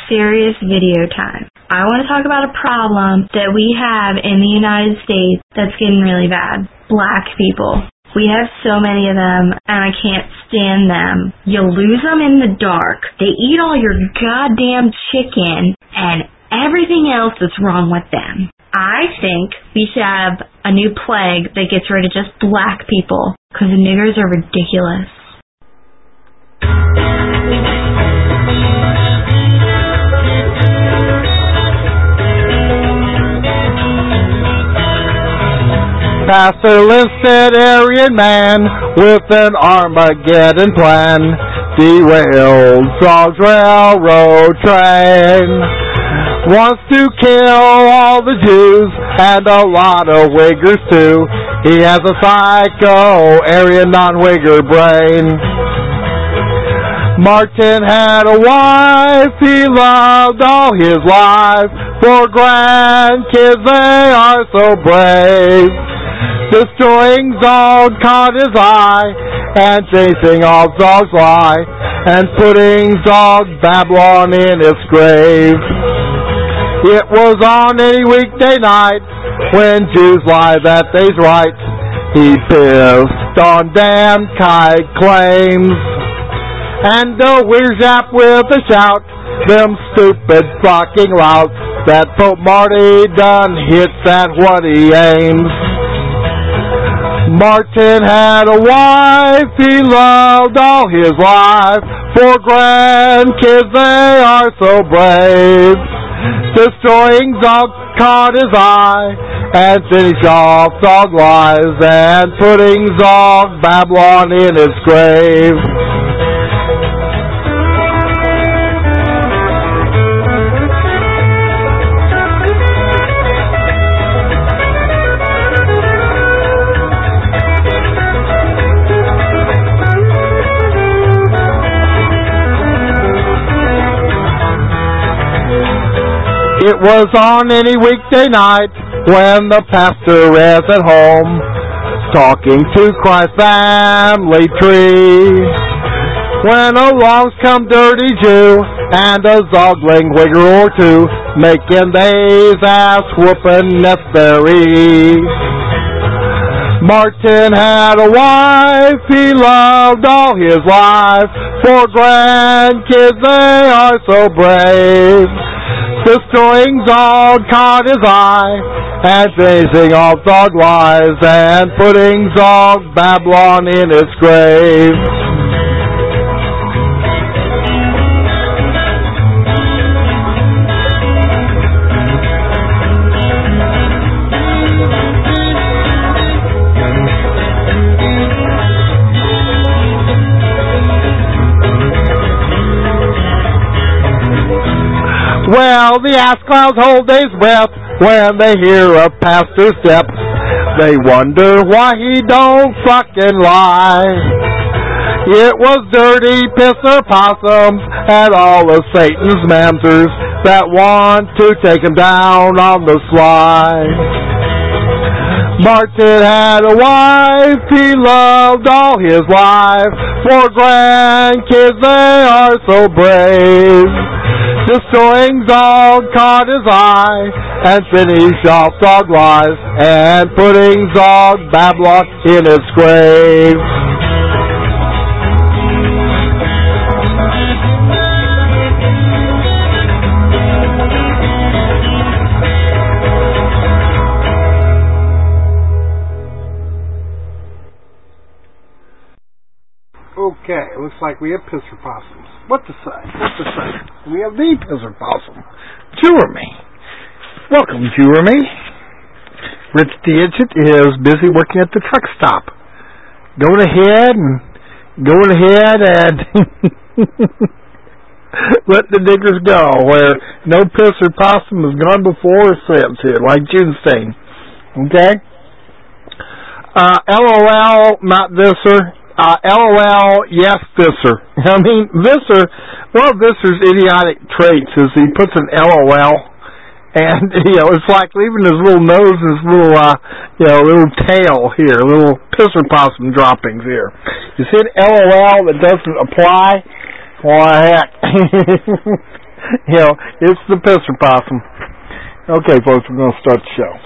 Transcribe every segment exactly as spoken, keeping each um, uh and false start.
serious video time. I want to talk about a problem that we have in the United States that's getting really bad. Black people. We have so many of them, and I can't stand them. You lose them in the dark. They eat all your goddamn chicken and everything else that's wrong with them. I think we should have a new plague that gets rid of just black people, because the niggers are ridiculous. Pastor listed Aryan man with an Armageddon plan derailed Zog's railroad train. Wants to kill all the Jews and a lot of Wiggers too. He has a psycho Aryan non-Wigger brain. Martin had a wife he loved all his life. For grandkids they are so brave. Destroying Zog caught his eye, and chasing off Zog's lie, and putting Zog Babylon in its grave. It was on any weekday night, when Jews lie that they's right. He pissed on damn kite claims, and the Weirjap with a shout, them stupid fucking louts, that Pope Marty done hits at what he aims. Martin had a wife he loved all his life. For grandkids they are so brave. Destroying Zog caught his eye, and finish off Zog lies, and putting Zog Babylon in its grave. It was on any weekday night when the pastor is at home, talking to Christ's family tree. When along come dirty Jew and a Zogling Wigger or two, making they's ass whooping necessary. Martin had a wife he loved all his life. For grandkids they are so brave. Destroying Zog caught his eye, and finishing off Zog lies, and putting Zog Babylon in its grave. Well, the ass clouds hold their breath when they hear a pastor's steps. They wonder why he don't fucking lie. It was dirty pisser possums and all of Satan's mamsers that want to take him down on the sly. Martin had a wife he loved all his life. For grandkids they are so brave. Destroying Zog caught his eye, and finished off Zog lies, and putting Zog Babylon in its grave. Okay, it looks like we have pisser possums. What to say? What to say? We have the pisser possum, Jeremy. Welcome, Jeremy. Rich Digit is busy working at the truck stop. Going ahead and going ahead and let the diggers go. Where no pisser possum has gone before or since here, like June saying. Okay. Uh, LOL, not thisser. Uh, LOL, yes, Visser. I mean, Visser, one of Visser's idiotic traits is he puts an LOL, and, you know, it's like leaving his little nose and his little, uh, you know, little tail here, little pisser possum droppings here. You see an LOL that doesn't apply? Why, heck. You know, it's the pisser possum. Okay, folks, we're going to start the show.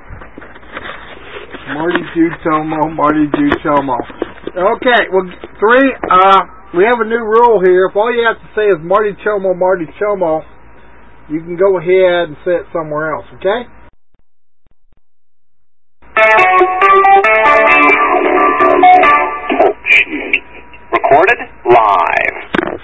Marty Jutomo, Marty Jutomo. Okay, well, three, uh, we have a new rule here. If all you have to say is Marty Chomo, Marty Chomo, you can go ahead and say it somewhere else, okay? Recorded live.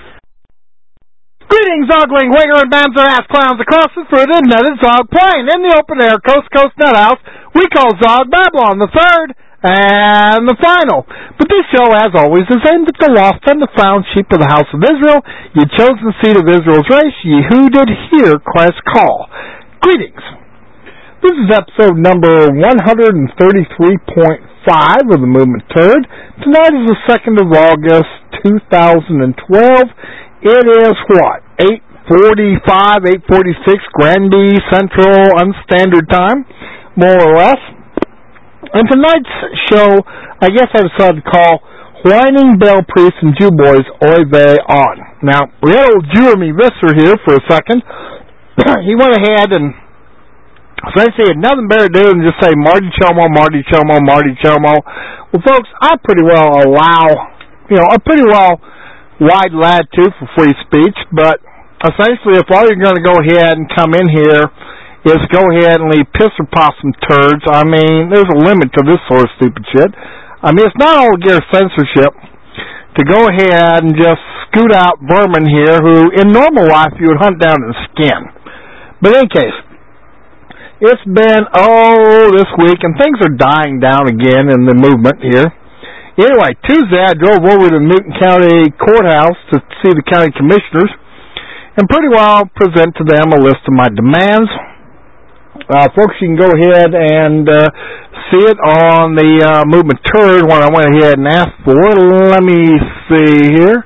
Greetings, ogling, winger, and banzer-ass clowns across the fruited netted Zog Plain. In the open air, coast-to-coast nut house, we call Zog Babylon the third and the final. But this show, as always, is aimed at the lost and the found sheep of the house of Israel, ye chosen seed of Israel's race, ye who did hear Christ's call. Greetings. This is episode number one thirty-three point five of the Movement Turd. Tonight is the second of August, two thousand twelve. It is what? eight forty-five, eight forty-six, Granby Central Unstandard Time, more or less. And tonight's show, I guess I decided to call Whining Bell Priests and Jew Boys, Oy Vey On. Now, we had old Jeremy Visser here for a second. He went ahead and essentially had nothing better to do than just say Marty Chomo, Marty Chomo, Marty Chomo. Well, folks, I pretty well allow, you know, I pretty well wide latitude for free speech, but essentially if all you're going to go ahead and come in here is go ahead and leave pisser possum turds, I mean, there's a limit to this sort of stupid shit. I mean, it's not all gear censorship to go ahead and just scoot out vermin here who, in normal life, you would hunt down and skin. But in any case, it's been, oh, this week, and things are dying down again in the movement here. Anyway, Tuesday I drove over to Newton County Courthouse to see the county commissioners and pretty well present to them a list of my demands. Uh, folks, you can go ahead and uh, see it on the uh, Movement Turd when I went ahead and asked for it. Let me see here.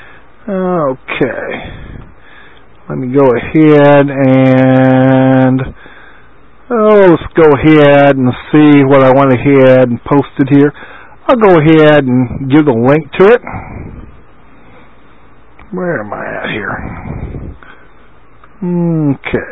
Okay. Let me go ahead and... Oh, let's go ahead and see what I went ahead and posted here. I'll go ahead and give the link to it. Where am I at here? Okay.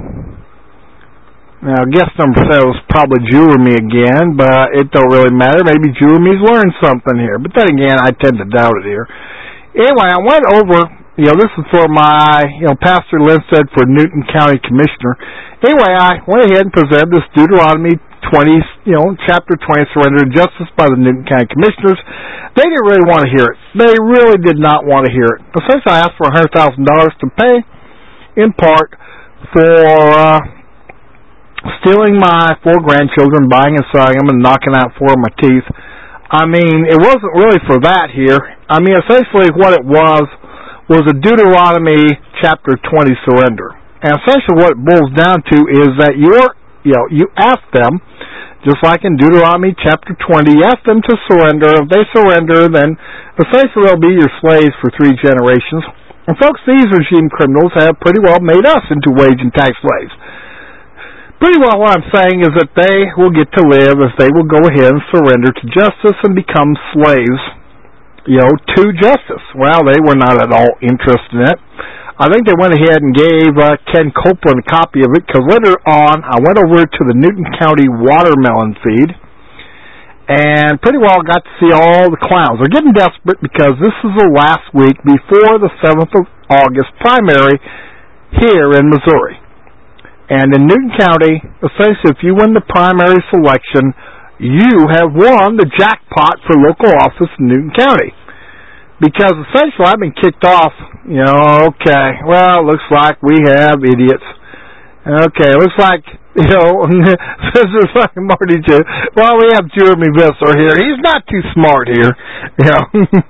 Now, guest number seven was probably Jeremy again, but it don't really matter. Maybe Jeremy's learned something here. But then again, I tend to doubt it here. Anyway, I went over, you know, this is for my, you know, Pastor Linstead for Newton County Commissioner. Anyway, I went ahead and presented this Deuteronomy twenty, you know, chapter twenty, surrender and justice by the Newton County Commissioners. They didn't really want to hear it. They really did not want to hear it. Essentially, I asked for one hundred thousand dollars to pay, in part, for uh, stealing my four grandchildren, buying and selling them, and knocking out four of my teeth. I mean, it wasn't really for that here. I mean, essentially what it was, was a Deuteronomy chapter twenty surrender. And essentially what it boils down to is that you're, you know, you ask them, just like in Deuteronomy chapter twenty, you ask them to surrender. If they surrender, then essentially they'll be your slaves for three generations. And folks, these regime criminals have pretty well made us into wage and tax slaves. Pretty well what I'm saying is that they will get to live if they will go ahead and surrender to justice and become slaves, you know, to justice. Well, they were not at all interested in it. I think they went ahead and gave uh, Ken Copeland a copy of it, because later on I went over to the Newton County watermelon feed and pretty well got to see all the clowns. They're getting desperate because this is the last week before the seventh of August primary here in Missouri. And in Newton County, essentially if you win the primary selection, you have won the jackpot for local office in Newton County. Because essentially I've been kicked off, you know, okay, well, looks like we have idiots. Okay, looks like, you know, this is like Marty Jew. Well, we have Jeremy Visser here. He's not too smart here, you know.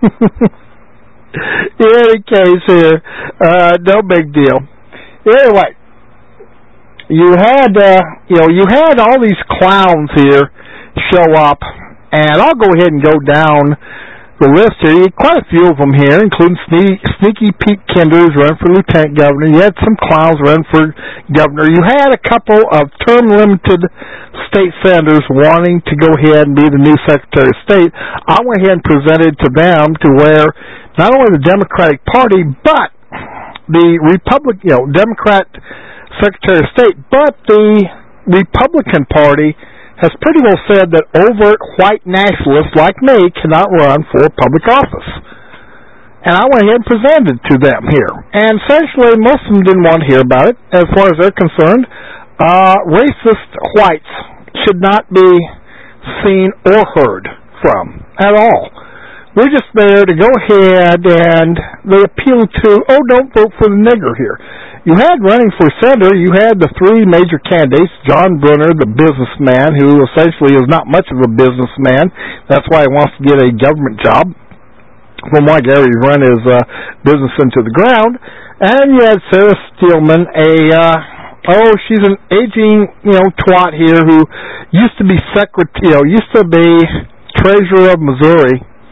In any case here, uh, no big deal. Anyway, you had, uh, you know, you had all these clowns here show up, and I'll go ahead and go down the list here. You had quite a few of them here, including Sneaky, Sneaky Pete Kinder, who's running for lieutenant governor. You had some clowns running for governor. You had a couple of term-limited state senators wanting to go ahead and be the new Secretary of State. I went ahead and presented to them to where not only the Democratic Party, but the Republic, you know, Democrat Secretary of State, but the Republican Party has pretty well said that overt white nationalists like me cannot run for public office. And I went ahead and presented it to them here. And essentially, most of them didn't want to hear about it. As far as they're concerned, uh, racist whites should not be seen or heard from at all. We're just there to go ahead and they appeal to, oh, don't vote for the nigger here. You had running for senator, you had the three major candidates, John Brunner, the businessman, who essentially is not much of a businessman. That's why he wants to get a government job. From what Gary run his uh, business into the ground. And you had Sarah Steelman, a, uh, oh, she's an aging, you know, twat here who used to be secretary, you know, used to be treasurer of Missouri.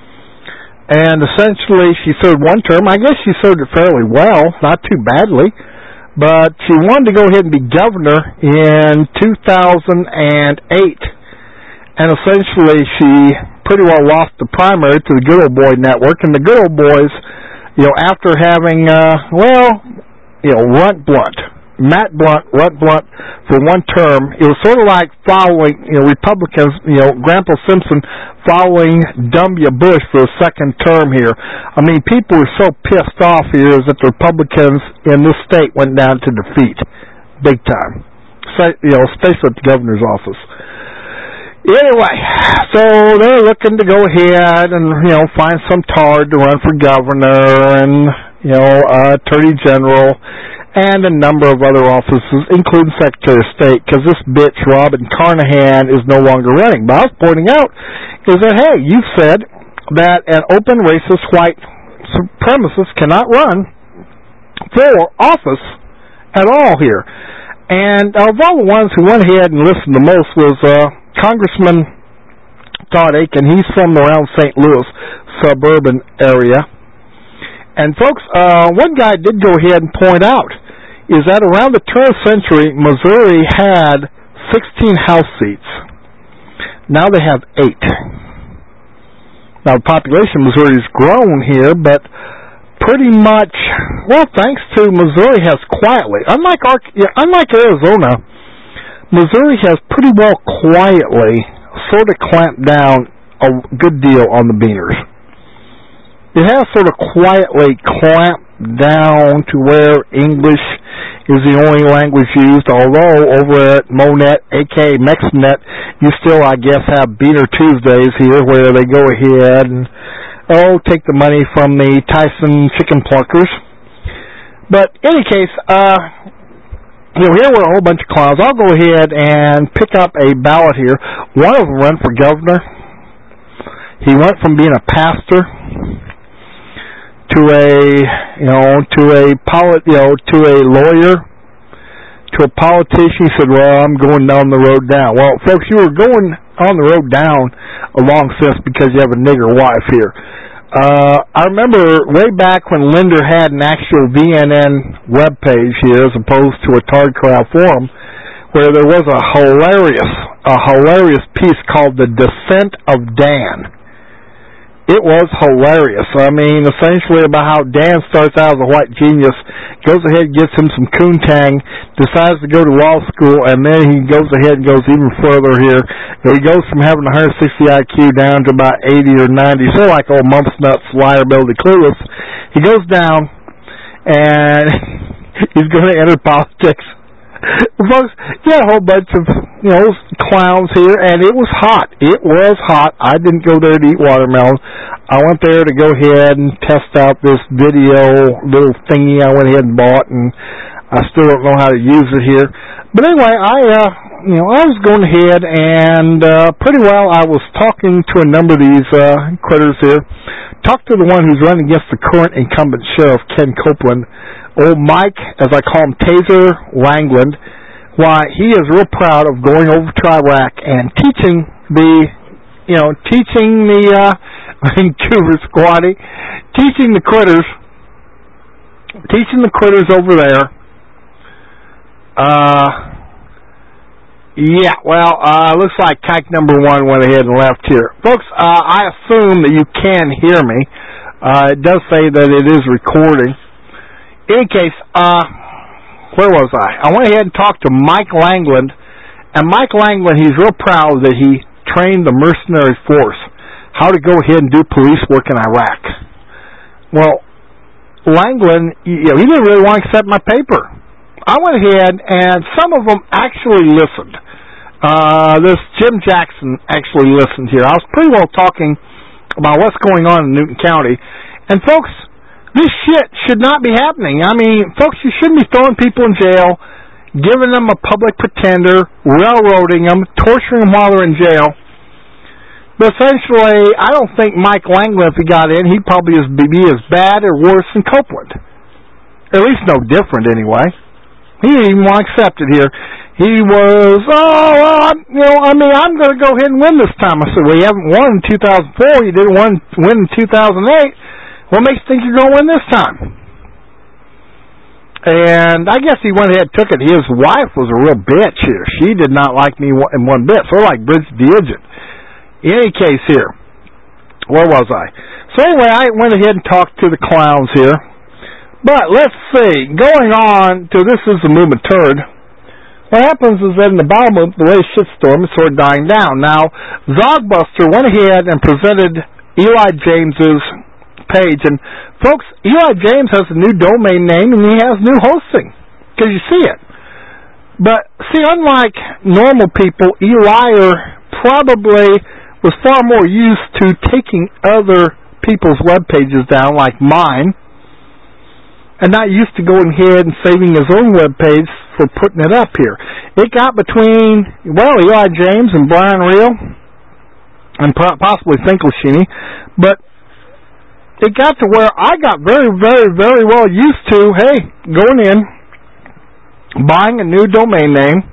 And essentially she served one term. I guess she served it fairly well, not too badly. But she wanted to go ahead and be governor in two thousand eight. And essentially she pretty well lost the primary to the Good Old Boy Network. And the Good Old Boys, you know, after having, uh, well, you know, Runt Blunt, Matt Blunt, Runt Blunt for one term, it was sort of like following, you know, Republicans, you know, Grandpa Simpson following W. Bush for a second term here. I mean, people were so pissed off here that the Republicans in this state went down to defeat, big time. So, you know, especially at the governor's office. Anyway, so they're looking to go ahead and, you know, find some tard to run for governor and, you know, uh, attorney general and a number of other offices, including Secretary of State, because this bitch, Robin Carnahan, is no longer running. But I was pointing out is that, hey, you've said that an open racist white supremacist cannot run for office at all here. And of all the ones who went ahead and listened the most was uh, Congressman Todd Akin. He's from around Saint Louis suburban area. And folks, uh, one guy did go ahead and point out is that around the turn of the century, Missouri had sixteen House seats. Now they have eight. Now the population of Missouri has grown here, but pretty much, well, thanks to Missouri has quietly, unlike our, unlike Arizona, Missouri has pretty well quietly sort of clamped down a good deal on the beaners. It has sort of quietly clamped down to where English is the only language used, although over at Monet, a k a. MexNet, you still, I guess, have Beaner Tuesdays here where they go ahead and, oh, take the money from the Tyson chicken pluckers. But in any case, uh, you know, here were a whole bunch of clowns. I'll go ahead and pick up a ballot here. One of them ran for governor. He went from being a pastor to a, you know, to a polit, you know, to a lawyer, to a politician. He said, well, I'm going down the road down. Well, folks, you were going on the road down a long since because you have a nigger wife here. Uh, I remember way back when Linder had an actual V N N webpage here as opposed to a Tard Corral forum, where there was a hilarious, a hilarious piece called The Descent of Dan. It was hilarious. I mean, essentially about how Dan starts out as a white genius, goes ahead and gets him some coontang, decides to go to law school, and then he goes ahead and goes even further here. He goes from having one hundred sixty I Q down to about eighty or ninety, sort of like old Mumps Nuts, Liability Clueless. He goes down, and he's going to enter politics. Folks, you had a whole bunch of, you know, clowns here, and it was hot. It was hot. I didn't go there to eat watermelon. I went there to go ahead and test out this video little thingy I went ahead and bought, and I still don't know how to use it here. But anyway, I, uh, you know, I was going ahead, and uh, pretty well I was talking to a number of these uh, critters here. Talked to the one who's running against the current incumbent sheriff, Ken Copeland. Old Mike, as I call him, Taser Langland. Why, he is real proud of going over to Iraq and teaching the, you know, teaching the, uh, Vancouver squatty, teaching the critters, teaching the critters over there. Uh, yeah, well, uh, looks like kike number one went ahead and left here. Folks, uh, I assume that you can hear me. Uh, it does say that it is recording. In any case, uh, where was I? I went ahead and talked to Mike Langland, and Mike Langland, he's real proud that he trained the mercenary force how to go ahead and do police work in Iraq. Well, Langland, you know, he didn't really want to accept my paper. I went ahead, and some of them actually listened. Uh, this Jim Jackson actually listened here. I was pretty well talking about what's going on in Newton County. And, folks, this shit should not be happening. I mean, folks, you shouldn't be throwing people in jail, giving them a public pretender, railroading them, torturing them while they're in jail. But essentially, I don't think Mike Langland, if he got in, he'd probably be as bad or worse than Copeland. At least no different, anyway. He didn't even want to accept it here. He was, oh, well, I'm, you know, I mean, I'm going to go ahead and win this time. I said, well, you haven't won in two thousand four. You didn't win, win in two thousand eight. What makes you think you're going to win this time? And I guess he went ahead and took it. His wife was a real bitch here. She did not like me in one bit. Sort of like Bridget the Idiot. In any case here, where was I? So anyway, I went ahead and talked to the clowns here. But let's see, going on to this is the movement turd. What happens is that in the bottom of the latest shitstorm is sort of dying down. Now, Zogbuster went ahead and presented Eli James's page. And folks, Eli James has a new domain name and he has new hosting. Because you see it. But see, unlike normal people, Eli probably was far more used to taking other people's web pages down, like mine, and not used to going ahead and saving his own web page for putting it up here. It got between, well, Eli James and Brian Reel, and possibly Finkelstein, but it got to where I got very, very, very well used to, hey, going in, buying a new domain name,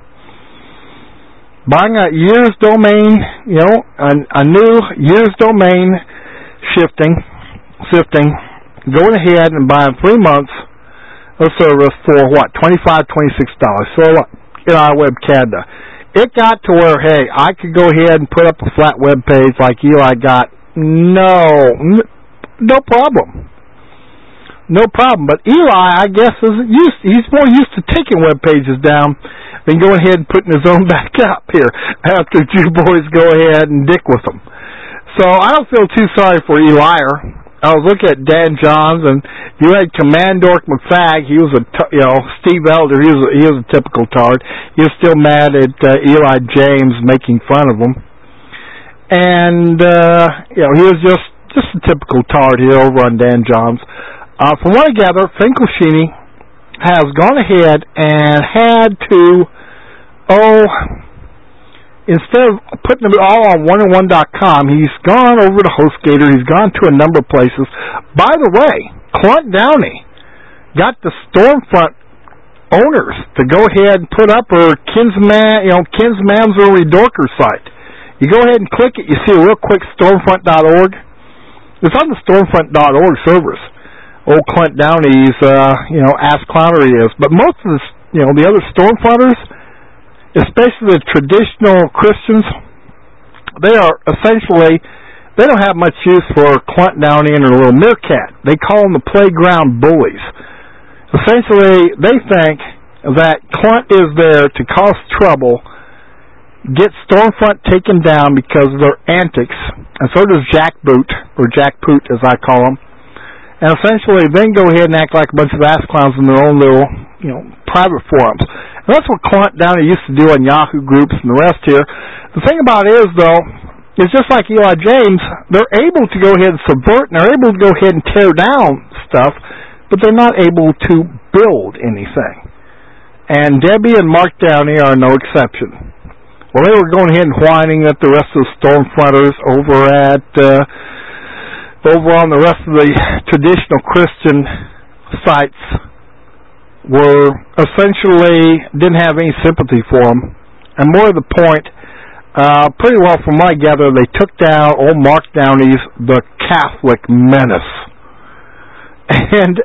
buying a year's domain, you know, a, a new year's domain shifting, sifting, going ahead and buying three months of service for what, twenty-five dollars, twenty-six dollars. So what, in our web C A D. It got to where, hey, I could go ahead and put up a flat web page like Eli got. No, no problem. No problem. But Eli, I guess, is used, he's more used to taking web pages down than going ahead and putting his own back up here after Jew boys go ahead and dick with them. So I don't feel too sorry for Eli. I was looking at Dan Johns, and you had Commandork McFag. He was a, t- you know, Steve Elder. He was a, he was a typical tard. He was still mad at uh, Eli James making fun of him, and uh, you know, he was just just a typical tard here over on Dan Johns. Uh, from what I gather, Finkelstein has gone ahead and had to, oh, instead of putting it all on one oh one dot com, he's gone over to HostGator. He's gone to a number of places. By the way, Clunt Downey got the Stormfront owners to go ahead and put up her Kinsman, you know, Kinsman's Dorker site. You go ahead and click it. You see a real quick stormfront dot org. It's on the stormfront dot org servers. Old Clint Downey's, uh, you know, ass clownery is. But most of the, you know, the other Stormfronters, especially the traditional Christians, they are essentially, they don't have much use for Clint Downey and her little meerkat. They call them the playground bullies. Essentially, they think that Clint is there to cause trouble, get Stormfront taken down because of their antics, and so does Jack Boot, or Jack Poot as I call him. And essentially then go ahead and act like a bunch of ass clowns in their own little, you know, private forums. And that's what Clint Downey used to do on Yahoo groups and the rest here. The thing about it is, though, it's just like Eli James, they're able to go ahead and subvert, and they're able to go ahead and tear down stuff, but they're not able to build anything. And Debbie and Mark Downey are no exception. Well, they were going ahead and whining at the rest of the Stormfronters over at... Uh, over on the rest of the traditional Christian sites were essentially didn't have any sympathy for them. And more to the point, uh, pretty well from what I gather, they took down old Mark Downey's The Catholic Menace. And,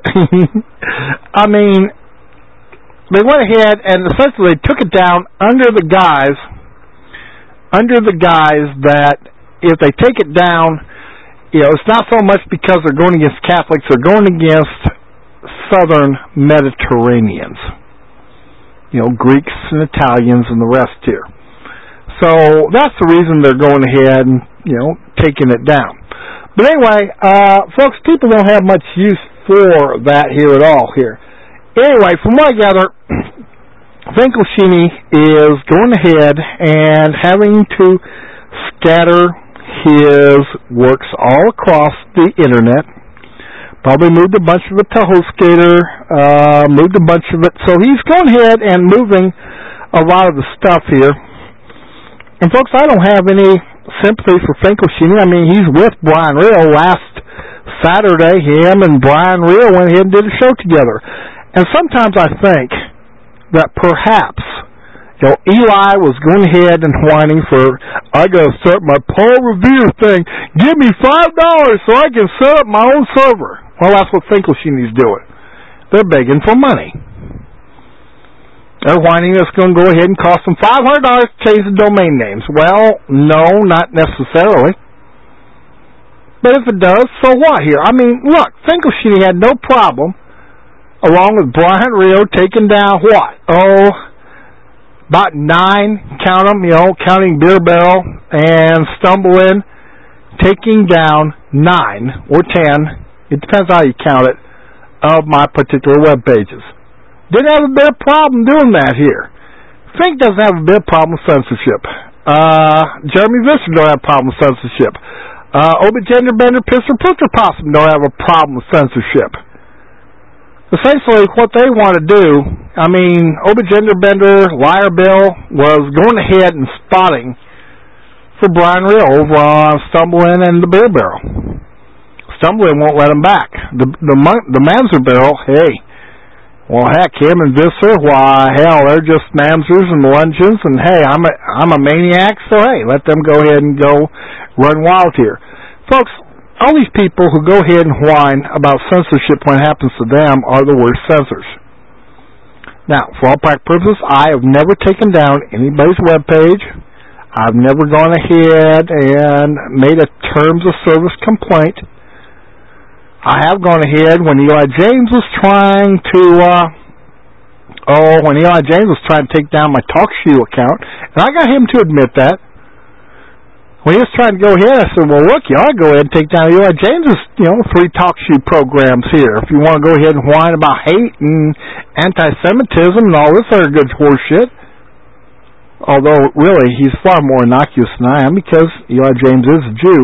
I mean, they went ahead and essentially took it down under the guise, under the guise that if they take it down, you know, it's not so much because they're going against Catholics, they're going against southern Mediterraneans. You know, Greeks and Italians and the rest here. So that's the reason they're going ahead and, you know, taking it down. But anyway, uh, folks, people don't have much use for that here at all here. Anyway, from what I gather, Finkelstein is going ahead and having to scatter his works all across the internet. Probably moved a bunch of it to HostGator, uh, moved a bunch of it. So he's going ahead and moving a lot of the stuff here. And folks, I don't have any sympathy for Finkelstein. I mean, he's with Brian Real. Last Saturday, him and Brian Real went ahead and did a show together. And sometimes I think that perhaps, you know, Eli was going ahead and whining for, I got to start my Paul Revere thing. Give me five dollars so I can set up my own server. Well, that's what Finkelstein is doing. They're begging for money. They're whining it's going to go ahead and cost them five hundred dollars to change the domain names. Well, no, not necessarily. But if it does, so what here? I mean, look, Finkelstein had no problem, along with Brian Rio, taking down what? Oh, about nine, count them, you know, counting Beer Barrel and Stumbling, taking down nine or ten, it depends how you count it, of my particular web pages. Didn't have a bit of problem doing that here. Fink doesn't have a bit of problem with censorship. Uh, Jeremy Visser don't have a problem with censorship. Uh, Obi Gender Bender Pisser Putzer Possum don't have a problem with censorship. Essentially, what they want to do, I mean, Obi Gender Bender, Liar Bill, was going ahead and spotting for Brian Real over on Stumbling and the Beer Barrel. Stumbling won't let him back. The the, the Mamser Barrel, hey, well, heck, him and Visser, why, hell, they're just mamsers and luncheons, and hey, I'm a, I'm a maniac, so hey, let them go ahead and go run wild here. Folks, all these people who go ahead and whine about censorship when it happens to them are the worst censors. Now, for all practical purposes, I have never taken down anybody's webpage. I've never gone ahead and made a terms of service complaint. I have gone ahead when Eli James was trying to, uh, oh, when Eli James was trying to take down my TalkShoe account, and I got him to admit that. When he was trying to go ahead, I said, well, look, you ought to go ahead and take down Eli James's, you know, three TalkShoe programs here. If you want to go ahead and whine about hate and anti-Semitism and all this other good horse shit. Although, really, he's far more innocuous than I am because Eli James is a Jew.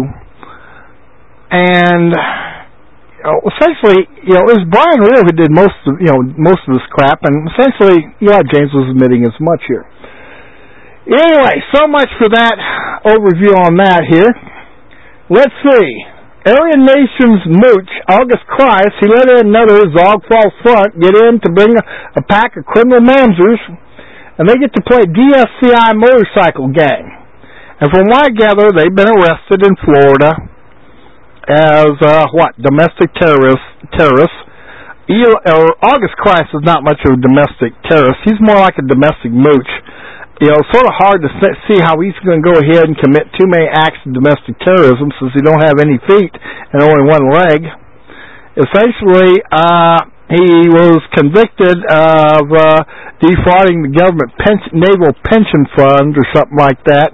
And essentially, you know, it was Brian Real who did most of, you know, most of this crap, and essentially, Eli James was admitting as much here. Anyway, so much for that overview on that here. Let's see. Aryan Nation's mooch, August Christ, he let in another Zog Falls Front get in to bring a, a pack of criminal mamsers, and they get to play D S C I motorcycle gang. And from what I gather, they've been arrested in Florida as, uh, what, domestic terrorists. terrorists. El, or August Christ is not much of a domestic terrorist. He's more like a domestic mooch. You know, sort of hard to see how he's going to go ahead and commit too many acts of domestic terrorism since he don't have any feet and only one leg. Essentially, uh, he was convicted of uh, defrauding the government pension, naval pension fund or something like that.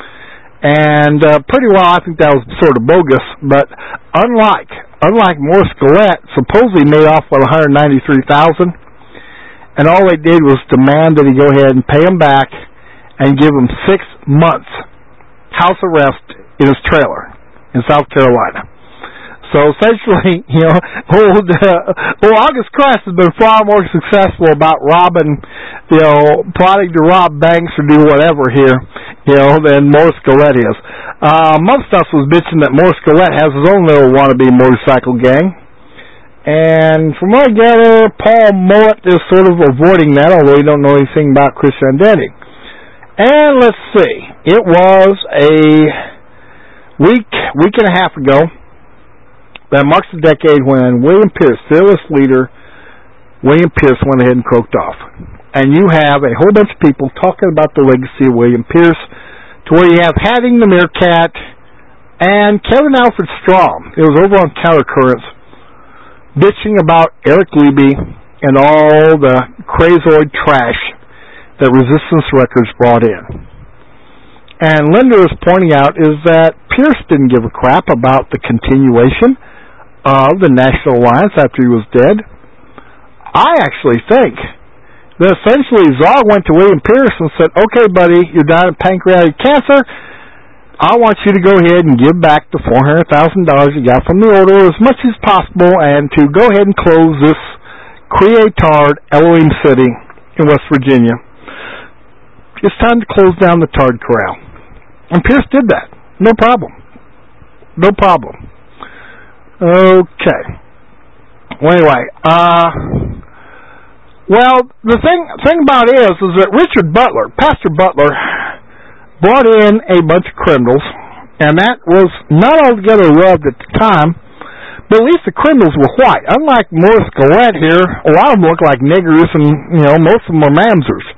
And uh, pretty well, I think that was sort of bogus. But unlike unlike Morris Gillette, supposedly made off with one hundred ninety-three thousand dollars, and all they did was demand that he go ahead and pay him back and give him six months house arrest in his trailer in South Carolina. So essentially, you know, old, uh, old August Christ has been far more successful about robbing, you know, plotting to rob banks or do whatever here, you know, than Morris Gillette is. Uh, amongst us was bitching that Morris Gillette has his own little wannabe motorcycle gang. And from what I gather, Paul Mullet is sort of avoiding that, although he don't know anything about Chris Vandetti. And let's see, it was a week, week and a half ago, that marks the decade when William Pierce, fearless leader, William Pierce went ahead and croaked off. And you have a whole bunch of people talking about the legacy of William Pierce, to where you have Hatting the Meerkat and Kevin Alfred Strom. It was over on Countercurrents. bitching about Eric Libby and all the crazoid trash that Resistance Records brought in. And Linda is pointing out is that Pierce didn't give a crap about the continuation of the National Alliance after he was dead. I actually think that essentially Zog went to William Pierce and said, okay, buddy, you're dying of pancreatic cancer. I want you to go ahead and give back the four hundred thousand dollars you got from the order as much as possible and to go ahead and close this Creatard Elohim City in West Virginia. It's time to close down the Tard Corral. And Pierce did that. No problem. No problem. Okay. Well, anyway, uh, well, the thing thing about it is, is that Richard Butler, Pastor Butler, brought in a bunch of criminals, and that was not altogether loved at the time, but at least the criminals were white. Unlike Morris Gillette here, a lot of them look like niggers, and, you know, most of them are mamsers.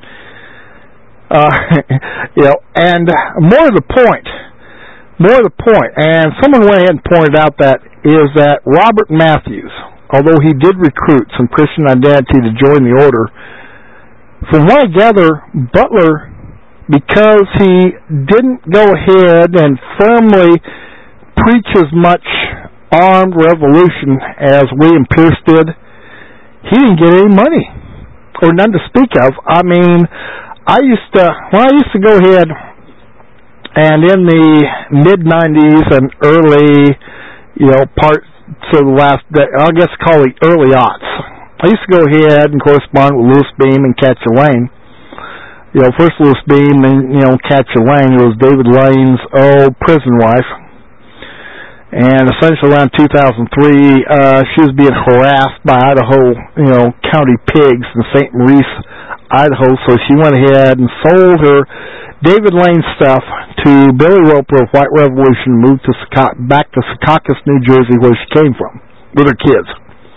Uh, you know, and more to the point, more to the point, and someone went ahead and pointed out that is that Robert Matthews, although he did recruit some Christian identity to join the order, from what I gather, Butler, because he didn't go ahead and firmly preach as much armed revolution as William Pierce did, he didn't get any money, or none to speak of. I mean, I used to, when I used to go ahead, and in the mid nineties and early, you know, parts of the last, I guess call it early aughts, I used to go ahead and correspond with Louis Beam and Cat Lane. You know, first Louis Beam and, you know, Cat Lane was David Lane's old prison wife. And essentially around two thousand three, uh, she was being harassed by Idaho, you know, county pigs in Saint Maurice, Idaho, so she went ahead and sold her David Lane stuff to Billy Roper of White Revolution, moved to back to Secaucus, New Jersey, where she came from, with her kids.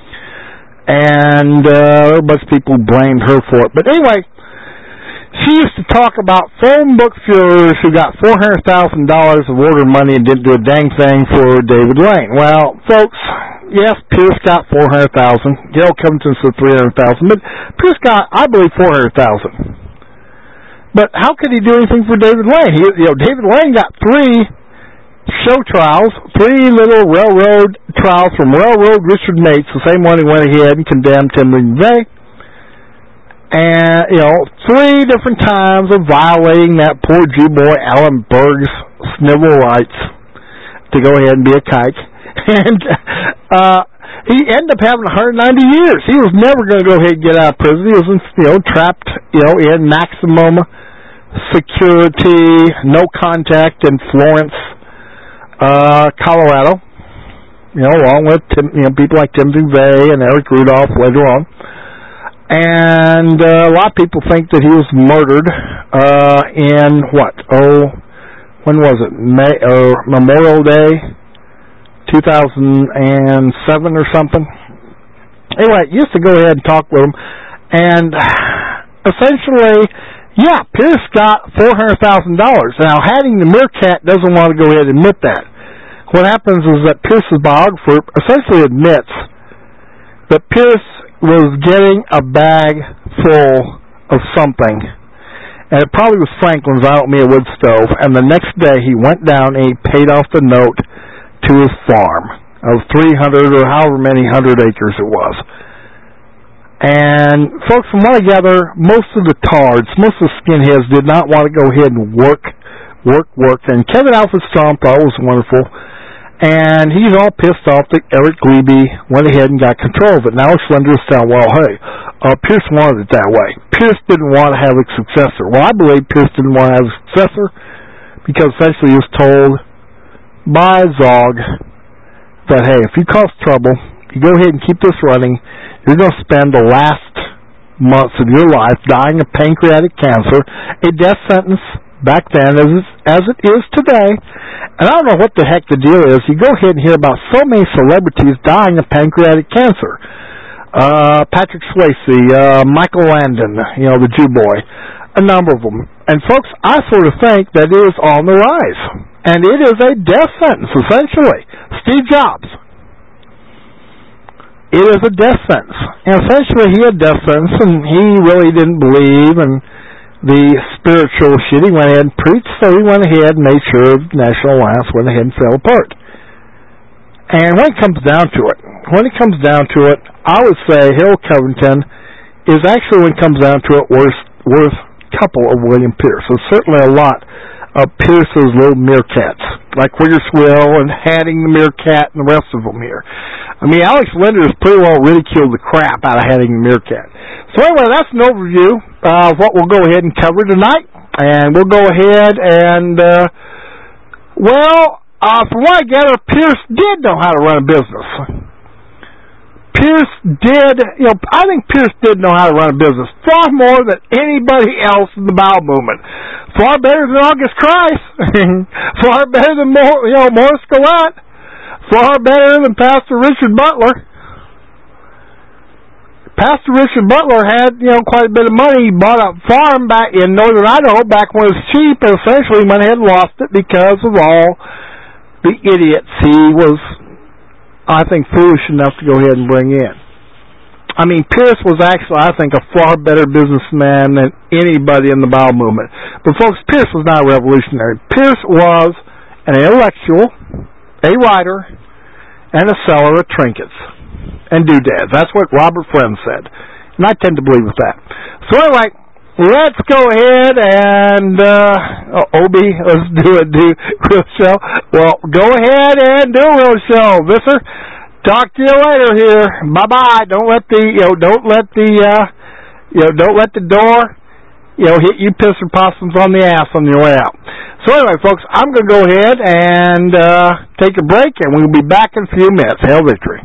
And uh, a bunch of people blamed her for it. But anyway, she used to talk about phone book Fuhrers who got four hundred thousand dollars of order money and didn't do a dang thing for David Lane. Well, folks, yes, Pierce got four hundred thousand dollars. Gail Covington said three hundred thousand dollars. But Pierce got, I believe, four hundred thousand dollars. But how could he do anything for David Lane? He, you know, David Lane got three show trials, three little railroad trials from Railroad Richard Mates, the same one who went ahead and condemned Timothy McVeigh. And, you know, three different times of violating that poor Jew boy Alan Berg's civil rights to go ahead and be a kike. And uh, he ended up having one hundred ninety years. He was never going to go ahead and get out of prison. He was, you know, trapped, you know, in maximum security, no contact in Florence, uh, Colorado. You know, along with Tim, you know, people like Timothy McVeigh and Eric Rudolph later on. And uh, a lot of people think that he was murdered uh, in what? Oh, when was it? May or Memorial Day, two thousand seven or something. Anyway, I used to go ahead and talk with him, and essentially, yeah, Pierce got four hundred thousand dollars. Now, Hatting the Meerkat doesn't want to go ahead and admit that. What happens is that Pierce's biographer essentially admits that Pierce was getting a bag full of something, and it probably was Franklin's, I don't mean a wood stove, and the next day he went down and he paid off the note to his farm of three hundred or however many hundred acres it was. And folks, from what I gather, most of the tards, most of the skinheads did not want to go ahead and work, work, work, and Kevin Alfred Strom thought it was wonderful. And he's all pissed off that Eric Glebe went ahead and got control of it. Now it's Slender saying, well, hey, uh, Pierce wanted it that way. Pierce didn't want to have a successor. Well, I believe Pierce didn't want to have a successor because essentially he was told by Zog that, hey, if you cause trouble, you go ahead and keep this running, you're going to spend the last months of your life dying of pancreatic cancer, a death sentence back then as it, as it is today. And I don't know what the heck the deal is. You go ahead and hear about so many celebrities dying of pancreatic cancer. Uh, Patrick Swayze, uh, Michael Landon, you know, the Jew boy, a number of them. And folks, I sort of think that it is on the rise. And it is a death sentence, essentially. Steve Jobs. it is a death sentence. And essentially, he had death sentence, and he really didn't believe in the spiritual shit. He went ahead and preached, so he went ahead and made sure National Alliance went ahead and fell apart. And when it comes down to it, when it comes down to it, I would say Harold Covington is actually, when it comes down to it, worth, worth a couple of William Pierce. So certainly a lot of Pierce's little meerkats, like Wigger's Will and Hatting the Meerkat and the rest of them here. I mean, Alex Linder has pretty well ridiculed the crap out of Hatting the Meerkat. So anyway, that's an overview of what we'll go ahead and cover tonight. And we'll go ahead and, uh, well, uh, from what I gather, Pierce did know how to run a business. Pierce did, you know, I think Pierce did know how to run a business far more than anybody else in the bowel movement. Far better than August Christ. Far better than, Mor- you know, Morris Gillette. Far better than Pastor Richard Butler. Pastor Richard Butler had, you know, quite a bit of money. He bought a farm back in northern Idaho back when it was cheap, and essentially went ahead and lost it because of all the idiots he was, I think, foolish enough to go ahead and bring in. I mean, Pierce was actually, I think, a far better businessman than anybody in the bowel movement. But folks, Pierce was not a revolutionary. Pierce was an intellectual, a writer, and a seller of trinkets and doodads. That's what Robert Friend said. And I tend to believe with that. So anyway, let's go ahead and, uh, oh, Obi, let's do a do real show. Well, go ahead and do a real show, Visser. Talk to you later here. Bye-bye. Don't let the, you know, don't let the, uh, you know, don't let the door, you know, hit you pisser possums on the ass on your way out. So anyway, folks, I'm going to go ahead and, uh, take a break, and we'll be back in a few minutes. Hail victory.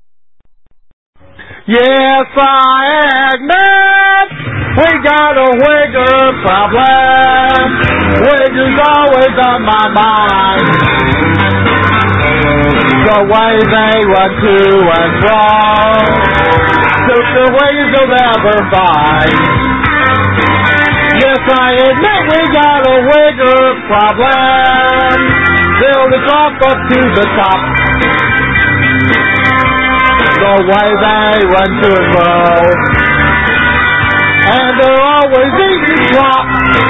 Yes, I admit we got a Wigger problem. Wigger's always on my mind. The way they run to and fro, the Wiggers will never find. Yes, I admit we got a Wigger problem. Build it up up to the top. The way they run to and fro, and they're always eating slop.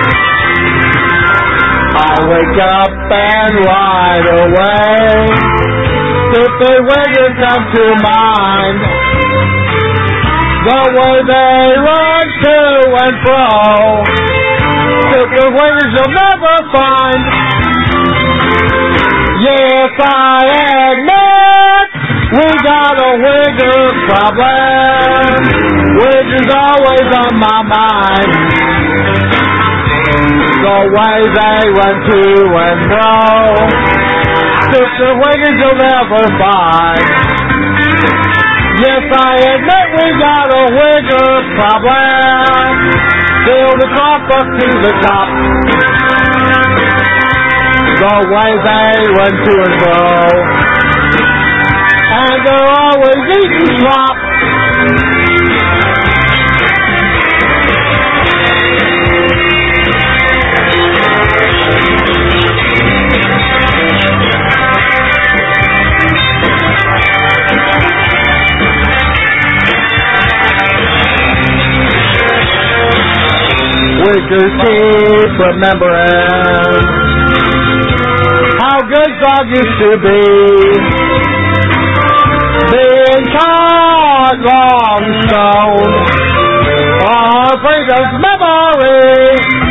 I wake up and right away, if the Wiggers come to mind, the way they run to and fro, if the Wiggers you'll never find. Yes, I admit we got a Wigger problem. Wigger's always on my mind. The way they run to and fro, the Wiggers you'll never find. Yes, I admit we got a Wigger problem. Build the top up to the top. The way they run to and fro, and they're always eating slop. Wiggers keep remembering how good dog used to be, being caught long stone, our freedom's memory.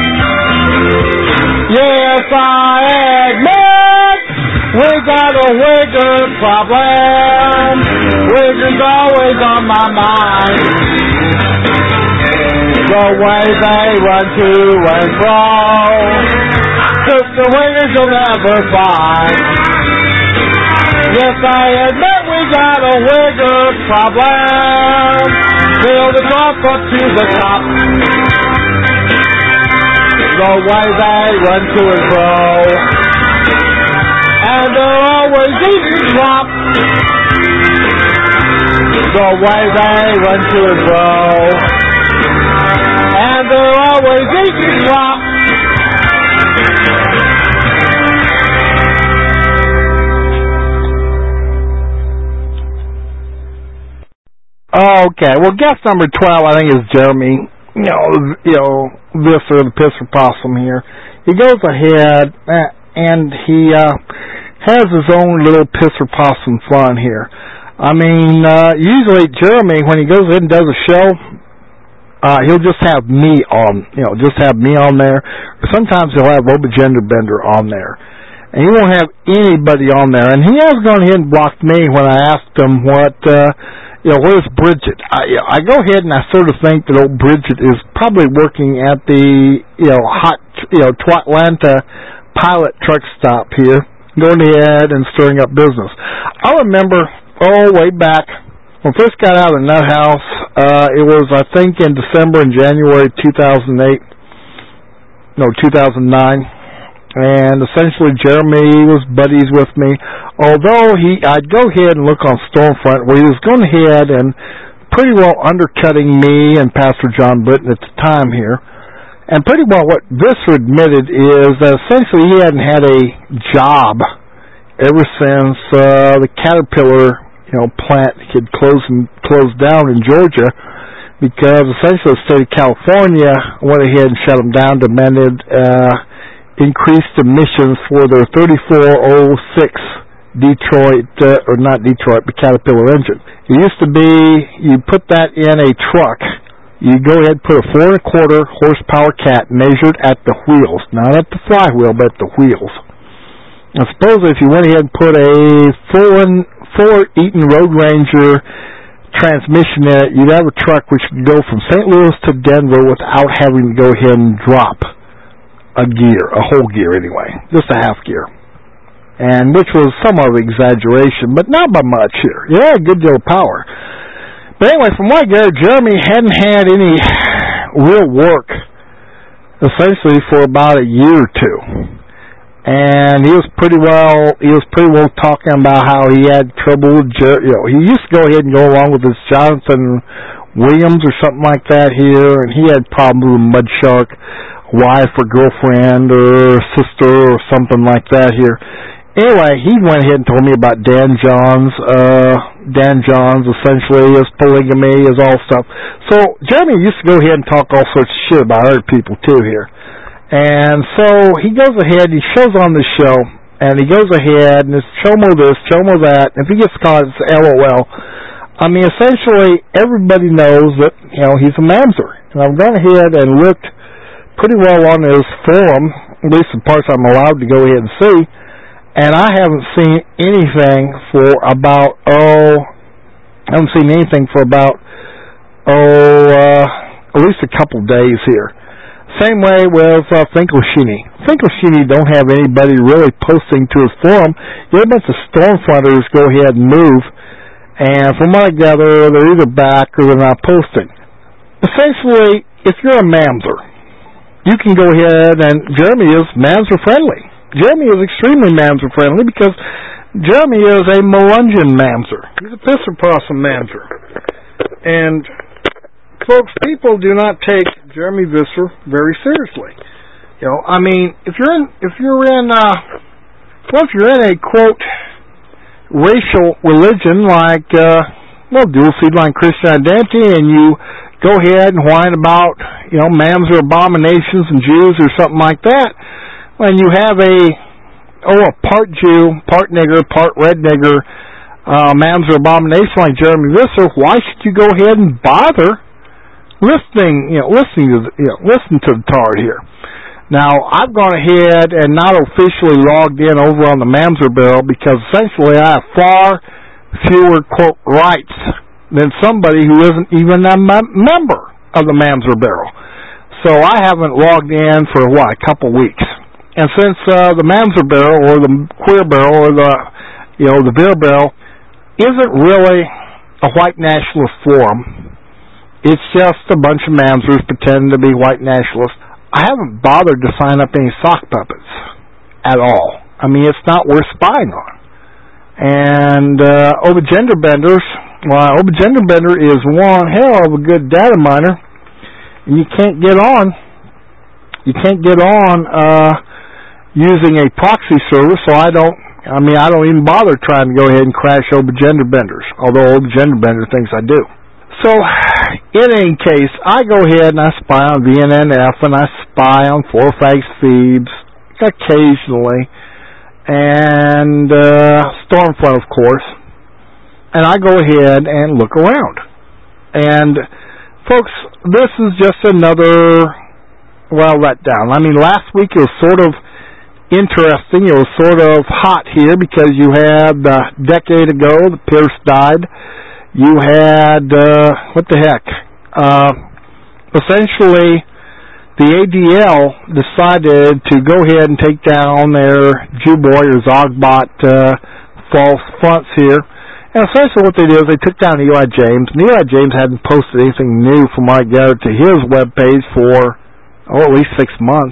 Yes, I admit we got a Wigger problem. Wigger's always on my mind. The way they run to and fro, took the Wiggers you'll never find. Yes, I admit we got a Wigger problem. Build the top up to the top. The way they run to and fro, and they're always eating slop. The way they run to and fro, and they're always eating slop. Okay, well, guest number twelve, I think, is Jeremy. You know, you know, this or the Pisser Possum here. He goes ahead and he uh, has his own little Pisser Possum fun here. I mean, uh, usually Jeremy, when he goes in and does a show, uh, he'll just have me on, you know, just have me on there. Or sometimes he'll have Oba Gender Bender on there. And he won't have anybody on there. And he has gone ahead and blocked me when I asked him what, uh, you know, where's Bridget? I, I go ahead and I sort of think that old Bridget is probably working at the, you know, hot, you know, Twatlanta pilot truck stop here, going ahead and stirring up business. I remember, oh, way back, when I first got out of the Nut House, uh, it was, I think, in December and January two thousand eight, no, two thousand nine, and essentially Jeremy was buddies with me, although he, I'd go ahead and look on Stormfront where he was going ahead and pretty well undercutting me and Pastor John Britton at the time here, and pretty well what Visser admitted is that essentially he hadn't had a job ever since uh, the Caterpillar, you know, plant had closed and closed down in Georgia, because essentially the state of California went ahead and shut them down, demanded uh, increased emissions for their thirty-four oh six Detroit, uh, or not Detroit, but Caterpillar engine. It used to be you put that in a truck, you go ahead and put a four and a quarter horsepower cat measured at the wheels, not at the flywheel, but at the wheels. I suppose if you went ahead and put a full Ford Eaton Road Ranger transmission in it, you'd have a truck which could go from Saint Louis to Denver without having to go ahead and drop a gear, a whole gear anyway, just a half gear. And which was somewhat of an exaggeration, but not by much here. Yeah, a good deal of power. But anyway, from what I gathered, Jeremy hadn't had any real work essentially for about a year or two. And he was pretty well, he was pretty well talking about how he had trouble with, you know, he used to go ahead and go along with this Jonathan Williams or something like that here, and he had problems with Mud Shark, wife or girlfriend or sister or something like that here. Anyway, he went ahead and told me about Dan Johns, uh, Dan Johns essentially, his polygamy, his all stuff. So Jeremy used to go ahead and talk all sorts of shit about other people too here. And so he goes ahead, he shows on the show, and he goes ahead and it's Chomo this, Chomo that, and if he gets caught, it's LOL. I mean, essentially, everybody knows that, you know, he's a mamzer. And I've gone ahead and looked pretty well on his forum, at least the parts I'm allowed to go ahead and see, and I haven't seen anything for about, oh, I haven't seen anything for about, oh, uh, at least a couple days here. Same way with uh, Finkelstein. Finkelstein don't have anybody really posting to his forum. You have a bunch of Stormfronters go ahead and move, and from what I gather, they're either back or they're not posting. Essentially, if you're a mamzer, you can go ahead and Jeremy is mamzer friendly. Jeremy is extremely mamzer friendly because Jeremy is a Melungeon mamzer. He's a Pisser Possum mamzer. And folks, people do not take Jeremy Visser very seriously. You know, I mean, if you're in, if you're in, uh, well, if you're in a quote racial religion like, uh, well, dual seed line Christian identity, and you go ahead and whine about, you know, mamzer abominations and Jews or something like that, when you have a, oh, a part Jew, part nigger, part red nigger, uh, mamzer abomination like Jeremy Visser, why should you go ahead and bother listening, you know, listening to the, you know, listen to the tard here. Now, I've gone ahead and not officially logged in over on the Mamzer Barrel because essentially I have far fewer, quote, rights than somebody who isn't even a mem- member of the Mamzer Barrel. So I haven't logged in for, what, a couple weeks. And since uh, the Mamzer Barrel or the Queer Barrel or the, you know, the Beer Barrel isn't really a white nationalist forum, it's just a bunch of mamzers pretending to be white nationalists, I haven't bothered to sign up any sock puppets at all. I mean, it's not worth spying on. And uh, Oba Gender Benders, well, Oba Gender Bender is one hell of a good data miner, and you can't get on, you can't get on uh, using a proxy service, so I don't, I mean, I don't even bother trying to go ahead and crash Oba Gender Benders, although Oba Gender Bender thinks I do. So, in any case, I go ahead and I spy on V N N F and I spy on Four Fags Feeds occasionally, and uh, Stormfront, of course. And I go ahead and look around. And, folks, this is just another, well, letdown. I mean, last week it was sort of interesting. It was sort of hot here because you had a uh, decade ago, the Pierce died. You had, uh, what the heck, uh, essentially the A D L decided to go ahead and take down their Jew boy or Zogbot uh, false fronts here. And essentially what they did is they took down Eli James. And Eli James hadn't posted anything new from what I gathered to his webpage for, oh, at least six months.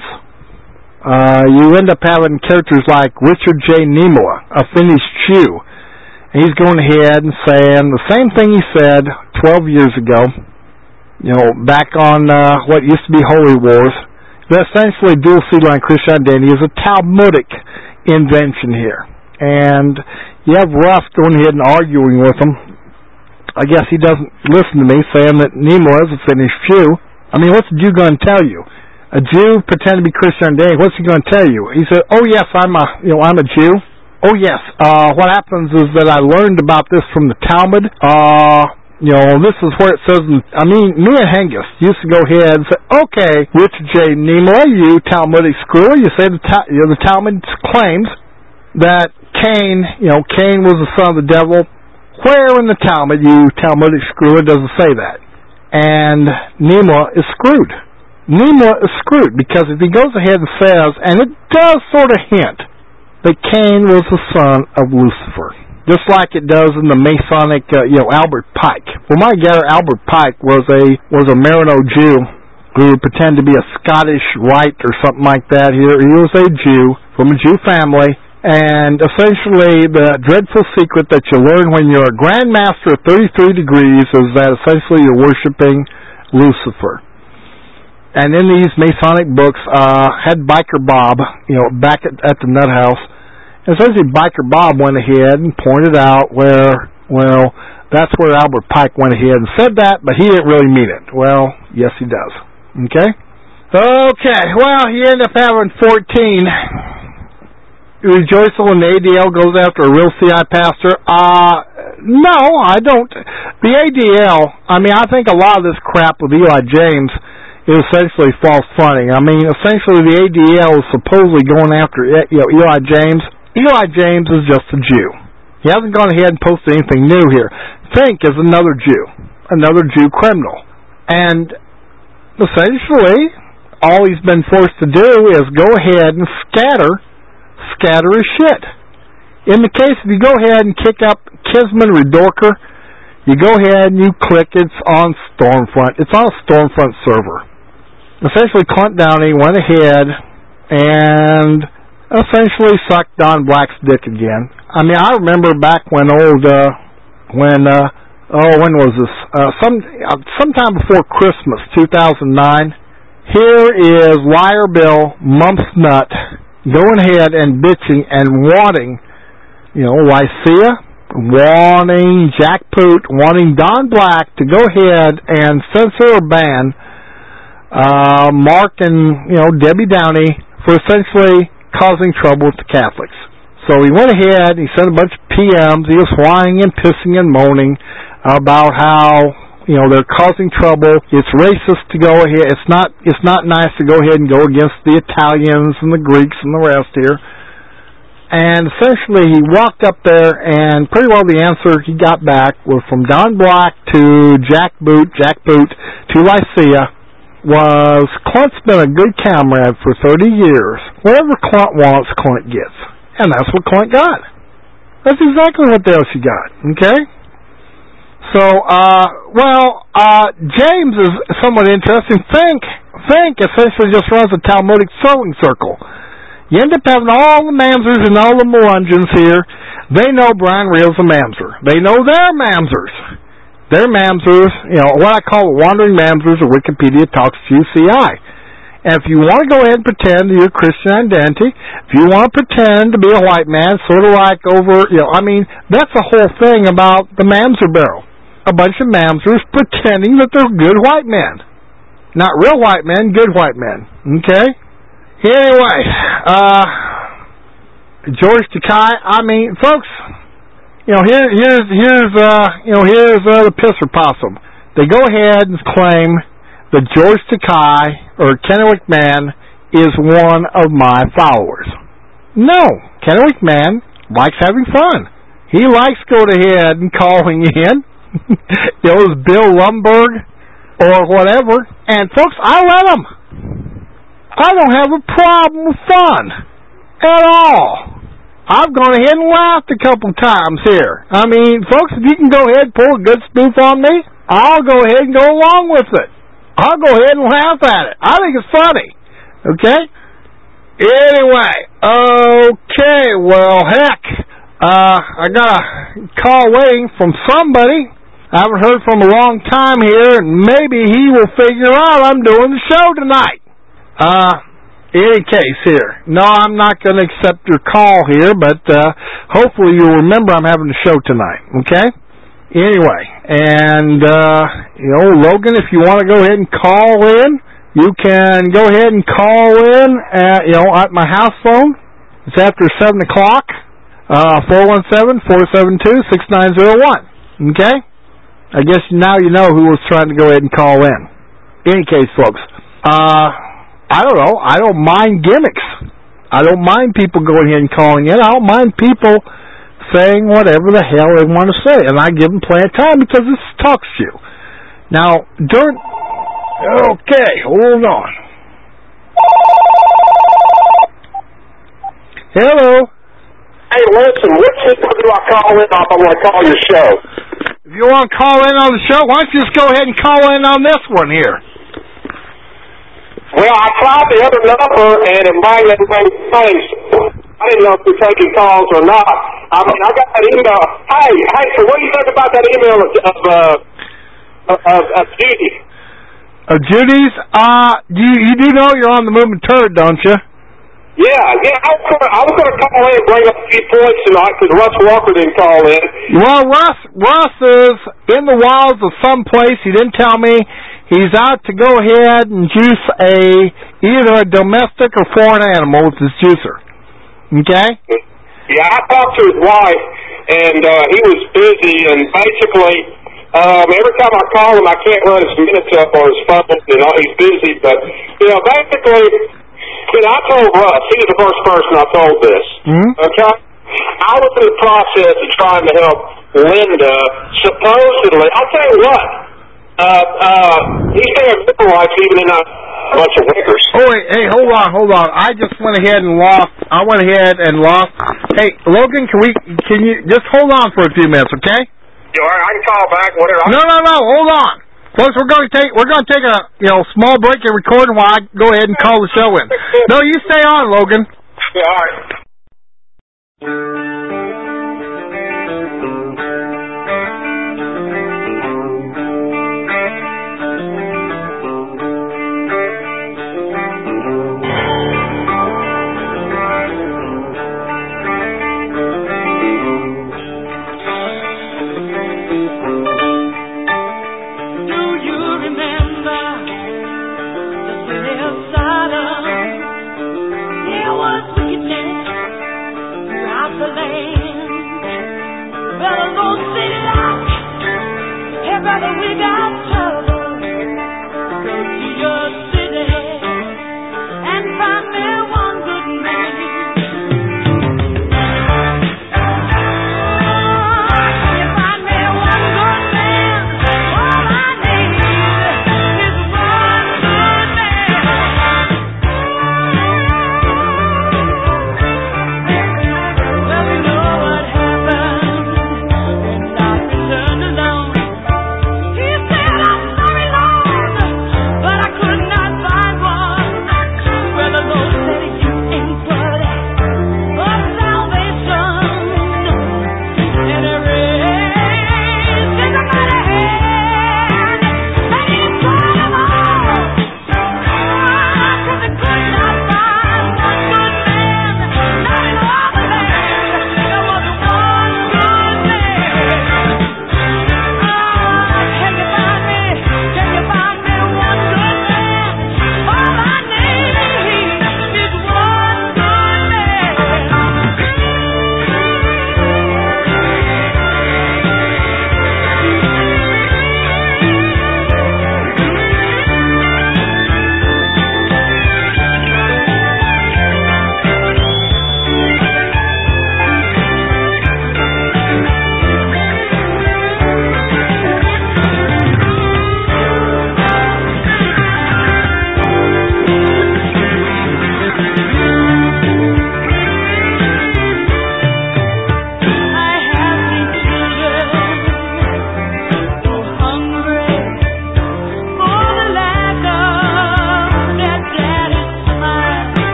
Uh, you end up having characters like Richard J. Nimoy, a Finnish Jew. And he's going ahead and saying the same thing he said twelve years ago, you know, back on uh, what used to be Holy Wars. That essentially dual seed-line Christian identity is a Talmudic invention here. And you have Russ going ahead and arguing with him. I guess he doesn't listen to me, saying that Nimoy is a Finnish Jew. I mean, what's a Jew going to tell you? A Jew pretend to be Christian identity. What's he going to tell you? He said, "Oh yes, I'm a, you know, I'm a Jew." Oh yes. Uh, what happens is that I learned about this from the Talmud. Uh, you know, this is where it says. In, I mean, me and Hengist used to go ahead and say, "Okay, Richard J. Nimoy, you Talmudic screwer, you say the, ta- you know, the Talmud claims that Cain, you know, Cain was the son of the devil. Where in the Talmud, you Talmudic screwer, does it say that?" And Nimoy is screwed. Nimoy is screwed because if he goes ahead and says, and it does sort of hint that Cain was the son of Lucifer, just like it does in the Masonic, uh, you know, Albert Pike. Well, my gather, Albert Pike was a was a Marino Jew who pretended to be a Scottish Rite or something like that. He, he was a Jew from a Jew family, and essentially the dreadful secret that you learn when you're a Grand Master of thirty-three degrees is that essentially you're worshiping Lucifer. And in these Masonic books, uh, had Biker Bob, you know, back at, at the Nut House. And essentially Biker Bob went ahead and pointed out where, well, that's where Albert Pike went ahead and said that, but he didn't really mean it. Well, yes, he does. Okay? Okay, well, he ended up having fourteen. Rejoicing when the A D L goes after a real C I pastor? Uh, no, I don't. The A D L, I mean, I think a lot of this crap with Eli James is essentially false fronting. I mean, essentially the A D L is supposedly going after, you know, Eli James. Eli James is just a Jew. He hasn't gone ahead and posted anything new here. Fink is another Jew, another Jew criminal. And essentially, all he's been forced to do is go ahead and scatter, scatter his shit. In the case, if you go ahead and kick up Kisman Redorker, you go ahead and you click, it's on Stormfront. It's on a Stormfront server. Essentially, Clint Downey went ahead and essentially sucked Don Black's dick again. I mean, I remember back when old, uh, when, uh, oh, when was this? Uh, some, uh, sometime before Christmas, two thousand nine. Here is Liar Bill, Mumps Nut, going ahead and bitching and wanting, you know, Lycia, wanting Jack Poot, wanting Don Black to go ahead and censor or ban uh, Mark and, you know, Debbie Downey for essentially causing trouble with the Catholics. So he went ahead, he sent a bunch of P Ms, he was whining and pissing and moaning about how, you know, they're causing trouble. It's racist to go ahead. It's not, it's not nice to go ahead and go against the Italians and the Greeks and the rest here. And essentially he walked up there and pretty well the answer he got back was from Don Black to Jack Boot, Jack Boot to Lycia was Clint's been a good comrade for thirty years. Whatever Clint wants, Clint gets. And that's what Clint got. That's exactly what else he got. Okay? So, uh, well, uh, James is somewhat interesting. Fink, Fink essentially just runs a Talmudic sewing circle. You end up having all the Mamsers and all the Melungeons here. They know Brian Reel's a Mamser. They know their Mamsers. Their Mamsers, you know, what I call wandering Mamsers or Wikipedia talks to you C I. And if you want to go ahead and pretend you're Christian identity, if you want to pretend to be a white man, sort of like over, you know, I mean, that's the whole thing about the Mamser barrel. a bunch of mamsers pretending that they're good white men. Not real white men, good white men. Okay? Anyway, uh, George Takei, I mean, folks, you know, here, here's, here's, uh, you know, here's uh, the pisser possum. They go ahead and claim that George Takei, or Kenny McMahon, is one of my followers. No, Kenny McMahon likes having fun. He likes going ahead and calling in. It was Bill Lumberg or whatever. And folks, I let him. I don't have a problem with fun at all. I've gone ahead and laughed a couple times here. I mean, folks, if you can go ahead and pull a good spoof on me, I'll go ahead and go along with it. I'll go ahead and laugh at it. I think it's funny. Okay? Anyway, okay, well, heck, uh, I got a call waiting from somebody I haven't heard from a long time here, and maybe he will figure out I'm doing the show tonight. Uh, any case here. No, I'm not going to accept your call here, but uh, hopefully you'll remember I'm having a show tonight, okay? Anyway, and, uh, you know, Logan, if you want to go ahead and call in, you can go ahead and call in at, you know, at my house phone. It's after seven o'clock, uh, four one seven, four seven two, six nine zero one. Okay? I guess now you know who was trying to go ahead and call in. Any case, folks, uh, I don't know. I don't mind gimmicks. I don't mind people going ahead and calling in. I don't mind people saying whatever the hell they want to say. And I give them plenty of time because this talks to you. Now, during... Okay, hold on. Hello. Hey, listen, what signal do I call in off? I want to call your show. If you want to call in on the show, why don't you just go ahead and call in on this one here? Well, I tried the other number, and it might have been changed. I didn't know if you're taking calls or not. I mean, I got that email. Hey, hey, so what do you think about that email of, of, uh, of, of Judy? Of Judy's? Uh, you, you do know you're on the moving turd, don't you? Yeah, yeah. I was gonna, I was going to call in and bring up a few points tonight because Russ Walker didn't call in. Well, Russ, Russ is in the wilds of some place. He didn't tell me. He's out to go ahead and juice a either a domestic or foreign animal with his juicer. Okay? Yeah, I talked to his wife, and uh, he was busy, and basically, um, every time I call him, I can't run his minutes up on his phone. You know, he's busy, but, you know, basically, you know, I told Russ, he was the first person I told this, mm-hmm. okay? I was in the process of trying to help Linda, supposedly, I'll tell you what, uh, uh, he's saying liberalites even in a bunch of wiggers. Oh, wait, hey, hold on, hold on. I just went ahead and lost, I went ahead and lost. Hey, Logan, can we, can you, just hold on for a few minutes, okay? You all right? I can call back, whatever. No, no, no, hold on. Folks, we're going to take, we're going to take a, you know, small break in recording while I go ahead and call the show in. No, you stay on, Logan. Yeah, all right. He said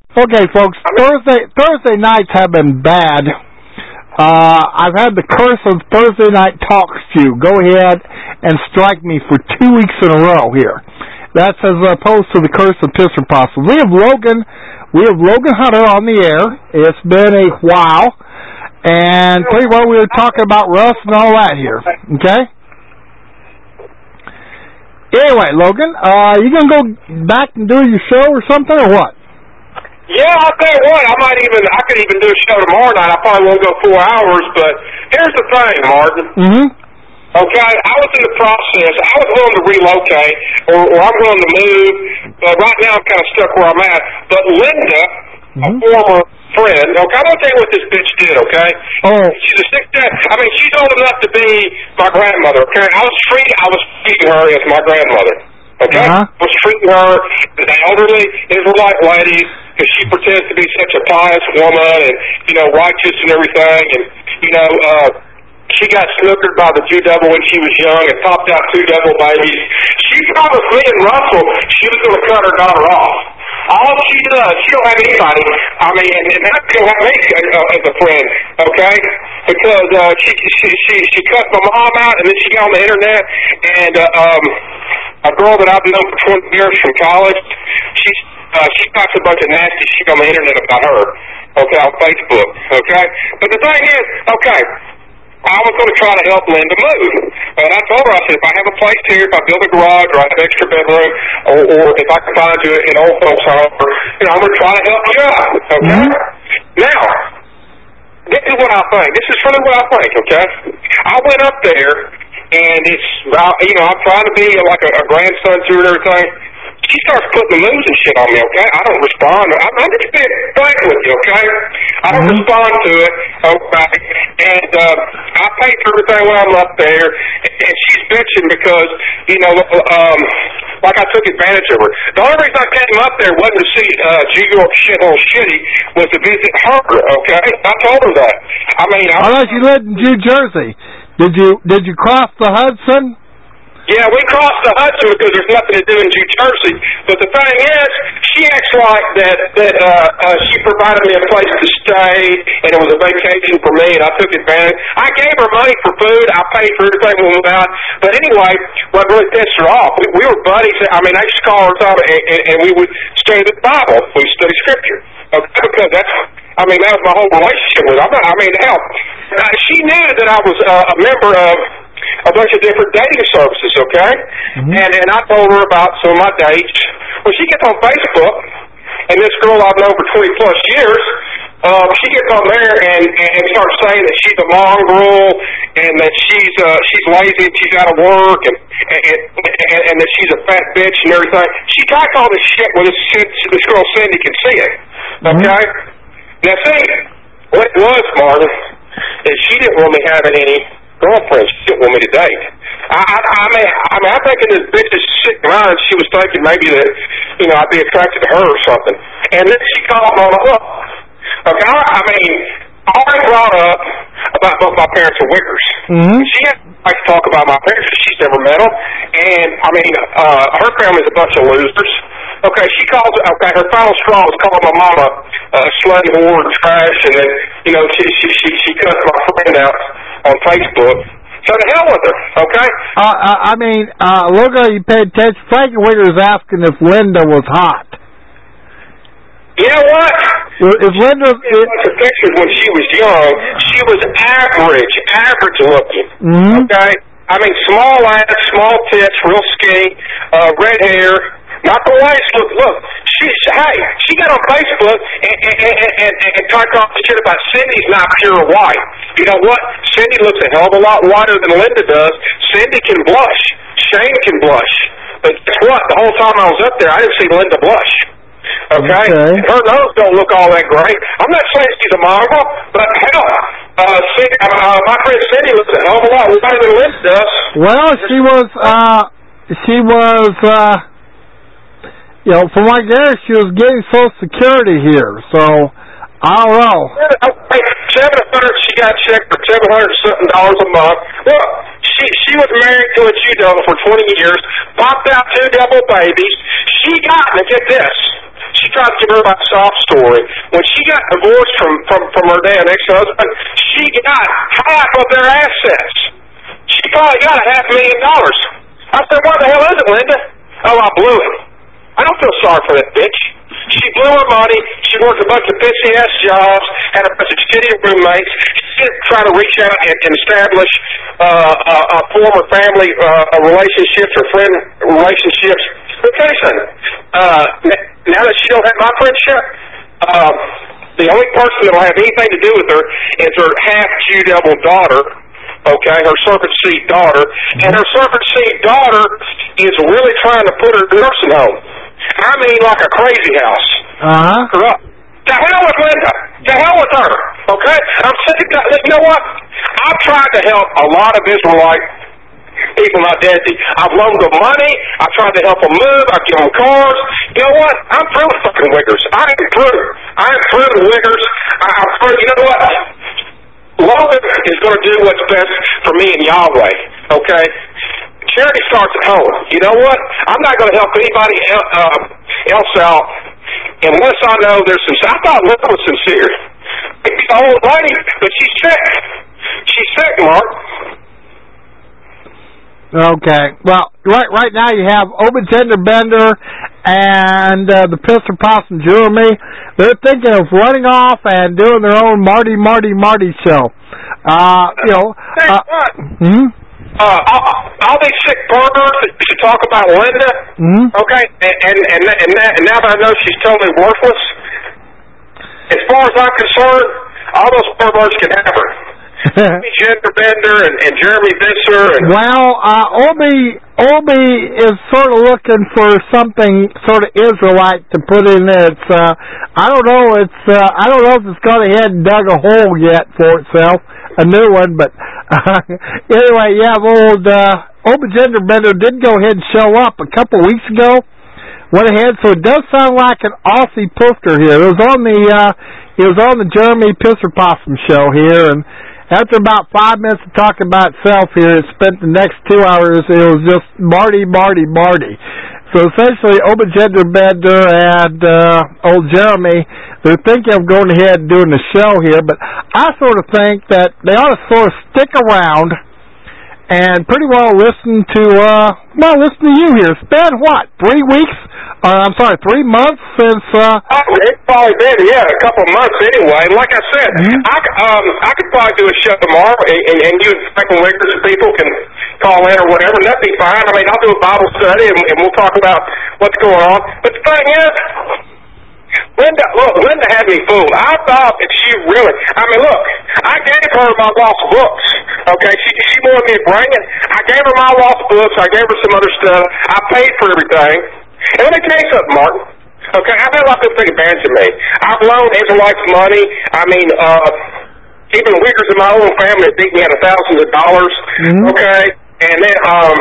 Okay, folks. Thursday Thursday nights have been bad. Uh, I've had the curse of Thursday night talks to you. Go ahead and strike me for two weeks in a row here. That's as opposed to the curse of Pisser Possum. We have Logan, we have Logan Hunter on the air. It's been a while, and tell you what, we were talking about Russ and all that here. Okay. Anyway, Logan, uh, you gonna go back and do your show or something, or what? Yeah, I'll tell you what, I might even, I could even do a show tomorrow night. I probably won't go four hours, but here's the thing, Martin. Mm-hmm. Okay, I was in the process. I was willing to relocate, or, or I'm willing to move, but right now I'm kind of stuck where I'm at. But Linda, mm-hmm. a former friend, okay, I'm going to tell you what this bitch did, okay? Oh. She's a sick dad. I mean, she's old enough to be my grandmother, okay? I was treating, I was treating her as my grandmother, okay? Uh-huh. I was treating her as an elderly Israelite lady, because she pretends to be such a pious woman and, you know, righteous and everything, and, you know, uh, she got snookered by the Jew devil when she was young and popped out two devil babies. She promised me and Russell she was going to cut her daughter off. All she does, she don't have anybody. I mean, and, and that's going to have me uh, as a friend, okay? Because uh, she, she she she cut my mom out, and then she got on the internet, and uh, um, a girl that I've known for twenty years from college, she uh, she talks a bunch of nasty shit on the internet about her, okay, on Facebook, okay? But the thing is, okay, I was going to try to help Linda move. And I told her, I said, if I have a place here, if I build a garage or I have an extra bedroom, or, or if I can find you an old folks home, or, you know, I'm going to try to help you out, okay? Mm-hmm. Now, this is what I think. This is really what I think, okay? I went up there, and it's, you know, I'm trying to be like a, a grandson to her and everything. She starts putting the moves and shit on me, okay? I don't respond. I'm, I'm just being frank with you, okay? I don't mm-hmm. respond to it, okay? And uh, I pay for everything when I'm up there, and she's bitching because, you know, um, like I took advantage of her. The only reason I came up there wasn't to see uh, New York shithole shitty, was to visit her, okay? I told her that. I mean, I thought you lived in New Jersey. Did you did you cross the Hudson? Yeah, we crossed the Hudson because there's nothing to do in New Jersey. But the thing is, she acts like that that uh, uh, she provided me a place to stay, and it was a vacation for me, and I took advantage. I gave her money for food. I paid for everything we went out. But anyway, what really pissed her off, we, we were buddies. I mean, I used to call her time, and, and, and we would study the Bible. We would study Scripture. Okay, because that's, I mean, that was my whole relationship with her. I mean, I mean hell, uh, she knew that I was uh, a member of a bunch of different dating services, okay? Mm-hmm. And and I told her about some of my dates. Well, she gets on Facebook, and this girl I've known for twenty plus years, um, she gets on there and, and starts saying that she's a mongrel, and that she's uh, she's lazy and she's out of work, and and, and and that she's a fat bitch and everything. She typed all this shit where this this girl Cindy can see it, okay? Mm-hmm. Now, see, what it was, Martin, is she didn't really have any girlfriend. She didn't want me to date. I, I, I mean, I mean, I'm thinking this bitch is sitting around. She was thinking maybe that, you know, I'd be attracted to her or something. And then she called me on the hook. Okay, I, I mean, I already brought up about both my parents are Wiggers. Mm-hmm. She had like to talk about my parents because she's never met them. And I mean, uh, her family's a bunch of losers. Okay, she calls. Okay, her final straw was calling my mama a uh, slutty whore and trash, and then you know she she she, she cussed my friend out on Facebook. So to hell with her, okay? Uh, I mean, uh, look how you paid attention. Frankie Wigger is asking if Linda was hot. You know what? If Linda... It, the pictures when she was young, she was average, average looking, mm-hmm. okay? I mean, small ass, small tits, real skinny, uh, red hair, not the waist. Look, look, she, hey, she got on Facebook and, and, and, and, and talked off the shit about Cindy's not pure white. You know what? Cindy looks a hell of a lot whiter than Linda does. Cindy can blush. Shane can blush. But guess what? The whole time I was up there, I didn't see Linda blush. Okay? okay. Her nose don't look all that great. I'm not saying she's a model, but hell, uh, Cindy, uh, my friend Cindy looks a hell of a lot whiter than Linda does. Well, she was, uh, she was, uh, you know, from my guess, she was getting Social Security here, so I don't know. Seven hundred, she got checked for seven hundred something dollars a month. Well, she she was married to a Jew devil for twenty years, popped out two double babies. She got, and get this, she tried to give her a soft story. When she got divorced from, from, from her dad, ex-husband, she got half of their assets. She probably got a half million dollars. I said, what the hell is it, Linda? Oh, I blew it. I don't feel sorry for that bitch. She blew her money. She worked a bunch of pissy-ass jobs, had a bunch of shitty roommates. She didn't try to reach out and, and establish uh, uh, uh, former family uh, relationships or friend relationships. But listen, uh, now that she don't have my friendship, uh, the only person that will have anything to do with her is her half-Jew-devil daughter, okay, her serpent seed daughter, and her serpent seed daughter is really trying to put her in a nursing home. I mean, like a crazy house. Uh-huh. Corrupt. To hell with Linda. To hell with her. Okay? I'm sick of that. You know what? I've tried to help a lot of Israelite people not dead. I've loaned them money. I've tried to help them move. I've given them cars. You know what? I'm through with fucking Wiggers. I am through. I am through with Wiggers. I'm through. You know what? Logan is going to do what's best for me and Yahweh. Okay? Charity starts at home. You know what? I'm not going to help anybody else out unless I know there's some. I thought Linda was sincere. She's an old lady, but she's sick. She's sick, Mark. Okay. Well, right right now you have Obed Bender and uh, the Pisser Possum Jeremy. They're thinking of running off and doing their own Marty, Marty, Marty show. Uh, you know. Hey, uh, what? Hmm? Uh, all, all these sick burgers that you talk about Linda, mm-hmm. okay, and and and, and, that, and now that I know she's totally worthless, as far as I'm concerned, all those perverts can have her. Gender Bender and, and Jeremy Visser. And well, uh, Obi Obi is sort of looking for something sort of Israelite to put in there. It's uh, I don't know. It's uh, I don't know if it's gone ahead and dug a hole yet for itself. A new one, but uh, anyway, yeah, old uh, Obed Bender did go ahead and show up a couple weeks ago. Went ahead, so it does sound like an Aussie poofter here. It was on the uh, it was on the Jeremy Pisser Possum show here, and after about five minutes of talking about itself here, it spent the next two hours. It was just Marty, Marty, Marty. So essentially, Obed Bender and uh, old Jeremy, they're thinking of going ahead and doing the show here, but I sort of think that they ought to sort of stick around and pretty well listen to, uh, well, listen to you here. It's been, what, three weeks? Uh, I'm sorry, three months since, uh... Oh, it's probably been, yeah, a couple of months anyway. Like I said, mm-hmm. I, um, I could probably do a show tomorrow, and, and, and you second wiggers people can call in or whatever, and that'd be fine. I mean, I'll do a Bible study, and, and we'll talk about what's going on. But the thing is, Linda, look, Linda had me fooled. I thought that she really, I mean, look, I gave her my lost books, okay? She she wanted me to bring it. I gave her my lost books. I gave her some other stuff. I paid for everything. And let me tell you something, Martin. Okay, I've had a lot of people take advantage of me. I've loaned Israelites money. I mean, uh, even Uyghurs in my own family beat me out of thousands of dollars, mm-hmm. okay? And then, um...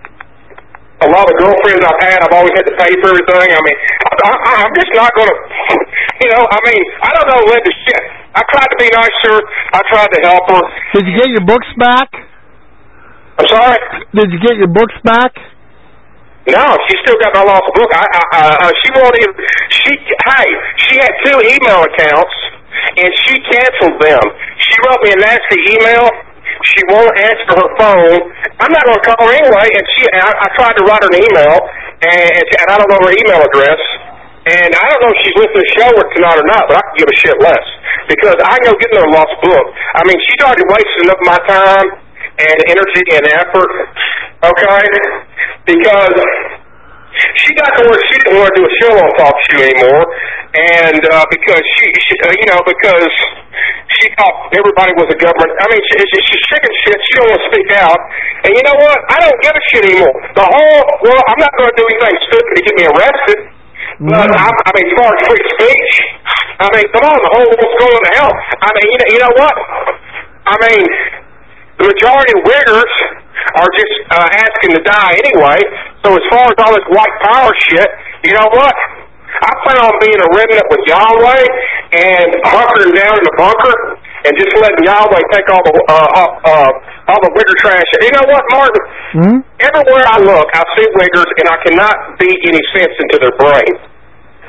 a lot of girlfriends I've had, I've always had to pay for everything. I mean, I, I, I'm just not going to, you know, I mean, I don't know Linda shit. I tried to be nice to her. I tried to help her. Did you get your books back? I'm sorry? Did you get your books back? No, she still got my lost book. I, I, I, she won't even, she, hey, she had two email accounts, and she canceled them. She wrote me a nasty email. She won't answer her phone. I'm not going to call her anyway. And she, I, I tried to write her an email, and, and I don't know her email address. And I don't know if she's listening to the show tonight or not, but I can give a shit less because I can go get another lost book. I mean, she's already wasted enough of my time and energy and effort. Okay, because she got to where she didn't want to do a show on Talk Show anymore, and uh, because she, she uh, you know, because she thought everybody was a government. I mean, she, she, she's sick of shit. She don't want to speak out. And you know what? I don't give a shit anymore. The whole, well, I'm not going to do anything stupid to get me arrested. Mm-hmm. But I, I mean, as far as free speech, I mean, come on, the whole world's going to hell. I mean, you know, you know what? I mean, the majority of Uyghurs are just uh, asking to die anyway. So as far as all this white power shit, you know what? I plan on being a remnant with Yahweh and hunkering down in the bunker and just letting Yahweh take all the uh, uh, all the Uyghur trash. You know what, Martin? Mm-hmm. Everywhere I look, I see Uyghurs, and I cannot beat any sense into their brain.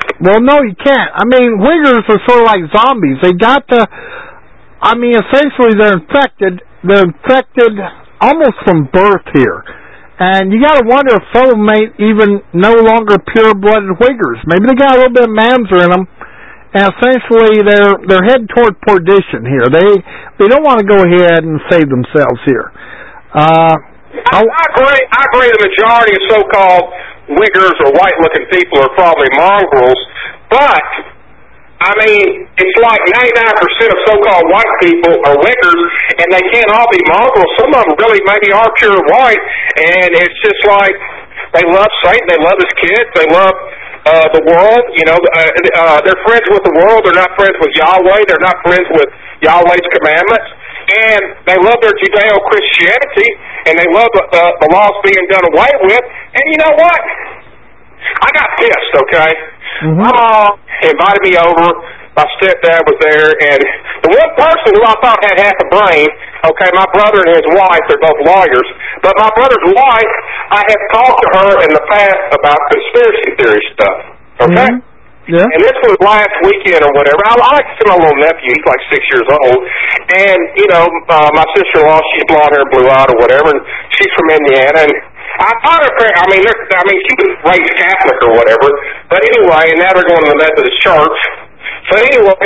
Well, no, you can't. I mean, Uyghurs are sort of like zombies. They got to, I mean, essentially they're infected. They're infected almost from birth here. And you got to wonder if some of them ain't even no longer pure-blooded Uyghurs. Maybe they got a little bit of Mamzer in them, and essentially they're they're heading toward perdition here. They they don't want to go ahead and save themselves here. Uh, I, I agree. I agree. The majority of so-called Uyghurs or white-looking people are probably mongrels, but I mean, it's like ninety-nine percent of so-called white people are Uyghurs, and they can't all be mongrels. Some of them really maybe are pure white, and it's just like they love Satan, they love his kids, they love uh, the world. You know, uh, uh, they're friends with the world. They're not friends with Yahweh. They're not friends with Yahweh's commandments, and they love their Judeo-Christianity, and they love the, uh, the laws being done away with. And you know what? I got pissed, okay? Mm-hmm. My mom invited me over. My stepdad was there, and the one person who I thought had half a brain, okay, my brother and his wife, they're both lawyers, but my brother's wife, I have talked to her in the past about conspiracy theory stuff, okay? Mm-hmm. Yeah. And this was last weekend or whatever. I, I like to see my little nephew. He's like six years old. And, you know, uh, my sister-in-law, she's blonde hair, blue eyed or whatever, and she's from Indiana, and I thought her, I mean, I mean, she was raised Catholic or whatever, but anyway, and now they're going to the Methodist Church. So anyway,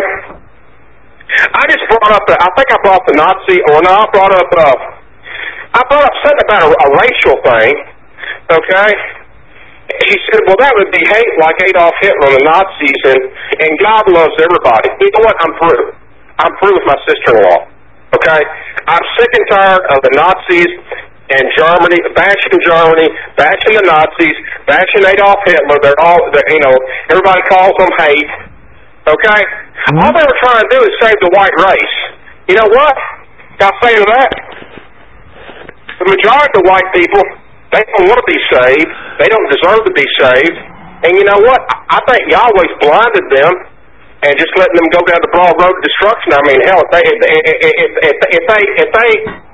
I just brought up, the, I think I brought the Nazi, or no, I brought up, uh, I brought up something about a, a racial thing, okay? She said, well, that would be hate like Adolf Hitler and the Nazis, and, and God loves everybody. You know what? I'm through. I'm through with my sister-in-law, okay? I'm sick and tired of the Nazis and Germany, bashing Germany, bashing the Nazis, bashing Adolf Hitler. They're all, they're, you know, everybody calls them hate. Okay? Mm-hmm. All they were trying to do is save the white race. You know what? I'll say to that. The majority of the white people, they don't want to be saved. They don't deserve to be saved. And you know what? I think Yahweh's blinded them and just letting them go down the broad road of destruction. I mean, hell, if they, if, if, if, if they, if they,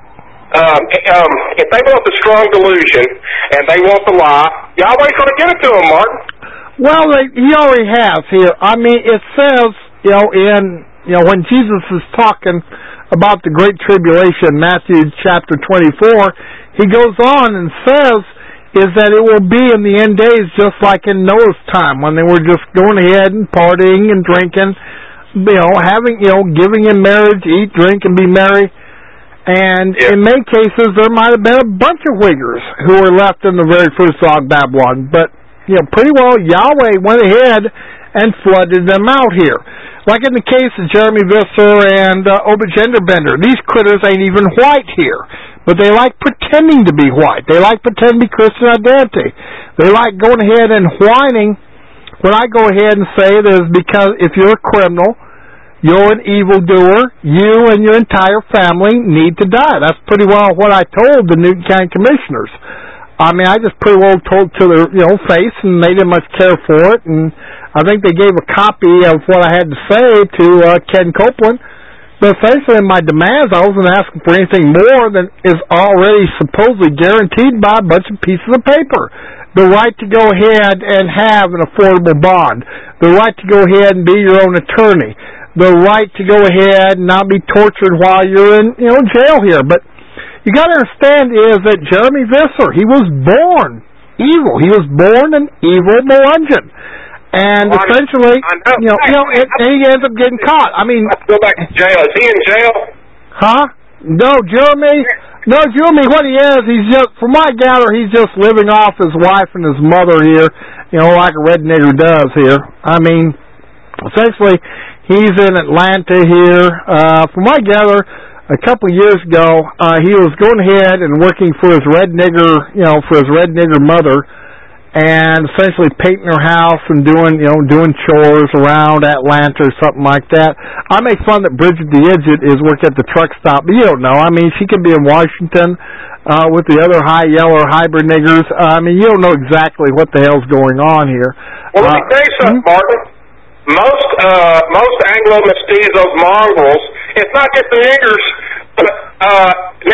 Um, um, if they want the strong delusion and they want the lie, Yahweh's going to give it to them, Martin. Well, they, he already has here. I mean, it says, you know, in, you know, when Jesus is talking about the Great Tribulation, Matthew chapter twenty-four, he goes on and says, is that it will be in the end days just like in Noah's time, when they were just going ahead and partying and drinking, you know, having, you know, giving in marriage, eat, drink, and be merry. And yeah. In many cases, there might have been a bunch of Uyghurs who were left in the very first Zog Babylon. But, you know, pretty well Yahweh went ahead and flooded them out here. Like in the case of Jeremy Visser and uh, Obed Genderbender, these critters ain't even white here. But they like pretending to be white. They like pretending to be Christian identity. They like going ahead and whining when I go ahead and say that it's because if you're a criminal, you're an evildoer, you and your entire family need to die. That's pretty well what I told the Newton County Commissioners. I mean, I just pretty well told to their, you know, face, and they didn't much care for it, and I think they gave a copy of what I had to say to uh, Ken Copeland. But essentially in my demands, I wasn't asking for anything more than is already supposedly guaranteed by a bunch of pieces of paper. The right to go ahead and have an affordable bond. The right to go ahead and be your own attorney. The right to go ahead and not be tortured while you're in, you know, jail here. But you got to understand is that Jeremy Visser, he was born evil. He was born an evil Melungeon. And well, essentially, know. you know, you know, and, and he ends up getting caught. I mean, let's go back to jail. Is he in jail? Huh? No, Jeremy. No, Jeremy. What he is, he's just, from what I gather, he's just living off his wife and his mother here. You know, like a red nigger does here. I mean, essentially, he's in Atlanta here. Uh, from what I gather, a couple of years ago, uh, he was going ahead and working for his red nigger, you know, for his red nigger mother, and essentially painting her house and doing, you know, doing chores around Atlanta or something like that. I make fun that Bridget the Idiot is working at the truck stop, but you don't know. I mean, she could be in Washington uh, with the other high yellow hybrid niggers. Uh, I mean, you don't know exactly what the hell's going on here. Well, let me tell you something, uh, Martin. Most uh, most Anglo-mestizos, mongrels, it's not just the niggers, but uh, now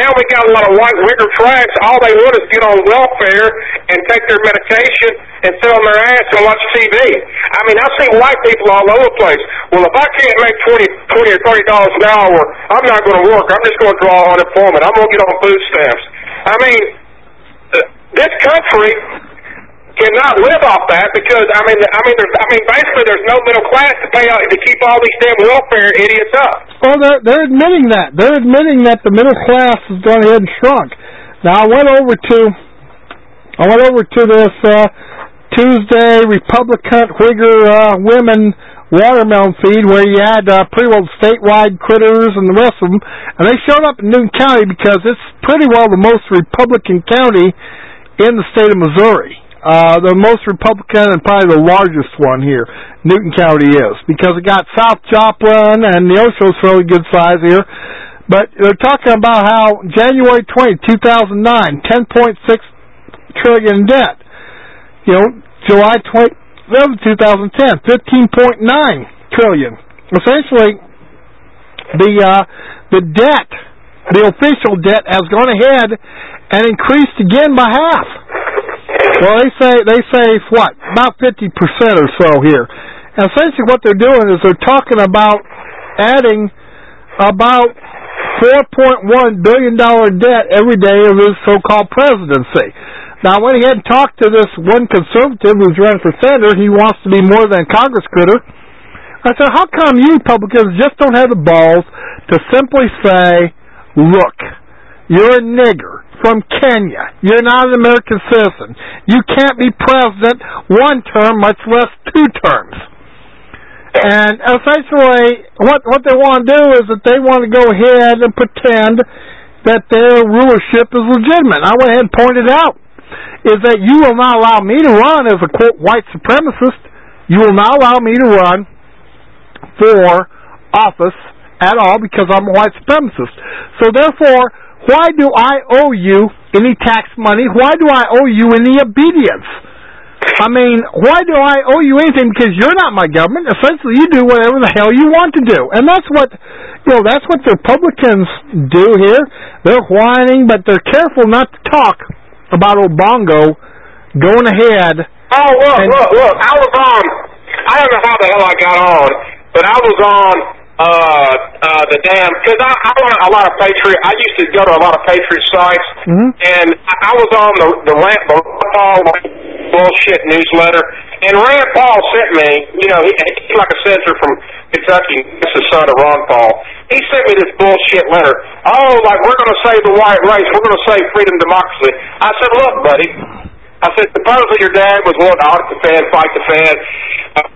now we got a lot of white wigger tracks. All they want is get on welfare and take their medication and sit on their ass and watch T V. I mean, I see white people all over the place. Well, if I can't make twenty, twenty or thirty dollars an hour, I'm not going to work. I'm just going to draw unemployment. I'm going to get on food stamps. I mean, this country cannot live off that because I mean, I mean, there's, I mean, basically, there's no middle class to pay out to keep all these damn welfare idiots up. Well, they're they're admitting that they're admitting that the middle class has gone ahead and shrunk. Now, I went over to I went over to this uh, Tuesday Republican Whigger uh, women watermelon feed where you had uh, pretty well statewide critters and the rest of them, and they showed up in Newton County because it's pretty well the most Republican county in the state of Missouri. Uh, the most Republican and probably the largest one here, Newton County is, because it got South Joplin and Neosho's fairly good size here. But they're talking about how January twentieth, two thousand nine, ten point six trillion in debt. You know, July twenty-seventh, two thousand ten, fifteen point nine trillion. Essentially, the uh, the debt, the official debt, has gone ahead and increased again by half. Well, they say they say what about fifty percent or so here. And essentially, what they're doing is they're talking about adding about four point one billion dollar debt every day of his so-called presidency. Now, I went ahead and talked to this one conservative who's running for senator. He wants to be more than a Congress critter. I said, how come you Republicans just don't have the balls to simply say, look, you're a nigger from Kenya. You're not an American citizen. You can't be president one term, much less two terms. And essentially, what what they want to do is that they want to go ahead and pretend that their rulership is legitimate. I went ahead and pointed out is that you will not allow me to run as a, quote, white supremacist. You will not allow me to run for office at all because I'm a white supremacist. So therefore, why do I owe you any tax money? Why do I owe you any obedience? I mean, why do I owe you anything? Because you're not my government. Essentially, you do whatever the hell you want to do. And that's what, you know, that's what the Republicans do here. They're whining, but they're careful not to talk about Obongo going ahead. Oh, look, look, look. I was on, I don't know how the hell I got on, but I was on Uh, uh, the damn, because I, I run a lot of Patriot, I used to go to a lot of Patriot sites, mm-hmm. and I, I was on the, the Rand Paul bullshit newsletter, and Rand Paul sent me, you know, he, he's like a senator from Kentucky, that's the son of Ron Paul, he sent me this bullshit letter, oh, like, we're going to save the white race, we're going to save freedom and democracy. I said, look, buddy, I said, supposedly your dad was one to audit the Fed, fight the Fed, uh,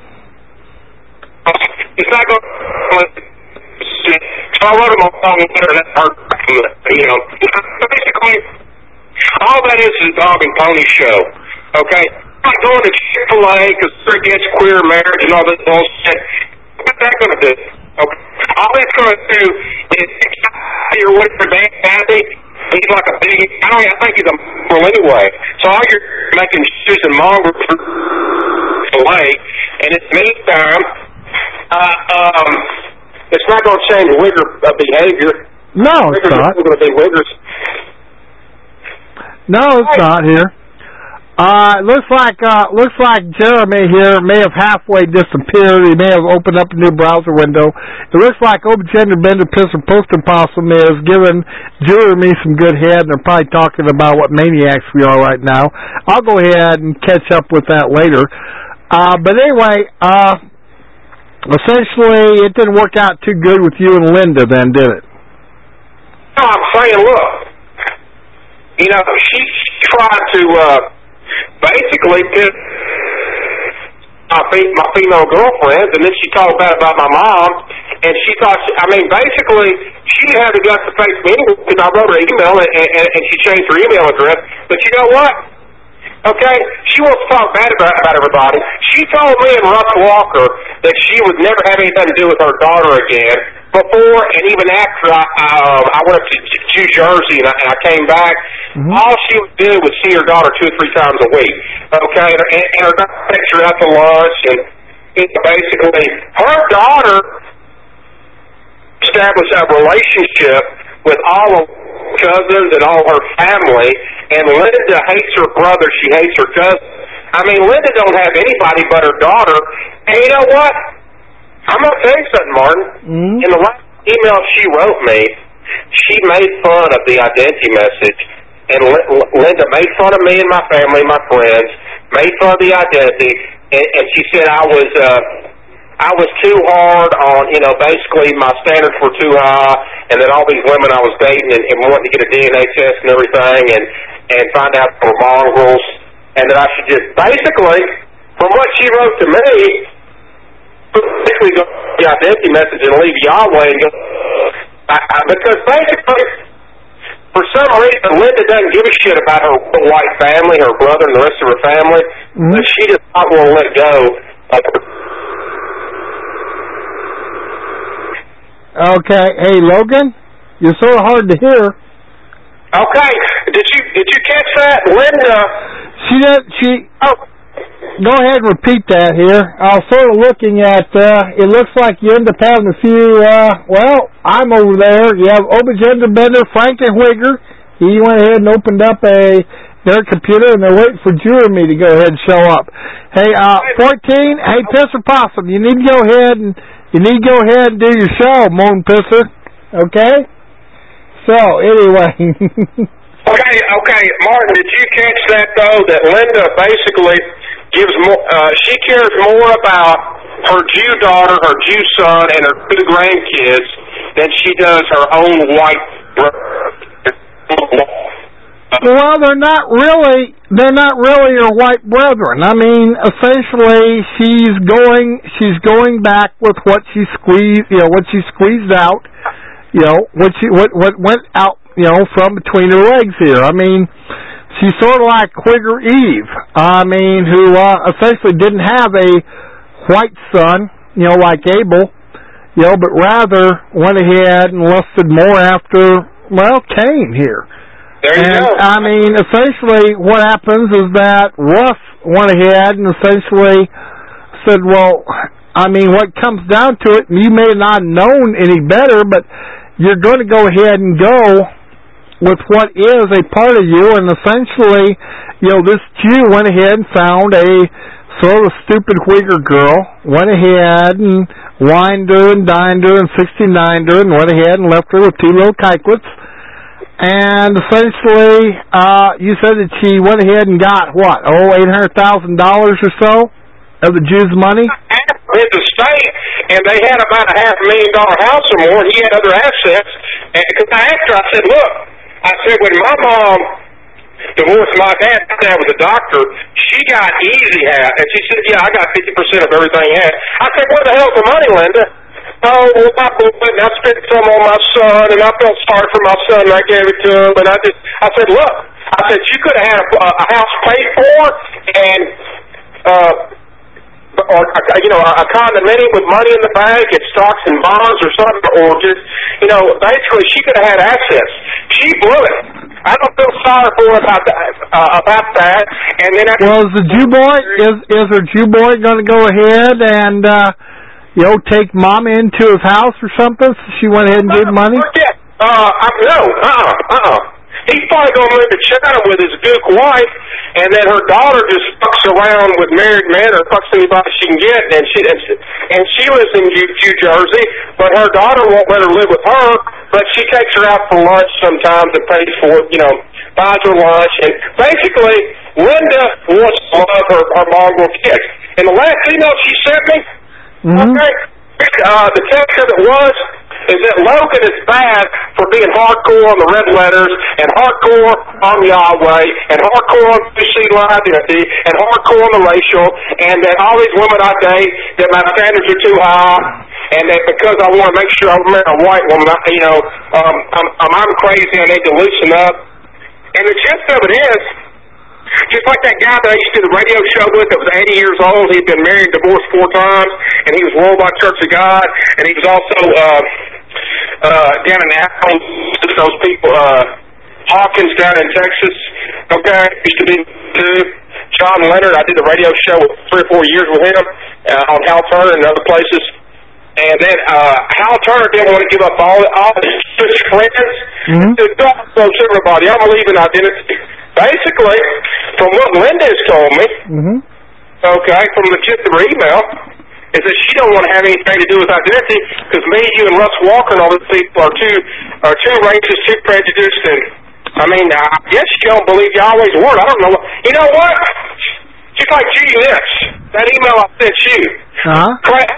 it's not going to... So I wrote him a long letter that hurt, you know. Basically, all that is is a dog and pony show, okay? I'm not going to Chick-fil-A because they're against queer marriage and all this bullshit. What's that going to do? Okay? All it's going to do is you're with your dad, Kathy. He's like a big, I don't I think he's a mongrel anyway. So all you're making shoes and mongrels away, and in the meantime, Uh, um, it's not going to change Wigger uh, behavior. No, it's Wiggers not. are going to be Wiggers. No, it's not here. Uh, it looks like uh, looks like Jeremy here may have halfway disappeared. He may have opened up a new browser window. It looks like Obagender Bender Pisser Poster Possum is giving Jeremy some good head, and they're probably talking about what maniacs we are right now. I'll go ahead and catch up with that later. Uh, but anyway, uh. Essentially, it didn't work out too good with you and Linda then, did it? No, I'm saying, look, you know, she tried to uh, basically pick my, my female girlfriends, and then she talked bad about my mom, and she thought, she, I mean, basically, she had the guts to face me anyway because I wrote her email, and, and, and she changed her email address. But you know what? Okay, she wants to talk bad about, about everybody. She told me and Russ Walker that she would never have anything to do with her daughter again before and even after I, uh, I went up to New Jersey and I, and I came back. Mm-hmm. All she would do was see her daughter two or three times a week. Okay, and, and, and her daughter takes her out to lunch, and it's basically her daughter established a relationship with all of cousins and all her family, and Linda hates her brother. She hates her cousin. I mean, Linda don't have anybody but her daughter. And you know what? I'm going to tell you something, Martin. Mm-hmm. In the last email she wrote me, she made fun of the identity message. And Linda made fun of me and my family, my friends, made fun of the identity, and, and she said I was uh, I was too hard on, you know, basically my standards were too high, and that all these women I was dating and, and wanting to get a D N A test and everything, and and find out they were mongrels, and that I should just basically, from what she wrote to me, basically go to the identity message and leave Yahweh and go, I, I, because basically, for some reason, Linda doesn't give a shit about her white family, her brother, and the rest of her family. Mm-hmm. But she does not want to let go of her. Okay. Hey, Logan, you're sort of hard to hear. Okay. Did you did you catch that, Linda? She did. She. Oh. Go ahead and repeat that here. I was sort of looking at, uh, it looks like you end up having a few, uh, well, I'm over there. You have Obagender Bender, Frankenwigger. He went ahead and opened up a their computer, and they're waiting for Jeremy to go ahead and show up. Hey, uh, fourteen, hey, Pisser Possum, you need to go ahead and, you need to go ahead and do your show, Moan Pisser. Okay? So, anyway. okay, okay, Martin, did you catch that, though, that Linda basically gives more, uh, she cares more about her Jew daughter, her Jew son, and her two grandkids than she does her own white brother. Well, they're not really, they're not really her white brethren. I mean, essentially, she's going, she's going back with what she squeezed, you know, what she squeezed out, you know, what she, what, what went out, you know, from between her legs here. I mean, she's sort of like Quigger Eve, I mean, who uh, essentially didn't have a white son, you know, like Abel, you know, but rather went ahead and lusted more after, well, Cain here. There you and, go. I mean, essentially what happens is that Russ went ahead and essentially said, well, I mean, what comes down to it, and you may not have known any better, but you're going to go ahead and go with what is a part of you, and essentially, you know, this Jew went ahead and found a sort of stupid Uyghur girl, went ahead and wined her and dined her and sixty-nined her, and went ahead and left her with two little kikewits. And essentially, uh, you said that she went ahead and got, what, oh, eight hundred thousand dollars or so of the Jew's money? His estate, and they had about a half a million dollar house or more, and he had other assets. And because I asked her, I said, look, I said, when my mom divorced my dad, my dad was a doctor, she got easy half. And she said, yeah, I got fifty percent of everything he had. I said, where the hell's the money, Linda? Oh, well, my boy, and I spent some on my son, and I felt sorry for my son, and I gave it to him. And I just, I said, look, I said, you could have had a, a house paid for, and, uh, or, you know, a condominium with money in the bank and stocks and bonds or something, or just, you know, basically she could have had assets. She blew it. I don't feel sorry for her about that. Uh, about that. And then I well, is the Jew boy is is her Jew boy going to go ahead and uh, you know, take Mom into his house or something? So she went ahead and gave money. Yeah. Uh, I, no. Uh. Uh. Uh. He's probably going to live in China with his Duke wife, and then her daughter just fucks around with married men or fucks anybody she can get, and she and she, and she lives in New, New Jersey, but her daughter won't let her live with her, but she takes her out for lunch sometimes and pays for it, you know, buys her lunch, and basically Linda wants to love her, her mongrel kids. And the last email she sent me, mm-hmm. okay, uh, the text of it was, is that Logan is bad for being hardcore on the red letters and hardcore on Yahweh and hardcore on P-seed identity and hardcore on the racial, and that all these women I date, that my standards are too high, and that because I want to make sure I marry a white woman, I, you know, um, I'm, I'm, I'm crazy, I need to loosen up. And the gist of it is, just like that guy that I used to do the radio show with that was eighty years old, he'd been married and divorced four times, and he was Worldwide Church of God, and he was also uh, uh, down in Abilene, those people, uh, Hawkins down in Texas, okay, used to be too. John Leonard, I did the radio show with three or four years with him uh, on Hal Turner and other places. And then uh, Hal Turner didn't want to give up all all his friends. Mm-hmm. He said, "God, close everybody. I'm leaving identity." Basically, from what Linda has told me, Mm-hmm. okay, from the gist of her email, is that she don't want to have anything to do with identity because me, you, and Russ Walker and all these people are too are too racist, too prejudiced, and I mean, I guess you don't believe Yahweh's word. I don't know. You know what? Just like Judy Nitz, that email I sent you. Uh-huh. Cra-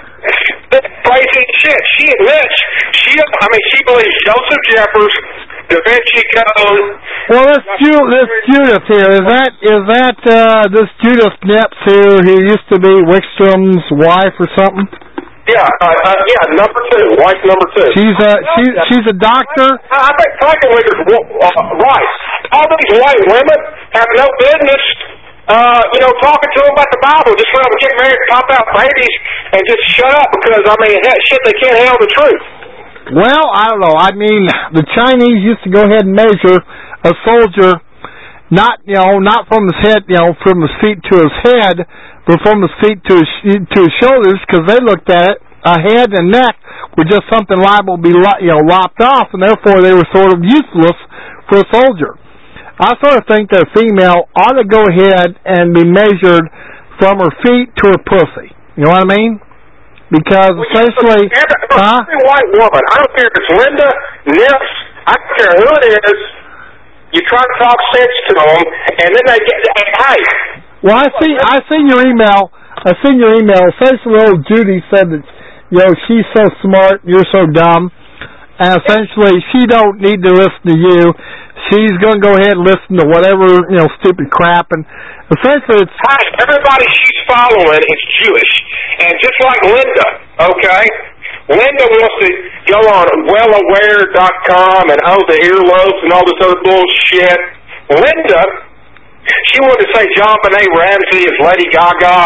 crazy shit. She admits she. I mean, she believes Joseph Jeffers, Da Vinci Code. Well, this, Ju- this Judith here, is that is that uh, this Judith Nips here who used to be Wickstrom's wife or something? Yeah, uh, uh, yeah, number two, wife number two. She's a she, she's a doctor. I, I think Frankenwinger's uh, right. All these white women have no business, uh, you know, talking to them about the Bible. Just let them get married, pop out babies, and just shut up because, I mean, that shit, they can't handle the truth. Well, I don't know. I mean, the Chinese used to go ahead and measure a soldier, not you know, not from his head, you know, from his feet to his head, but from his feet to his to his shoulders, because they looked at it, a head and neck were just something liable to be, you know, lopped off, and therefore they were sort of useless for a soldier. I sort of think that a female ought to go ahead and be measured from her feet to her pussy. You know what I mean? Because well, essentially, every, huh? every white woman, I don't care if it's Linda, Nips, I don't care who it is, you try to talk sense to them, and then they get, and, hey. Well, I see, I seen your email, I seen your email. Essentially, old Judy said that, you know, she's so smart, you're so dumb, and essentially she don't need to listen to you. She's going to go ahead and listen to whatever, you know, stupid crap, and essentially it's... Hi, everybody she's following is Jewish, and just like Linda, okay, Linda wants to go on well aware dot com and oh, the earlobes and all this other bullshit. Linda, she wanted to say John Benet Ramsey is Lady Gaga.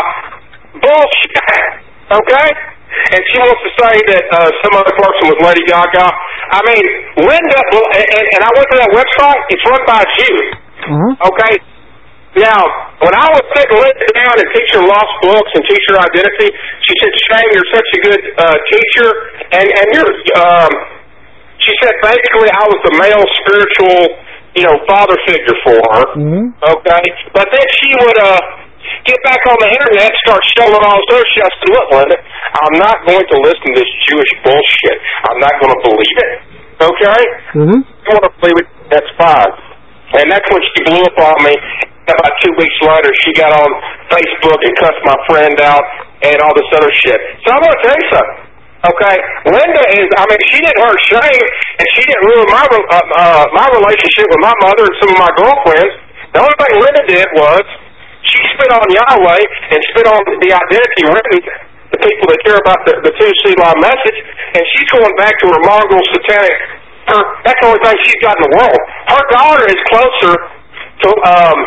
Bullshit, okay? And she wants to say that uh, some other person was Lady Gaga. I mean, Linda, and, and I went to that website, it's run by a Jew. Mm-hmm. Okay? Now, when I was sitting Linda down and teach her lost books and teach her identity, she said, Shane, you're such a good uh, teacher, and, and you're, um, she said, basically, I was the male spiritual, you know, father figure for her. Mm-hmm. Okay? But then she would, uh, get back on the internet, start showing all this other shit. I said, look, Linda, I'm not going to listen to this Jewish bullshit. I'm not going to believe it. Okay? Mm-hmm. If you want to believe it, that's fine. And that's when she blew up on me. About two weeks later, she got on Facebook and cussed my friend out and all this other shit. So I'm going to tell you something. Okay? Linda is, I mean, she didn't hurt Shane, and she didn't ruin my, uh, uh, my relationship with my mother and some of my girlfriends. The only thing Linda did was, she spit on Yahweh and spit on the identity written, the people that care about the, the two Selah message, and she's going back to her mongrel satanic. Her, that's the only thing she's got in the world. Her daughter is closer to, um,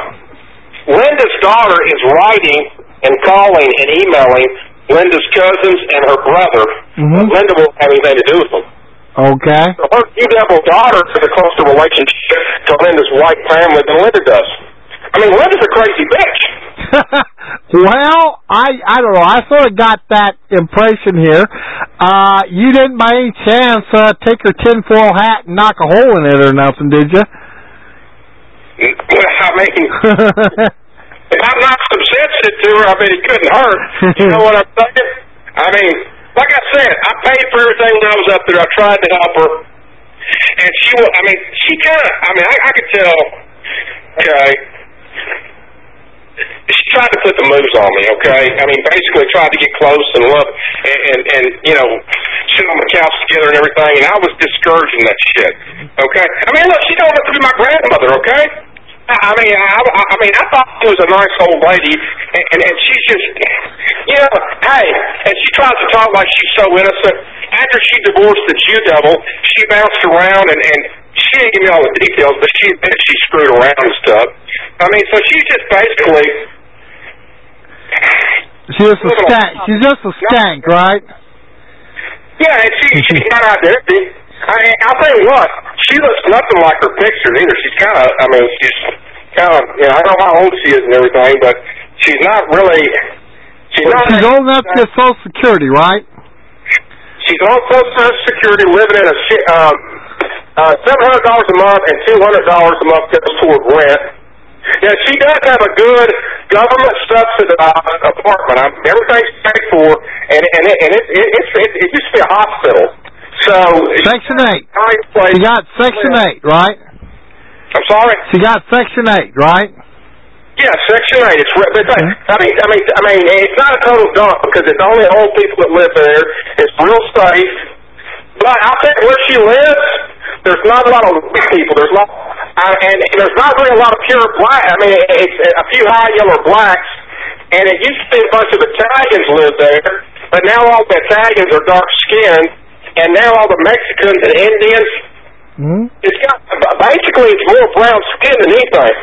Linda's daughter is writing and calling and emailing Linda's cousins and her brother. Mm-hmm. Linda won't have anything to do with them. Okay. So her two-devil daughter has a closer relationship to Linda's white family than Linda does. I mean, Linda's a crazy bitch. Well, I I don't know. I sort of got that impression here. Uh, you didn't by any chance uh, take your tinfoil hat and knock a hole in it or nothing, did you? I mean, if I'm not subsensitive to her, I mean, it couldn't hurt. You know what I'm saying? I mean, like I said, I paid for everything when I was up there. I tried to help her. And she, I mean, she kind of, I mean, I, I could tell, okay, she tried to put the moves on me, okay? I mean, basically tried to get close and love, and, and, and you know, sit on the couch together and everything, and I was discouraging that shit, okay? I mean, look, she don't look to be my grandmother, okay? I, I mean, I, I, I mean, I thought she was a nice old lady, and, and, and she's just, you know, hey, and she tries to talk like she's so innocent. After she divorced the Jew devil, she bounced around, and, and she didn't give me all the details, but she she screwed around and stuff. I mean, so she's just basically... She's just a stank. She's just a stank, right? Yeah, and she, she's got identity. I mean, I'll tell you what, she looks nothing like her picture either. She's kind of, I mean, she's kind of, you know, I don't know how old she is and everything, but she's not really... She's, well, not she's old enough to get Social Security, right? She's on Social Security, living in a um, uh, seven hundred dollars a month and two hundred dollars a month goes toward rent. Yeah, she does have a good government subsidized apartment. I'm, everything's paid for, and and it, and it, it, it, it, it used to be a hospital. So Section eight. Nice place. She got Section eight, right? I'm sorry. She got Section eight, right? Yeah, Section eight. It's but I mean, I mean, I mean, it's not a total dump because it's only old people that live there. It's real safe. But I think where she lives, there's not a lot of people. There's not, uh, and, and there's not really a lot of pure black. I mean, it's a few high yellow blacks, and it used to be a bunch of Italians lived there, but now all the Italians are dark skinned, and now all the Mexicans and Indians. Mm-hmm. It's got basically it's more brown skin than anything.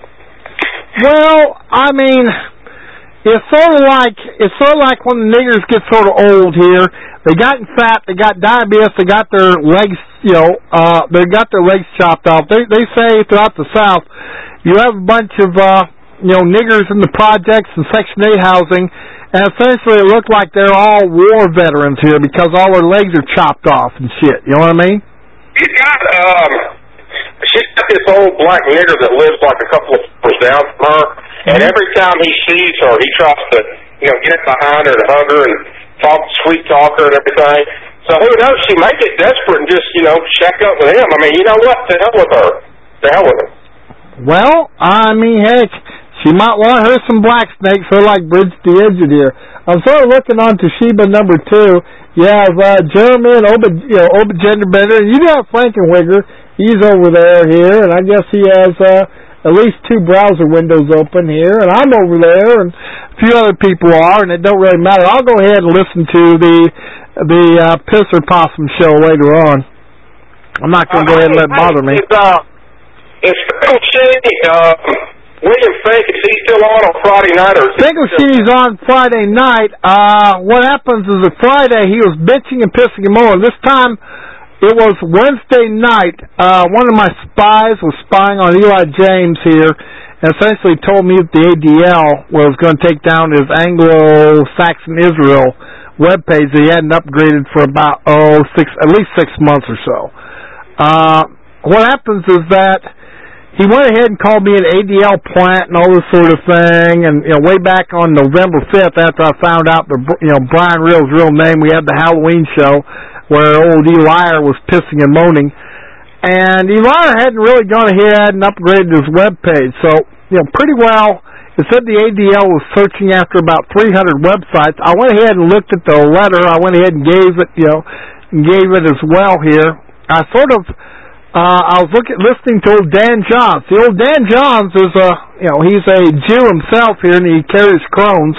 Well, I mean, it's sort of like it's sort of like when the niggers get sort of old here. They got fat, they got diabetes, they got their legs, you know, uh, they got their legs chopped off. They they say throughout the South, you have a bunch of uh, you know niggers in the projects and Section eight housing, and essentially it looked like they're all war veterans here because all their legs are chopped off and shit. You know what I mean? She's got um, she's got this old black nigger that lives like a couple of floors down from her, and every time he sees her, he tries to you know get behind her and hug her and talk, sweet talk her and everything. So who knows? She may get desperate and just you know shack up with him. I mean, you know what? To hell with her. To hell with her. Well, I mean, heck, she might want her some black snakes. Her like Bridge the Engineer. I'm sort of looking on Toshiba number two. You have uh, Jeremy and Oba, you know, Oba Genderbender, and you have Frankenwigger. He's over there here, and I guess he has uh, at least two browser windows open here, and I'm over there, and a few other people are, and it don't really matter. I'll go ahead and listen to the the uh, Piss or Possum show later on. I'm not going to go ahead and let it bother me. It's, uh, it's uh, William Fink, is he still on on Friday night? Or Finkelstein's on Friday night. Uh, what happens is that Friday he was bitching and pissing him over. This time it was Wednesday night. Uh, one of my spies was spying on Eli James here and essentially told me that the A D L was going to take down his Anglo-Saxon Israel webpage that he hadn't upgraded for about, oh, six, at least six months or so. Uh, what happens is that he went ahead and called me an A D L plant and all this sort of thing, and you know, way back on November fifth, after I found out the you know Brian Reel's real name, we had the Halloween show where old Eli was pissing and moaning, and Eli hadn't really gone ahead and upgraded his web page, so you know, pretty well. It said the A D L was searching after about three hundred websites. I went ahead and looked at the letter. I went ahead and gave it, you know, and gave it as well here. I sort of. Uh, I was looking, listening to old Dan Johns. The old Dan Johns is a, you know, he's a Jew himself here, and he carries Crohn's.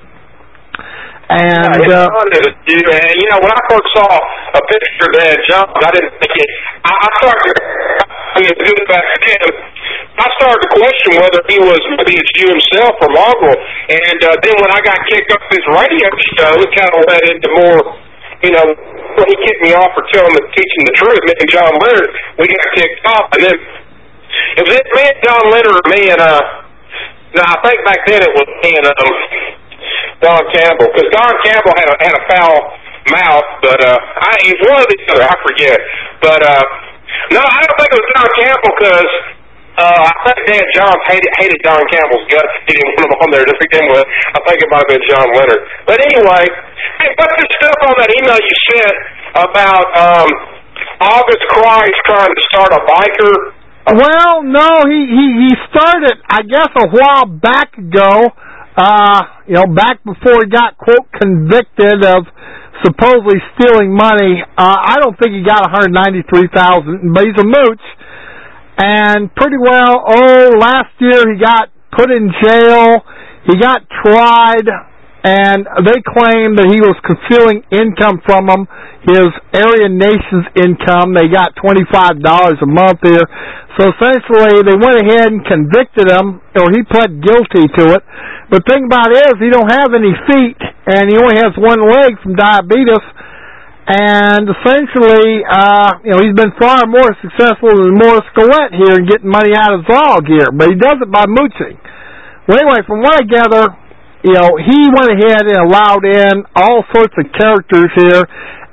And yeah, uh, is a Jew, and you know, when I first saw a picture of Dan Johns, I didn't think it. I, I started. I mean, good back then. I started to question whether he was maybe a Jew himself or mongrel, and uh, then when I got kicked off his radio show, it kind of led into more. You know, when he kicked me off for telling the teaching the truth, me and John Leonard, we got kicked off, and then it was it, me and John Leonard, or me and uh, no, I think back then it was me and um, Don Campbell, because Don Campbell had a had a foul mouth, but uh, I he's one of the other, I forget, but uh, no, I don't think it was Don Campbell because. Uh, I think Dan Johns hated, hated Don Campbell's guts. He didn't want him on there to begin with. I think it might have been John Leonard. But anyway, hey, what's this stuff on that email you sent about um, August Christ trying to start a biker? Well, no, he, he, he started, I guess, a while back ago, uh, you know, back before he got, quote, convicted of supposedly stealing money. Uh, I don't think he got one hundred ninety-three thousand dollars, but he's a mooch. And pretty well, oh, last year he got put in jail, he got tried, and they claimed that he was concealing income from them, his Aryan Nations income. They got twenty-five dollars a month here. So essentially, they went ahead and convicted him, or he pled guilty to it. But the thing about it is, he don't have any feet, and he only has one leg from diabetes. And essentially, uh, you know, he's been far more successful than Morris Collette here in getting money out of Zog here, but he does it by mooching. Well, anyway, from what I gather, you know, he went ahead and allowed in all sorts of characters here,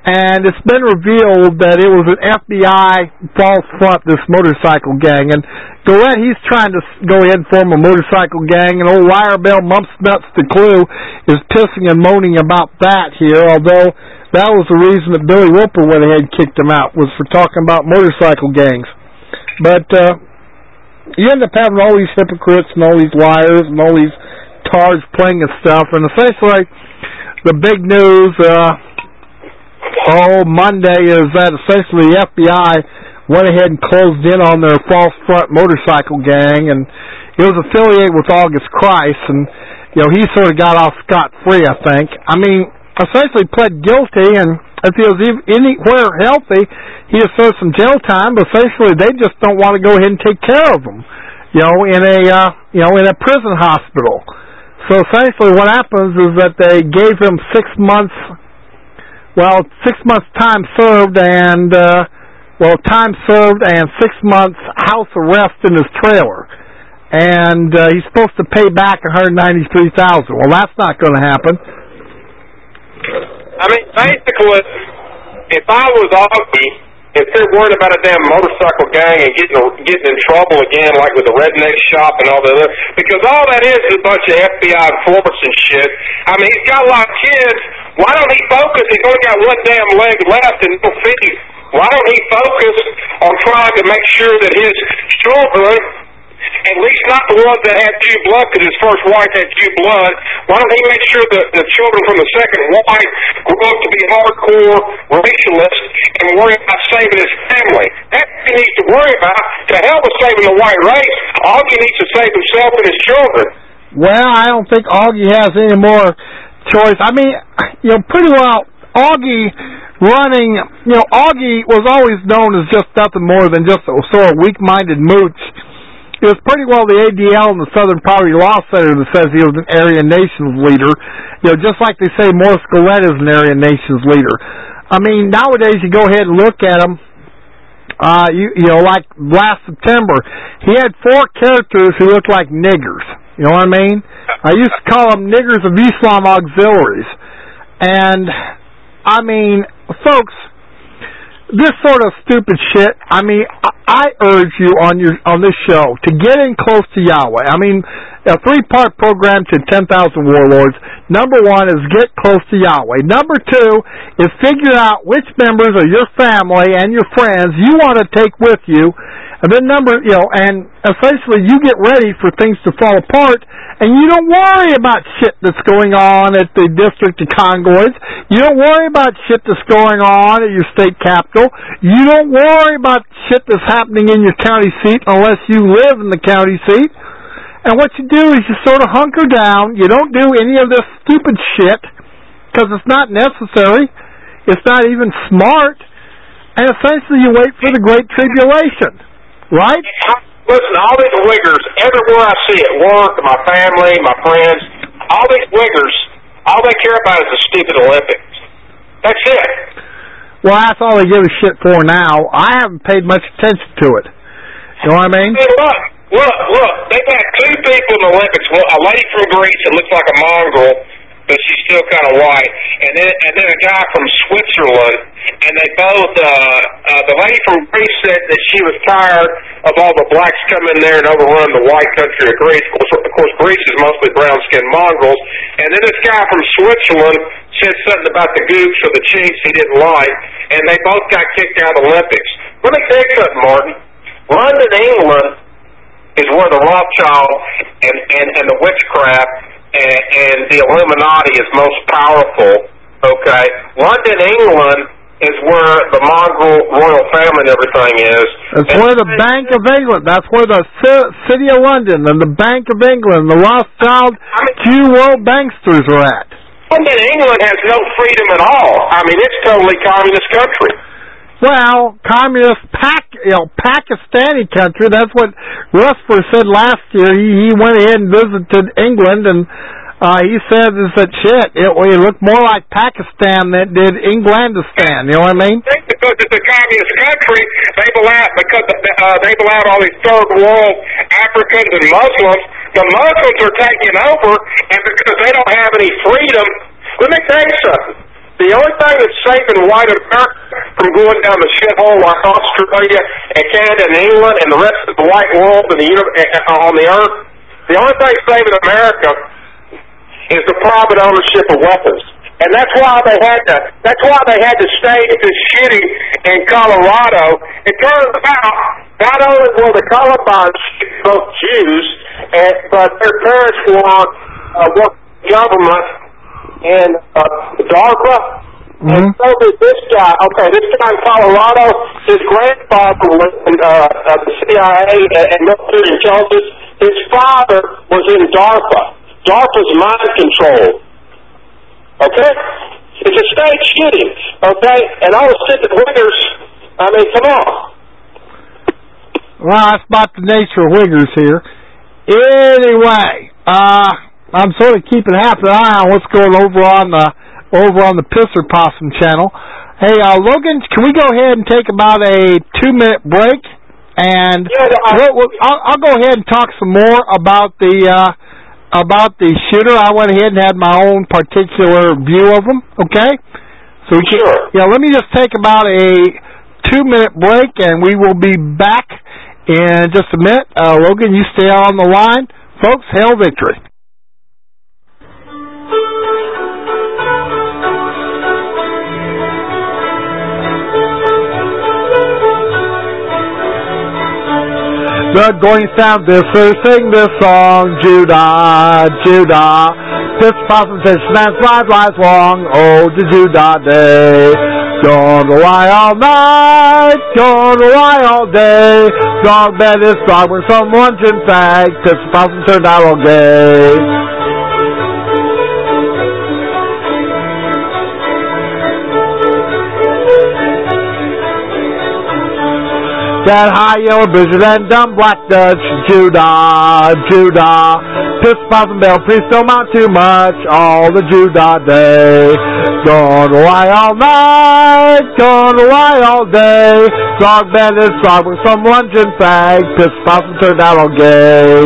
and it's been revealed that it was an F B I false front, this motorcycle gang. And Gillette, he's trying to go in and form a motorcycle gang, and old Liar Bell Mumps Nuts the Clue is pissing and moaning about that here, although that was the reason that Billy Roper went ahead and kicked him out, was for talking about motorcycle gangs. But uh, you end up having all these hypocrites and all these liars and all these tards playing and stuff, and essentially the big news... Uh, Oh, Monday is that essentially the F B I went ahead and closed in on their false front motorcycle gang, and it was affiliated with August Christ, and, you know, he sort of got off scot-free, I think. I mean, essentially pled guilty, and if he was anywhere healthy, he had served some jail time, but essentially they just don't want to go ahead and take care of him, you know, in a, uh, you know, in a prison hospital. So essentially what happens is that they gave him six months... Well, six months time served and, uh, well, time served and six months house arrest in his trailer. And, uh, he's supposed to pay back one hundred ninety-three thousand dollars. Well, that's not going to happen. I mean, basically, if I was Augie, if they're worried about a damn motorcycle gang and getting getting in trouble again, like with the redneck shop and all that other, because all that is is a bunch of F B I informants and shit. I mean, he's got a lot of kids. Why don't he focus? He's only got one damn leg left and no feet. Why don't he focus on trying to make sure that his children, at least not the ones that had Jew blood, because his first wife had Jew blood, why don't he make sure that the children from the second wife grow up to be hardcore racialists and worry about saving his family? That's what he needs to worry about. To hell with saving the white race. Augie needs to save himself and his children. Well, I don't think Augie has any more choice. I mean, you know, pretty well, Augie running, you know, Augie was always known as just nothing more than just a sort of weak-minded mooch. It was pretty well the A D L and the Southern Poverty Law Center that says he was an Aryan Nations leader. You know, just like they say Morris Gillette is an Aryan Nations leader. I mean, nowadays you go ahead and look at him, uh, you, you know, like last September, he had four characters who looked like niggers. You know what I mean? I used to call them niggers of Islam auxiliaries. And, I mean, folks, this sort of stupid shit, I mean, I urge you on your on this show to get in close to Yahweh. I mean, a three-part program to ten thousand warlords. Number one is get close to Yahweh. Number two is figure out which members of your family and your friends you want to take with you. And then number, you know, and essentially you get ready for things to fall apart, and you don't worry about shit that's going on at the District of Congoids. You don't worry about shit that's going on at your state capital. You don't worry about shit that's happening in your county seat unless you live in the county seat. And what you do is you sort of hunker down. You don't do any of this stupid shit because it's not necessary. It's not even smart. And essentially you wait for the Great Tribulation. Right? Listen, all these wiggers, everywhere I see it, work, my family, my friends, all these wiggers, all they care about is the stupid Olympics. That's it. Well, that's all they give a shit for now. I haven't paid much attention to it. You know what I mean? Hey, look, look, look. They've got two people in the Olympics. A lady from Greece that looks like a mongrel, but she's still kind of white, and then and then a guy from Switzerland, and they both, uh, uh, the lady from Greece said that she was tired of all the blacks coming there and overrun the white country of Greece. Of course, of course Greece is mostly brown-skinned mongrels, and then this guy from Switzerland said something about the goops or the chinks he didn't like, and they both got kicked out of the Olympics. Let me tell you something, Martin. London, England is where the Rothschild and, and, and the witchcraft And, and the Illuminati is most powerful, okay? London, England is where the mongrel royal family and everything is. That's and where the Bank of England, that's where the C- City of London and the Bank of England, the Rothschild I mean, Jew world banksters are at. London, England has no freedom at all. I mean, it's totally communist country. Well, communist Pac, you know, Pakistani country. That's what Rusfer said last year. He, he went ahead and visited England, and uh, he said is that shit. It, it looked more like Pakistan than it did Englandistan. You know what I mean? Because it's a communist country, they've allowed because uh, they've allowed all these third world Africans and Muslims. The Muslims are taking over, and because they don't have any freedom, let me tell you something. The only thing that's saving white America from going down the shithole like Australia and Canada and England and the rest of the white world and the uni- on the earth, the only thing saving America is the private ownership of weapons. And that's why they had to. That's why they had to stage this shooting in Colorado. It turns out not only were the Columbine both Jews, and, but their parents were on uh, work government in uh, DARPA. Mm-hmm. And so did this guy. Okay, this guy in Colorado, his grandfather was in uh, uh, the C I A and military intelligence. His father was in DARPA. DARPA's mind control. Okay? It's a state shooting, okay? And all the stupid wiggers, I mean, come on. Well, that's about the nature of wiggers here. Anyway, uh, I'm sort of keeping half an eye on what's going over on the over on the Pisser Possum channel. Hey, uh, Logan, can we go ahead and take about a two-minute break? And yeah, I, we'll, we'll, I'll, I'll go ahead and talk some more about the... Uh, about the shooter. I went ahead and had my own particular view of him, okay? So we can, sure. Yeah, let me just take about a two-minute break, and we will be back in just a minute. Uh, Logan, you stay on the line. Folks, hail victory. The going sound this or sing this song, Judah, Judah. This possum says, man's life lies long, oh, the Judah day. Gonna lie all night, gonna lie all day. Dog bed is dog when someone's in fact, this possum turned out all gay. That high yellow blizzard and dumb black Dutch, Judah, Judah. Piss possum bell, please don't mount too much, all the Judah day. Gonna lie all night, gonna lie all day. Dog bandit, dog with some luncheon fag, piss possum turned out all gay.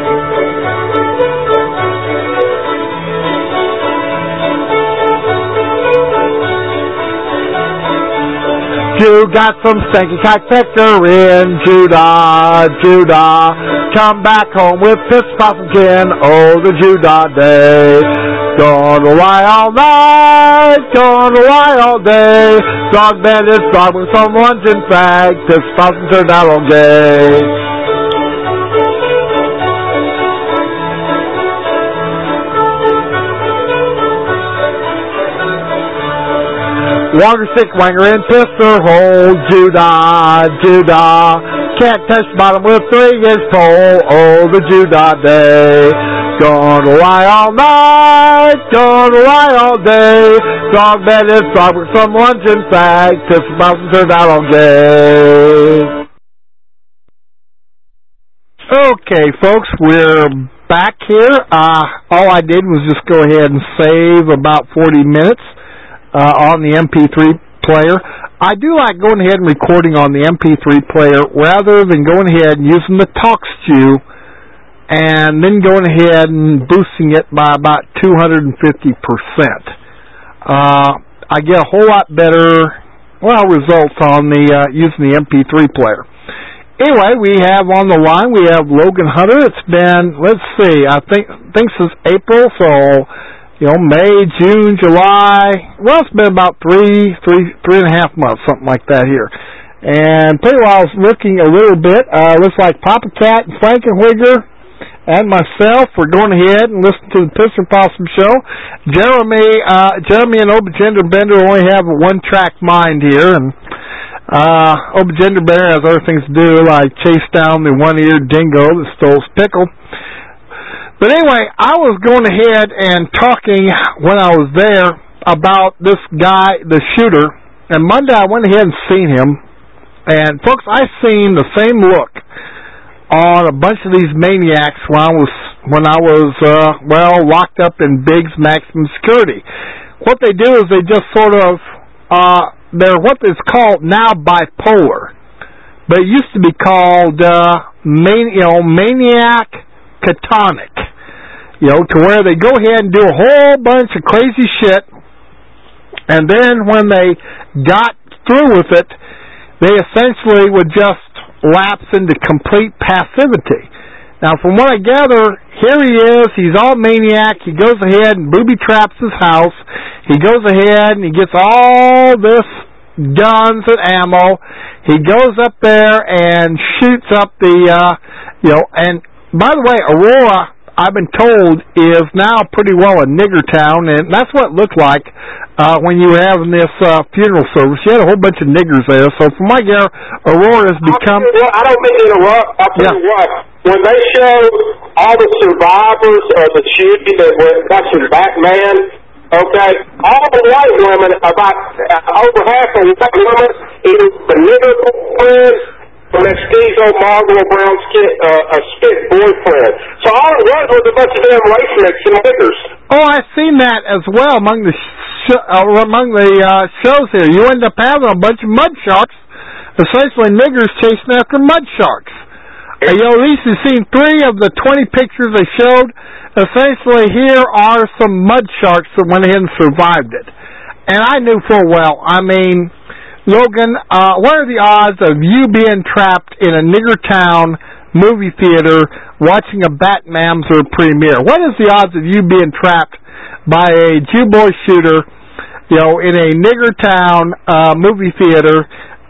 You got some stanky cock pecker in Judah, Judah. Come back home with piss possumkin, oh, the Judah day. Gonna lie all night, gonna lie all day. Dog bandits, dog with some luncheon fag, piss possum turned out all gay. Wanger stick wanger in pisser hole, Judah, Judah. Can't touch bottom with three inch pole, oh, the Judah day. Gonna lie all night, gonna lie all day. Dog bandit, dog with some luncheon fag, piss possum turned out all gay. Okay, folks, we're back here. Uh, all I did was just go ahead and save about forty minutes. Uh, on the M P three player. I do like going ahead and recording on the M P three player rather than going ahead and using the TalkStew and then going ahead and boosting it by about two hundred fifty percent. Uh, I get a whole lot better, well, results on the uh, using the M P three player. Anyway, we have on the line, we have Logan Hunter. It's been, let's see, I think, think since April, so you know, May, June, July. Well, it's been about three, three, three and a half months, something like that here. And pretty well, I was looking a little bit. Uh, looks like Papa Cat and Frankenwigger and myself were going ahead and listening to the Pisser Possum show. Jeremy, uh, Jeremy and Obagender Bender only have a one-track mind here, and uh, Obagender Bender has other things to do, like chase down the one-eared dingo that stole his pickle. But anyway, I was going ahead and talking when I was there about this guy, the shooter, and Monday I went ahead and seen him, and folks, I seen the same look on a bunch of these maniacs when I was, when I was, uh, well, locked up in Biggs maximum security. What they do is they just sort of, uh, they're what is called now bipolar, but it used to be called, uh, man, you know, maniac catonic. You know, to where they go ahead and do a whole bunch of crazy shit, And then when they got through with it, they essentially would just lapse into complete passivity. Now, from what I gather, here he is. He's all maniac. He goes ahead and booby traps his house. He goes ahead and he gets all this guns and ammo. He goes up there and shoots up the, uh, you know, and by the way, Aurora, I've been told, is now pretty well a nigger town, and that's what it looked like uh, when you were having this uh, funeral service. You had a whole bunch of niggers there, so from my gather, Aurora has become... Well, I don't mean to interrupt. I'll tell yeah. you what. When they showed all the survivors of the shooting that were watching Batman, okay, all the white women, about uh, over half of the white women, either the nigger boyfriend or that schizo Margot Brown skit, uh, a spit boyfriend. So all it was was a bunch of damn race mix and niggers. Oh, I've seen that as well among the sh- uh, among the uh, shows here. You end up having a bunch of mud sharks, essentially niggers chasing after mud sharks. Uh, you know, at least you've seen three of the twenty pictures they showed. Essentially, here are some mud sharks that went ahead and survived it. And I knew full well, I mean, Logan, uh, what are the odds of you being trapped in a nigger town movie theater watching a Batmamser premiere? What is the odds of you being trapped by a Jew boy shooter, you know, in a nigger town uh, movie theater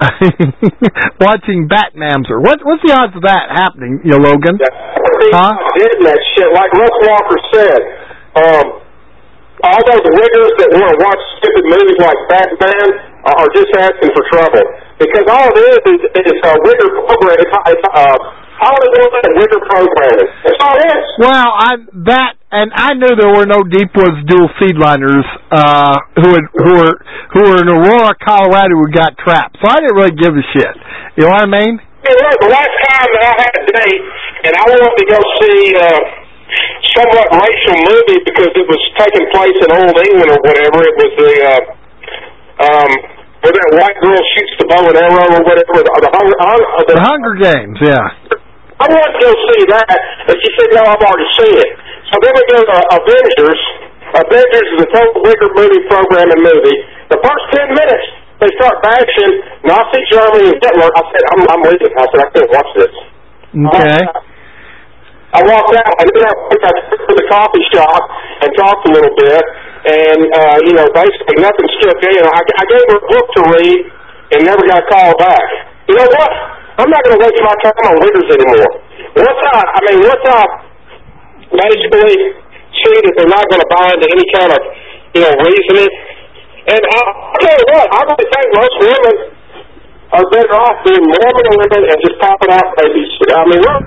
watching Batmamser? What, what's the odds of that happening, you know, Logan? Yeah. Huh? Did that shit, like Russ Walker said. Um, all those niggers that want to watch stupid movies like Batman are just asking for trouble, because all it is is, is a wigger program. It's, it's uh, Hollywood and wigger programming. That's all it is. Well, I that and I knew there were no Deepwoods dual seedliners uh, who had, who were who were in Aurora, Colorado, who got trapped. So I didn't really give a shit. You know what I mean? Hey, look, the last time that I had a date and I wanted to go see uh, somewhat racial movie because it was taking place in Old England or whatever. It was the uh, um, where that white girl shoots the bow and arrow or whatever. The, the, Hunger, uh, the, the Hunger Games, yeah. I wanted to go see that, but she said, no, I've already seen it. So then we go to Avengers. Avengers is a total wigger movie program and movie. The first ten minutes, they start bashing Nazi Germany and Hitler. I said, I'm, I'm leaving. I said, I can't watch this. Okay. I, I walked out, and then I went to the coffee shop and talked a little bit, and, uh, you know, basically nothing stuck in. I, I gave her a book to read and never got a call back. You know what? I'm not going to waste my time on wiggers anymore. Once I, I mean, once I basically see that they're not going to buy into any kind of, you know, reasoning, and I, I'll tell you what, I really think most women are better off being Mormon women and just popping out babies. I mean, look.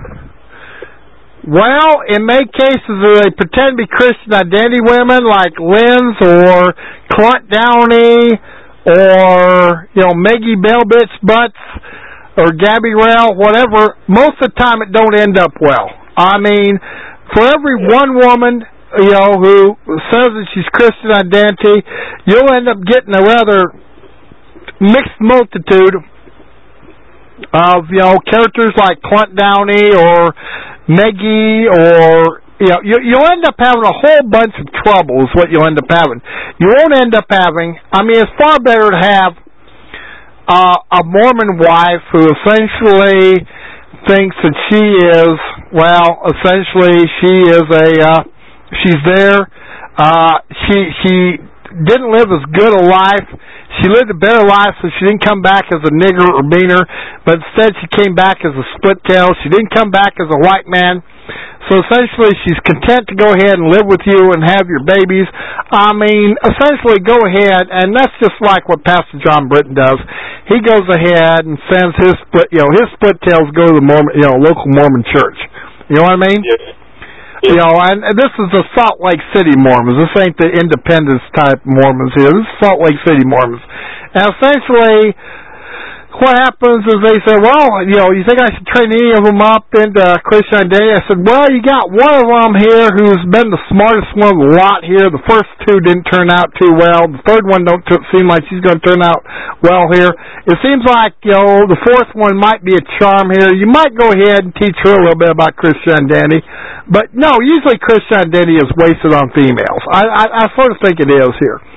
Well, in many cases, they pretend to be Christian identity women like Lynn's or Clint Downey or, you know, Maggie Bellbitch Butts or Gabby Rail, whatever. Most of the time, it don't end up well. I mean, for every one woman, you know, who says that she's Christian identity, you'll end up getting a rather mixed multitude of, you know, characters like Clint Downey or Meggie, or, you know, you, you'll end up having a whole bunch of trouble is what you'll end up having. You won't end up having, I mean, it's far better to have uh, a Mormon wife who essentially thinks that she is, well, essentially she is a, uh, she's there, uh, she, she didn't live as good a life. She lived a better life, so she didn't come back as a nigger or beaner, but instead she came back as a split tail. She didn't come back as a white man. So essentially she's content to go ahead and live with you and have your babies. I mean, essentially go ahead, and that's just like what Pastor John Britton does. He goes ahead and sends his split, you know, his split tails go to the Mormon, you know, local Mormon church. You know what I mean? Yes. You know, and this is the Salt Lake City Mormons. This ain't the Independence type Mormons here. This is Salt Lake City Mormons. And essentially, what happens is they say, well, you know, you think I should train any of them up into Christian identity? I said, well, you got one of them here who's been the smartest one of the lot here. The first two didn't turn out too well. The third one don't t- seem like she's going to turn out well here. It seems like, you know, the fourth one might be a charm here. You might go ahead and teach her a little bit about Christian identity. But, no, usually Christian identity is wasted on females. I, I, I sort of think it is here.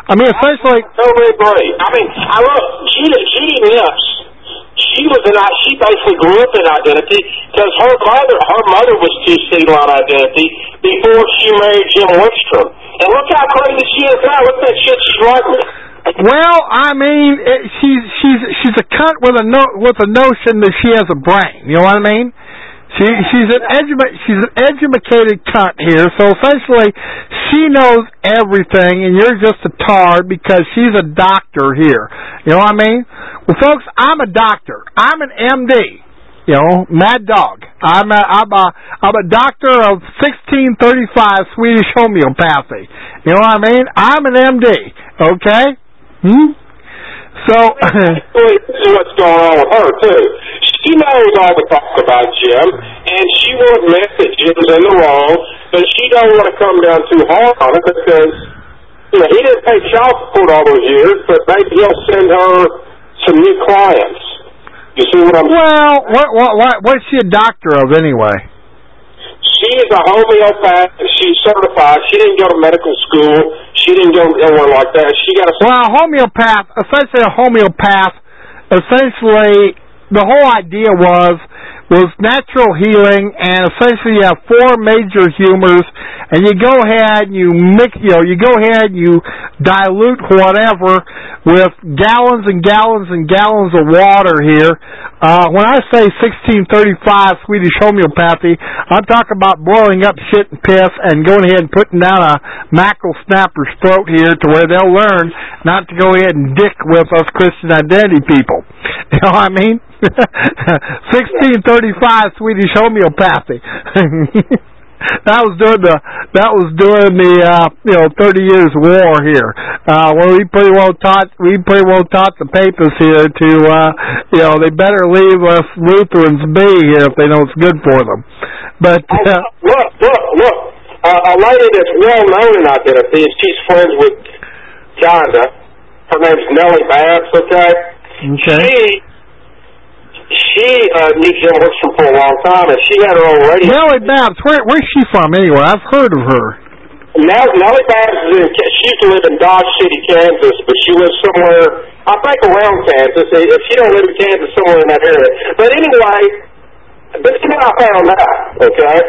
I mean, essentially... I totally agree. I mean, I look, Judy, Judy Nips, she was an, she basically grew up in identity because her mother, her mother was two-seated on identity before she married Jim Wickstrom. And look how crazy she is now. Look at that shit she's writing. Well, I mean, it, she's she's she's a cunt with a no, with a notion that she has a brain. You know what I mean? She she's an edu- she's an educated cunt here. So essentially, she knows everything, and you're just a tard because she's a doctor here. You know what I mean? Well, folks, I'm a doctor. I'm an M D. You know, Mad Dog. I'm a I'm a I'm a doctor of sixteen thirty-five Swedish homeopathy. You know what I mean? I'm an M D. Okay. Hmm? So, this is what's going on with her, too. She knows all the talk about Jim, and she won't admit that Jim's in the wrong, but she don't want to come down too hard on it because, you know, he didn't pay child support all those years, but maybe he'll send her some new clients. You see what I'm saying? Well, what, what, what, what's she a doctor of, anyway? She is a homeopath. She's certified. She didn't go to medical school. She didn't go anywhere like that. She got a... Well, a homeopath, essentially a homeopath, essentially the whole idea was was natural healing, and essentially you have four major humors, and you go ahead and you mix, you know, you go ahead and you dilute whatever with gallons and gallons and gallons of water here. Uh, when I say sixteen thirty-five Swedish homeopathy, I'm talking about boiling up shit and piss and going ahead and putting down a mackerel snapper's throat here to where they'll learn not to go ahead and dick with us Christian identity people. You know what I mean? sixteen thirty-five Swedish homeopathy. That was during the that was during the uh, you know thirty years war here. Uh, where we pretty well taught we pretty well taught the papists here to uh, you know they better leave us Lutherans be here if they know it's good for them. But uh, oh, look, look, look, uh, a lady that's well known in identity, and she's friends with Jonda. Her name's Nellie Babs. Okay. Okay. She She uh, knew Jim Wickstrom for a long time, and she had her own radio. Nellie Babs, where, where's she from anyway? I've heard of her. Now, Nellie Babs is in, she used to live in Dodge City, Kansas, but she lives somewhere, I think around Kansas. If she don't live in Kansas, somewhere in that area. But anyway, this is what I found out, okay?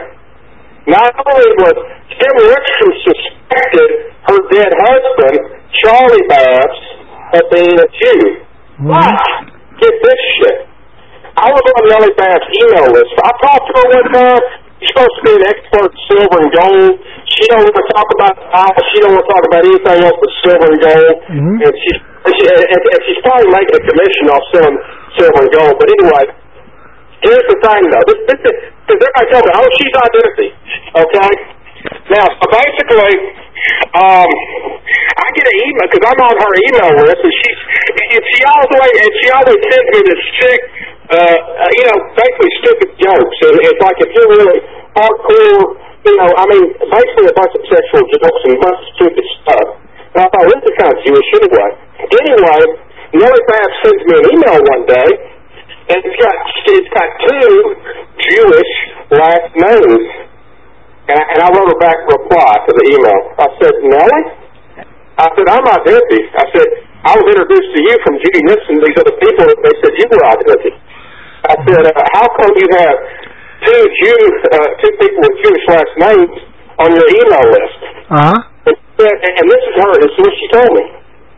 Not only was Jim Wickstrom suspected her dead husband, Charlie Babs, of being a Jew. Mm-hmm. But, get this shit. I was on Nellie Babs' email list. I talked to her one time. She's supposed to be an expert in silver and gold. She don't want to talk about the Bible. She don't want to talk about anything else but silver and gold. Mm-hmm. And, she's, and, she, and, and she's probably making a commission off selling silver and gold. But anyway, here's the thing, though. This, this, this, because everybody tells me, oh, she's identity. Okay? Now, so basically, um, I get an email, because I'm on her email list, and she's, and she always, and she always sends me this sick, Uh, uh, you know, basically stupid jokes. And it's like if you're really hardcore, you know, I mean, basically a bunch of sexual jokes and a bunch of stupid stuff. And I thought, this is kind of Jewish anyway. Anyway, Nellie Babs sends me an email one day, and it's got it's got two Jewish last names. And I, and I wrote her back a reply to the email. I said, Nellie? I said, I'm identity. I said, I was introduced to you from Judy Nixon. These other people, they said you were identity. I said, uh, how come you have two Jew, uh, two people with Jewish last names on your email list? Uh-huh. And, and this is her. This is what she told me.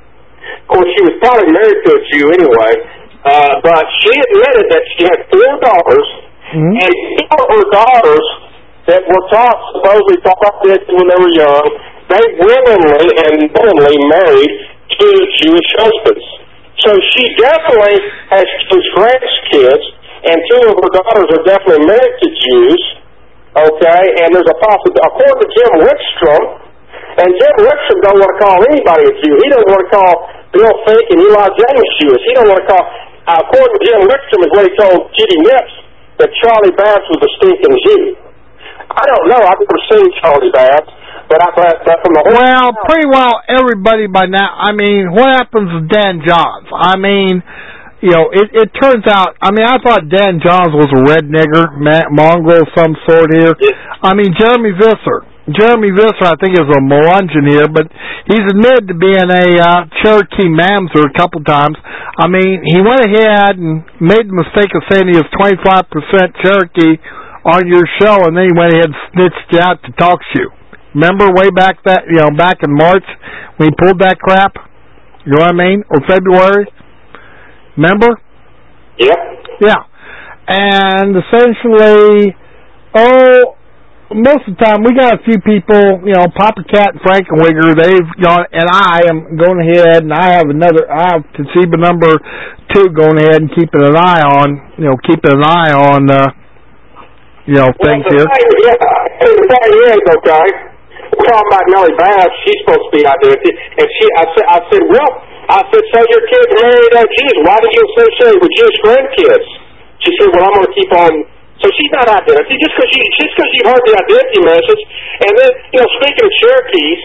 Of course, she was probably married to a Jew anyway, uh, but she admitted that she had four daughters, mm-hmm. and four of her daughters that were taught, supposedly taught this when they were young, they willingly and willingly married two Jewish husbands. So she definitely has Jewish grandkids, and two of her daughters are definitely married to Jews, okay, and there's a possibility, according to Jim Wickstrom, and Jim Wickstrom don't want to call anybody a Jew. He doesn't want to call Bill Fink and Eli James Jewish. He don't want to call, uh, according to Jim Wickstrom, is what he told Judy Nips, that Charlie Babs was a stinking Jew. I don't know. I've never seen Charlie Babs. But I thought that from the whole well, time. Pretty well everybody by now. I mean, what happens to Dan Johns? I mean, you know, it, it turns out, I mean, I thought Dan Johns was a red nigger, mongrel of some sort here. Yeah. I mean, Jeremy Visser, Jeremy Visser, I think, is a Melungeon here, but he's admitted to being a uh, Cherokee Mamzer a couple times. I mean, he went ahead and made the mistake of saying he was twenty-five percent Cherokee on your show, and then he went ahead and snitched you out to talk to you. Remember way back that, you know, back in March when he pulled that crap? You know what I mean? Or February? Remember? Yep. Yeah. And essentially, oh, most of the time we got a few people, you know, Papa Cat and Frankenwigger, they've gone, and I am going ahead, and I have another, I have Toshiba number two going ahead and keeping an eye on, you know, keeping an eye on, uh, you know, well, things the here. Thing, yeah, the thing is, okay, we're talking about Nellie Bass, she's supposed to be identity, and she, I said, I said, well, I said, so your kids married uh, Jews, why did you associate with Jewish grandkids? She said, well, I'm going to keep on. So she's not identity, just because you, just because you heard the identity message. And then, you know, speaking of Cherokees,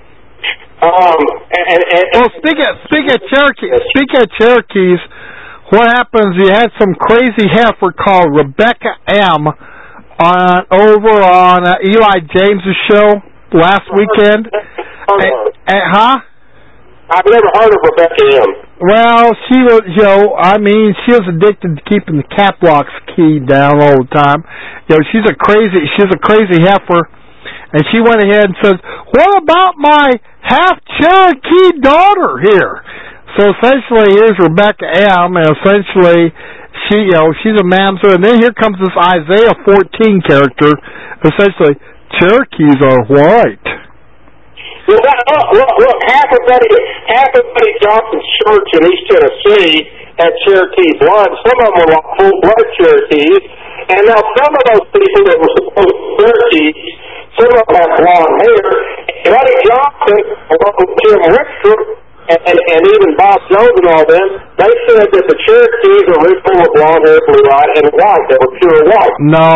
um, and, and, and well, speaking of, speaking of Cherokees, speaking of Cherokees, what happens? You had some crazy heifer called Rebecca M. on over on uh, Eli James's show last weekend. And, and, huh? I've never heard of Rebecca M. Well, she was, you know, I mean, she was addicted to keeping the cap locks keyed down all the time. You know, she's a crazy, she's a crazy heifer, and she went ahead and says, "What about my half Cherokee daughter here?" So essentially, here's Rebecca M, and essentially, she, you know, she's a mamzer, and then here comes this Isaiah fourteen character. Essentially, Cherokees are white. Well, that, look, look, look, half of Buddy, half of Buddy Johnson's church in East Tennessee had Cherokee blood. Some of them were like full-blood Cherokees. And now some of those people that were supposed to be Cherokees, some of them had blonde hair. And Buddy Johnson, along with Jim Richter, and, and, and even Bob Jones and all them, they said that the Cherokees were originally were blonde hair, blue-eyed, and white. They were pure white. No.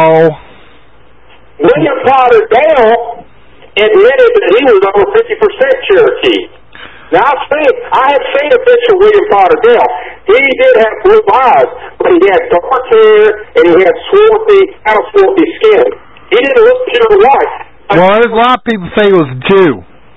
William Potter Dale admitted that he was over fifty percent Cherokee. Now, I've seen, I have seen a picture of William Potter Dale. He did have blue eyes, but he had dark hair, and he had swarthy, kind of swarthy skin. He didn't look pure white. Well, there's a lot of people say he was a Jew.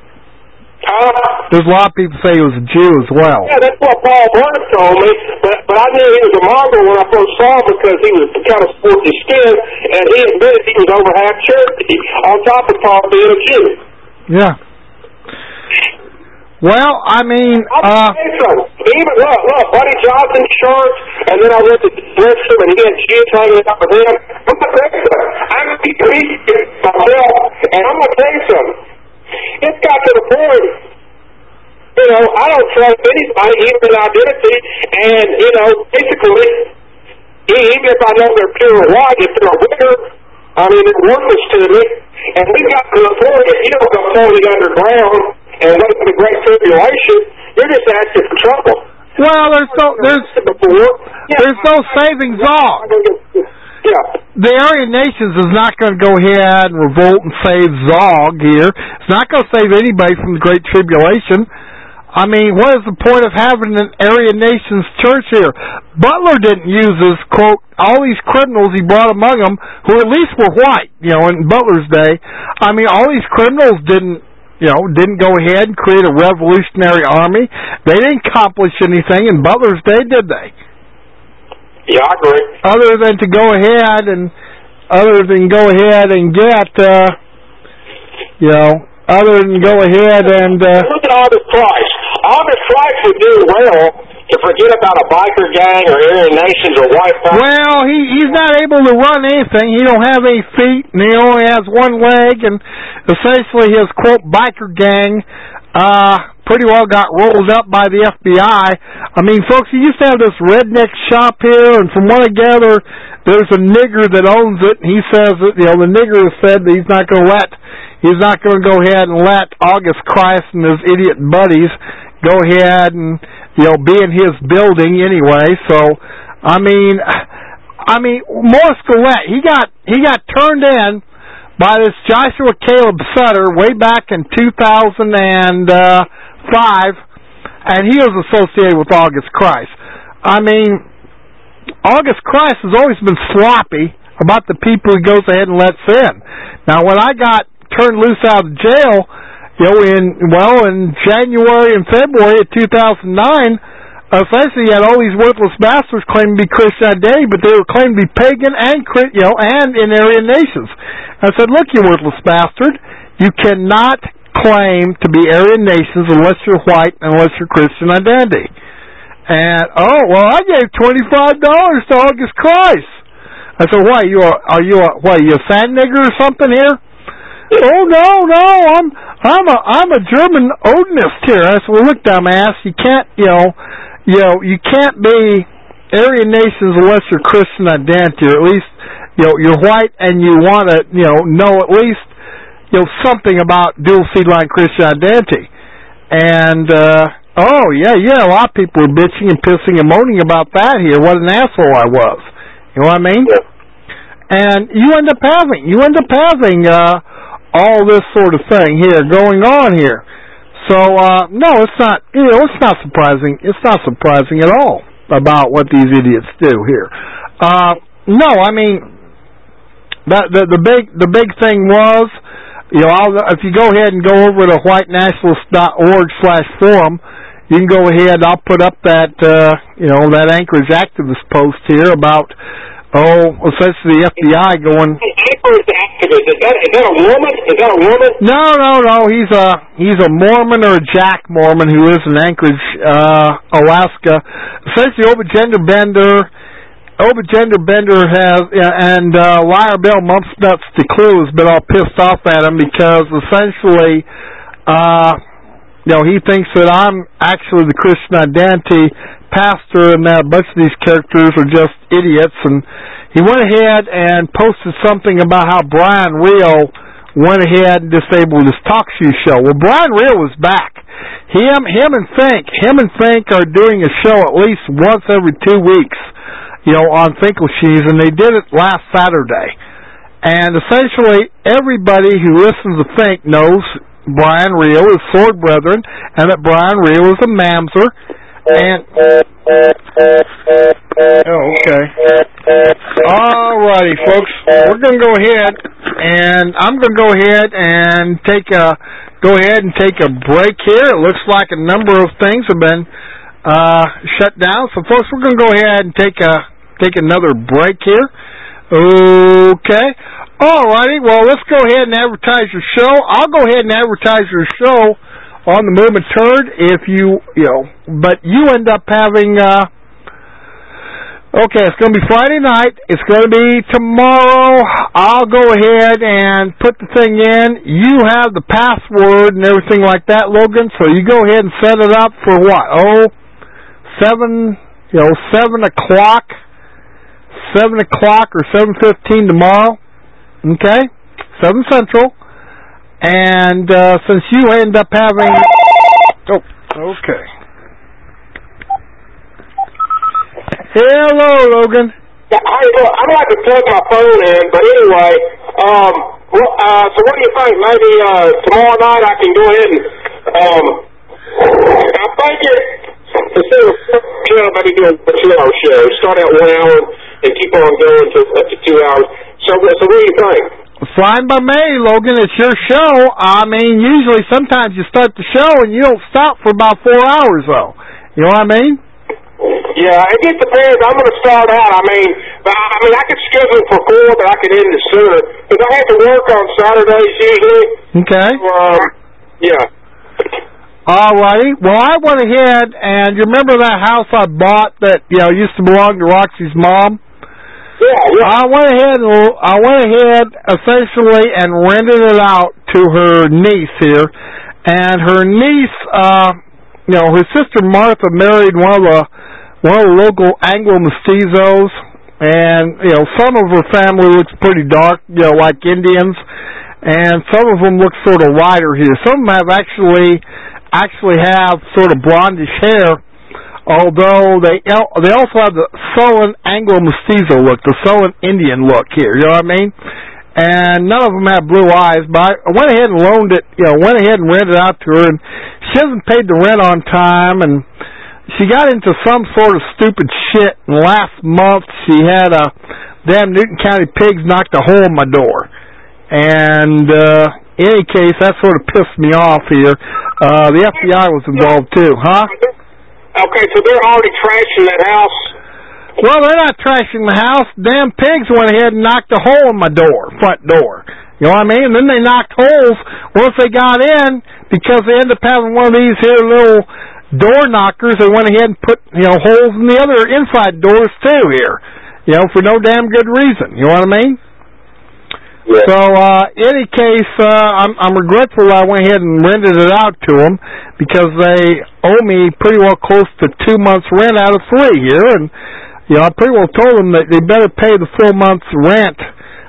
Uh, There's a lot of people say he was a Jew as well. Yeah, that's what Paul Burns told me, but, but I knew he was a Mongol when I first saw him because he was kind of sporty skin, and he admitted he was over half Cherokee, on top of Paul being a Jew. Yeah. Well, I mean, uh... So. Even, look, look, Buddy Johnson's shorts, and then I went to Bristol, and he had jeans hanging out with him. I'm going to tell you something. I'm going to be preaching myself, and I'm going to tell you something. It's got to the point, you know, I don't trust anybody, even in identity, and, you know, basically, even if I know they're pure white, if they're a winner, I mean, it's worthless to me. And we got to the point, if you don't go fully underground and wait for the Great Tribulation, you're just asking for trouble. Well, there's no, there's, there's no saving Zog. Yeah. The Aryan Nations is not going to go ahead and revolt and save Zog here. It's not going to save anybody from the Great Tribulation. I mean, what is the point of having an Aryan Nations church here? Butler didn't use his, quote, all these criminals he brought among them, who at least were white, you know, in Butler's day. I mean, all these criminals didn't, you know, didn't go ahead and create a revolutionary army. They didn't accomplish anything in Butler's day, did they? Yeah, I agree. Other than to go ahead and, other than go ahead and get, uh, you know, other than go ahead and, uh... Look at August Price. August Price would do well to forget about a biker gang or Aryan Nations or white power. Well, he he's not able to run anything. He don't have any feet, and he only has one leg, and essentially his, quote, biker gang, uh... pretty well got rolled up by the F B I. I mean, folks, he used to have this redneck shop here, and from what I gather, there's a nigger that owns it, and he says that, you know, the nigger said that he's not going to let, he's not going to go ahead and let August Christ and his idiot buddies go ahead and, you know, be in his building anyway. So, I mean, I mean, Morris Gillette, he got, he got turned in by this Joshua Caleb Sutter way back in two thousand five, and he was associated with August Christ. I mean, August Christ has always been sloppy about the people he goes ahead and lets in. Now, when I got turned loose out of jail, you know, in, well, in January and February of two thousand nine, essentially you had all these worthless bastards claiming to be Christian identity, but they were claiming to be pagan and, you know, and in Aryan nations. I said, look, you worthless bastard, you cannot claim to be Aryan nations unless you're white, unless you're Christian identity. And, oh, well, I gave twenty-five dollars to August Christ. I said, why, you are, are you a, what, are you a sand nigger or something here? Oh, no, no, I'm, I'm a, I'm a German Odinist here. I said, well, look, dumbass, you can't, you know, you know, you can't be Aryan nations unless you're Christian identity, or at least, you know, you're white and you want to, you know, know at least, you know, something about dual seed line Christian identity. And, uh, oh, yeah, yeah, a lot of people were bitching and pissing and moaning about that here. What an asshole I was. You know what I mean? Yeah. And you end up having, you end up having, uh, all this sort of thing here going on here. So, uh, no, it's not, you know, it's not surprising. It's not surprising at all about what these idiots do here. Uh, no, I mean, that, the, the big, the big thing was, you know, I'll, if you go ahead and go over to white nationalist dot org slash forum, you can go ahead, I'll put up that, uh, you know, that Anchorage activist post here about, oh, essentially the F B I going... Anchorage activist, is that, is that a woman? Is that a woman? No, no, no, he's a, he's a Mormon or a Jack Mormon who lives in Anchorage, uh, Alaska. Essentially, Oba Gender Bender, Oba Gender Bender has, and, uh, Liar Bill Mumpsnuts DeClue has been all pissed off at him because essentially, uh... you know, he thinks that I'm actually the Christian identity pastor and that a bunch of these characters are just idiots. And he went ahead and posted something about how Brian Reel went ahead and disabled his talk show show. Well, Brian Reel is back. Him, him and Fink, him and Fink are doing a show at least once every two weeks, you know, on Finkelstein, and they did it last Saturday. And essentially, everybody who listens to Fink knows Brian Reel is Sword Brethren, and that Brian Reel is a mamzer, and... Oh, okay. Alrighty, folks. We're going to go ahead, and I'm going to go ahead and take a, go ahead and take a break here. It looks like a number of things have been, uh, shut down. So, folks, we're going to go ahead and take a, take another break here. Okay. Alrighty, well, let's go ahead and advertise your show. I'll go ahead and advertise your show on the Movement Turd if you, you know, but you end up having, uh, okay, it's going to be Friday night. It's going to be tomorrow. I'll go ahead and put the thing in. You have the password and everything like that, Logan, so you go ahead and set it up for what? Oh, seven, you know, seven o'clock, seven o'clock or seven fifteen tomorrow. Okay, seven Central, and uh, since you end up having, oh, okay. Hello, Logan. Yeah, I, I don't like to plug my phone in, but anyway, um, well, uh, so what do you think? Maybe uh, tomorrow night I can go ahead and, um, I think it, instead of show, maybe do a two-hour show. Start out one hour and keep on going to up to two hours. So, so what do you think? Fine by me, Logan. It's your show. I mean, usually sometimes you start the show and you don't stop for about four hours, though. You know what I mean? Yeah, it just depends. I'm going to start out. I mean, I mean, I could schedule for four, but I could end it sooner because I have to work on Saturdays usually. Okay. So, um, yeah. All righty. Well, I went ahead and you remember that house I bought that you know used to belong to Roxy's mom? Yeah, yeah. I went ahead and I went ahead essentially and rented it out to her niece here, and her niece, uh, you know, her sister Martha married one of the one of the local Anglo mestizos, and you know some of her family looks pretty dark, you know, like Indians, and some of them look sort of lighter here. Some of them have actually actually have sort of blondish hair. Although they they also have the sullen Anglo-Mestizo look, the sullen Indian look here, you know what I mean? And none of them have blue eyes, but I went ahead and loaned it, you know, went ahead and rented it out to her, and she hasn't paid the rent on time, and she got into some sort of stupid shit, and last month she had a damn Newton County pigs knocked a hole in my door. And, uh, any case, that sort of pissed me off here. Uh, the F B I was involved too, huh? Okay, so they're already trashing that house? Well, they're not trashing the house. Damn pigs went ahead and knocked a hole in my door, front door. You know what I mean? And then they knocked holes once they got in, because they ended up having one of these here little door knockers. They went ahead and put, you know, holes in the other inside doors too here, you know, for no damn good reason. You know what I mean? Yeah. So, uh, any case, uh, I'm, I'm regretful I went ahead and rented it out to them, because they owe me pretty well close to two months rent out of three here, and, you know, I pretty well told them that they better pay the full month's rent,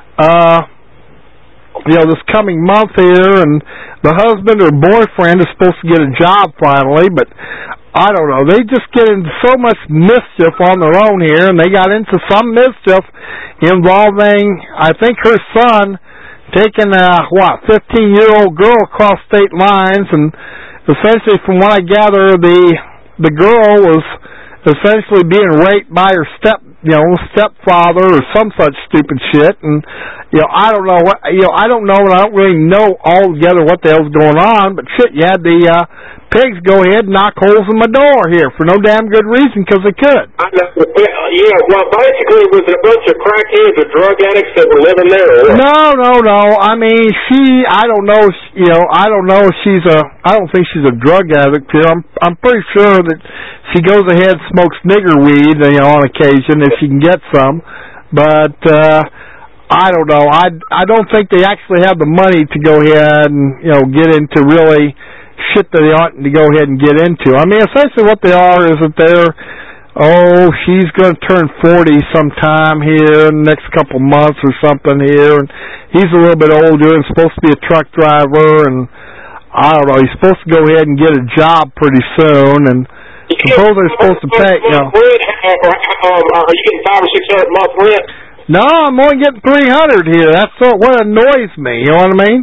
uh, you know, this coming month here, and the husband or boyfriend is supposed to get a job finally, but I don't know. They just get into so much mischief on their own here, and they got into some mischief involving, I think, her son taking a, what, fifteen-year-old girl across state lines, and essentially, from what I gather, the the girl was essentially being raped by her step, you know, stepfather or some such stupid shit, and, you know, I don't know what, you know, I don't know, and I don't really know altogether what the hell's going on, but shit, you had the, uh, pigs go ahead and knock holes in my door here for no damn good reason, because they could. I know. Yeah, well, basically, was it a bunch of crackheads or drug addicts that were living there, or what? No, no, no. I mean, she, I don't know, you know, I don't know if she's a, I don't think she's a drug addict here. I'm, I'm pretty sure that she goes ahead and smokes nigger weed, you know, on occasion if she can get some, but, uh, I don't know. I, I don't think they actually have the money to go ahead and, you know, get into really shit that they oughtn't to go ahead and get into. I mean, essentially what they are is that they're, oh, she's going to turn forty sometime here in the next couple months or something here, and he's a little bit older and supposed to be a truck driver, and I don't know, he's supposed to go ahead and get a job pretty soon, and suppose they're supposed to pay, you know. Are you getting five or six hundred a month rent? No, I'm only getting three hundred here. That's what annoys me, you know what I mean?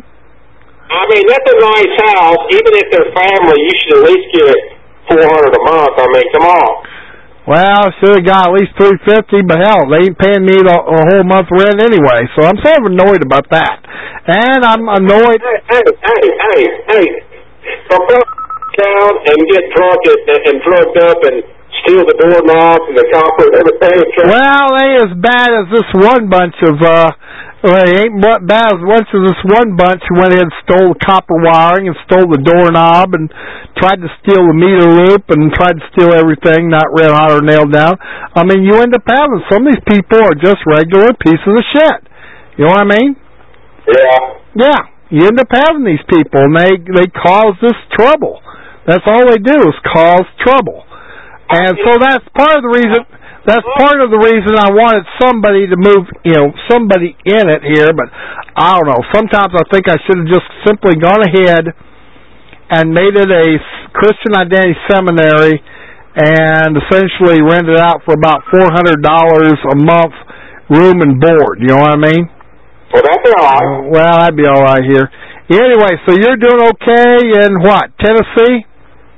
I mean, that's a nice house. Even if they're family, you should at least get four hundred a month. I mean, come on. Well, I should have got at least three fifty, but hell, they ain't paying me the a whole month rent anyway, so I'm sort of annoyed about that. And I'm annoyed. Hey, hey, hey, hey, hey. Come down and get drunk and, and drugged up and steal the doorknob and the copper and everything. Well, they as bad as this one bunch of, uh, well, they ain't bad as much as this one bunch who went in and stole the copper wiring and stole the doorknob and tried to steal the meter loop and tried to steal everything, not red hot or nailed down. I mean, you end up having some of these people are just regular pieces of shit. You know what I mean? Yeah. Yeah. You end up having these people, and they, they cause this trouble. That's all they do is cause trouble. And so that's part of the reason, that's part of the reason I wanted somebody to move, you know, somebody in it here, but I don't know. Sometimes I think I should have just simply gone ahead and made it a Christian Identity Seminary and essentially rented out for about four hundred dollars a month, room and board. You know what I mean? Well, that'd be all right. Uh, well, that'd be all right here. Anyway, so you're doing okay in what, Tennessee?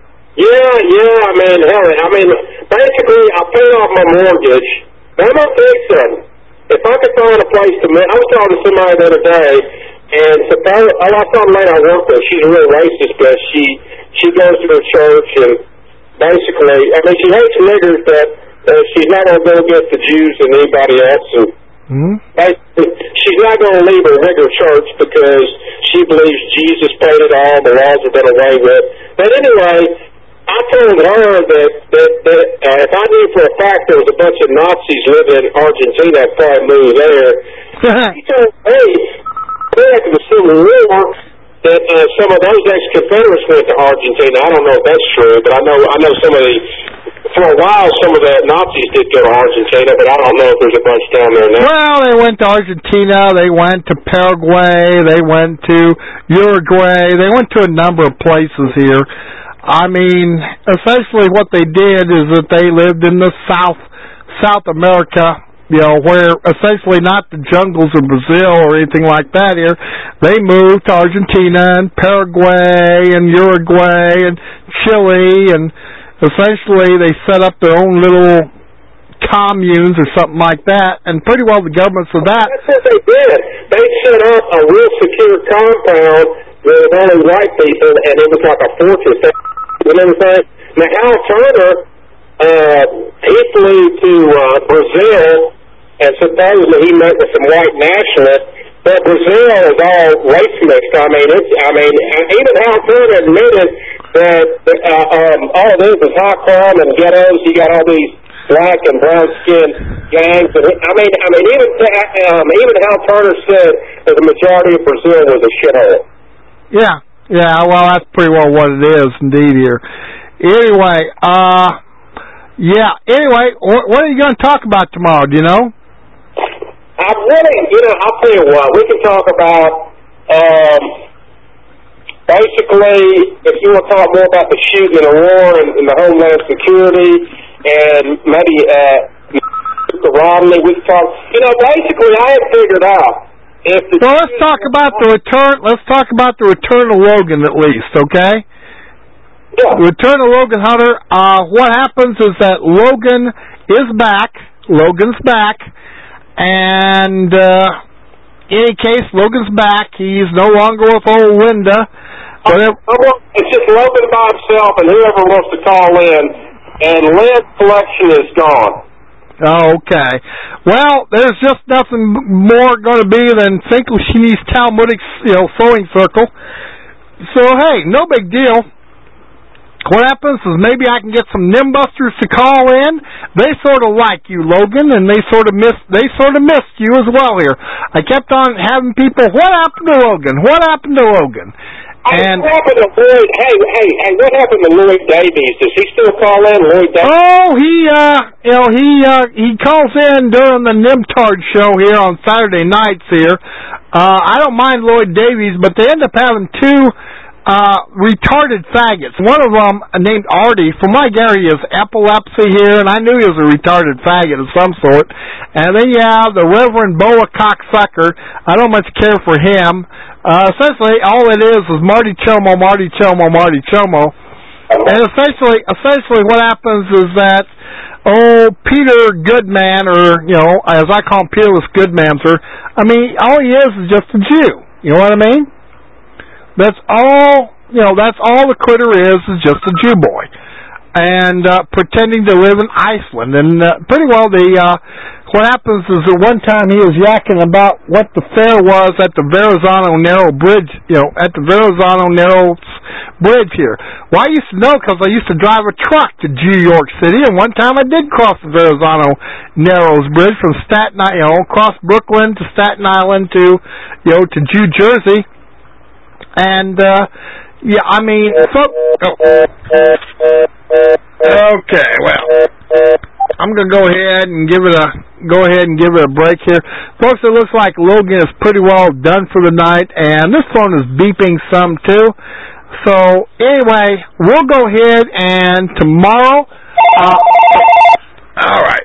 Yeah, yeah, I mean, hell, I mean, basically, I paid off my mortgage. I'm going to tell you something. If I could find a place to live, I was talking to somebody the other day, and suppose, I lost some lady I work with. She's a real racist, but she, she goes to her church, and basically, I mean, she hates niggers, but uh, she's not going to go against the Jews and anybody else, and mm-hmm. she's not going to leave her nigger church because she believes Jesus paid it all, the laws have been away with. But anyway, I told her that, that, that uh, if I knew for a fact there was a bunch of Nazis living in Argentina, I'd probably move there. She told me, after the Civil War, that uh, some of those ex-Confederates went to Argentina. I don't know if that's true, but I know I know some of the, for a while, some of the Nazis did go to Argentina, but I don't know if there's a bunch down there now. Well, they went to Argentina, they went to Paraguay, they went to Uruguay, they went to a number of places here. I mean, essentially what they did is that they lived in the South, South America, you know, where essentially not the jungles of Brazil or anything like that here. They moved to Argentina and Paraguay and Uruguay and Chile, and essentially they set up their own little communes or something like that, and pretty well the government said that. That's what they did. They set up a real secure compound with only white people, and it was like a fortress and everything. Now, Hal Turner, uh, he flew to uh, Brazil, and supposedly he met with some white nationalists. But Brazil is all race mixed. I mean, it's, I mean, even Hal Turner admitted that uh, um, all it is is high crime and ghettos. You got all these black and brown skinned gangs. And I mean, I mean, even um, even Hal Turner said that the majority of Brazil was a shithole. Yeah, yeah. Well, that's pretty well what it is, indeed. Here. Anyway, uh, yeah. Anyway, what, what are you going to talk about tomorrow? Do you know? I really, you know, I'll tell you what, we can talk about, um, basically, if you want to talk more about the shooting in the war and, and the Homeland Security and maybe, uh, Mister Romney, we can talk, you know, basically I have figured out if the... So let's talk about the return, let's talk about the return of Logan at least, okay? Yeah. Return of Logan Hunter, uh, what happens is that Logan is back, Logan's back, and uh, in any case, Logan's back. He's no longer with old Linda. Whatever. It's just Logan by himself and whoever wants to call in, and Lynn's collection is gone. Okay. Well, there's just nothing more going to be than Finkelstein's Talmudic, you know, sewing circle. So, hey, no big deal. What happens is maybe I can get some Nimbusters to call in. They sort of like you, Logan, and they sort of miss. They sort of missed you as well here. I kept on having people. What happened to Logan? What happened to Logan? And what happened to Lloyd? Hey, hey, hey! What happened to Lloyd Davies? Does he still call in, Lloyd Davies? Oh, he, uh, you know, he, uh, he calls in during the Nimtard show here on Saturday nights here. Uh, I don't mind Lloyd Davies, but they end up having two. Uh, retarded faggots. One of them, uh, named Artie, from my Gary, is epilepsy here, and I knew he was a retarded faggot of some sort. And then you have the Reverend Boa Cocksucker. I don't much care for him. Uh, essentially, all it is is Marty Chomo, Marty Chomo, Marty Chomo. And essentially, essentially what happens is that, oh, Peter Goodman, or, you know, as I call him, Peerless Goodmanser, I mean, all he is is just a Jew. You know what I mean? That's all, you know, that's all the critter is, is just a Jew boy. And uh, pretending to live in Iceland. And uh, pretty well the, uh, what happens is that one time he was yakking about what the fare was at the Verrazano Narrow Bridge, you know, at the Verrazano Narrow Bridge here. Well, I used to know because I used to drive a truck to New York City, and one time I did cross the Verrazano Narrows Bridge from Staten Island, you know, across Brooklyn to Staten Island to, you know, to New Jersey. And, uh, yeah, I mean, so, oh. Okay, well, I'm going to go ahead and give it a, go ahead and give it a break here. Folks, it looks like Logan is pretty well done for the night, and this phone is beeping some too. So, anyway, we'll go ahead and tomorrow, uh, all right.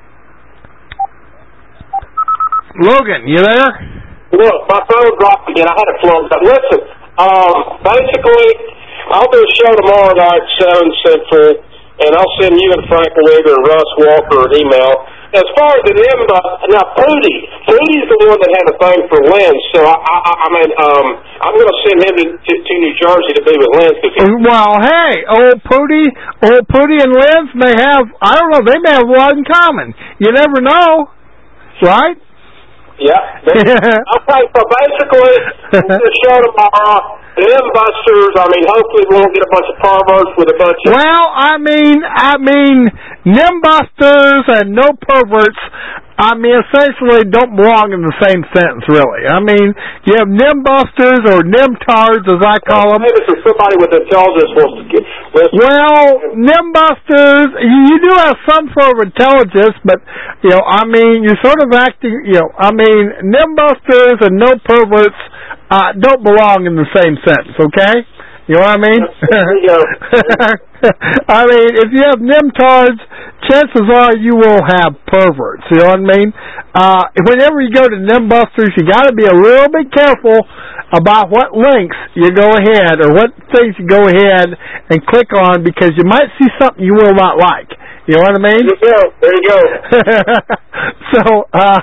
Logan, you there? Look, my phone dropped again. I had it flown. But listen, um, basically, I'll do a show tomorrow night, seven Central, and I'll send you and Frank Wigger and Russ Walker an email. As far as the Nimba, now Pootie, Pootie's the one that had a thing for Lynn, so I, I, I mean, um, I'm going to send him to, to, to New Jersey to be with Lynn. Well, hey, old Pootie, old Pootie and Lynn's may have, I don't know, they may have a lot in common. You never know, right? Yeah. Okay, so basically, the show tomorrow, the Nimbusters, I mean, hopefully we won't get a bunch of perverts with a bunch of... Well, I mean, I mean, Nimbusters and no perverts, I mean, essentially don't belong in the same sentence, really. I mean, you have Nimbusters or Nimtards, as I call them. Maybe this is somebody with intelligence wants to get... Well, Nimbusters, you do have some sort of intelligence, but, you know, I mean, you're sort of acting, you know, I mean, Nimbusters and no perverts uh, don't belong in the same sentence, okay? You know what I mean? I mean, if you have Nimtards, chances are you will have perverts. You know what I mean? Uh, whenever you go to Nimbusters, you got to be a little bit careful about what links you go ahead or what things you go ahead and click on, because you might see something you will not like. You know what I mean? There you go. There you go. So, uh,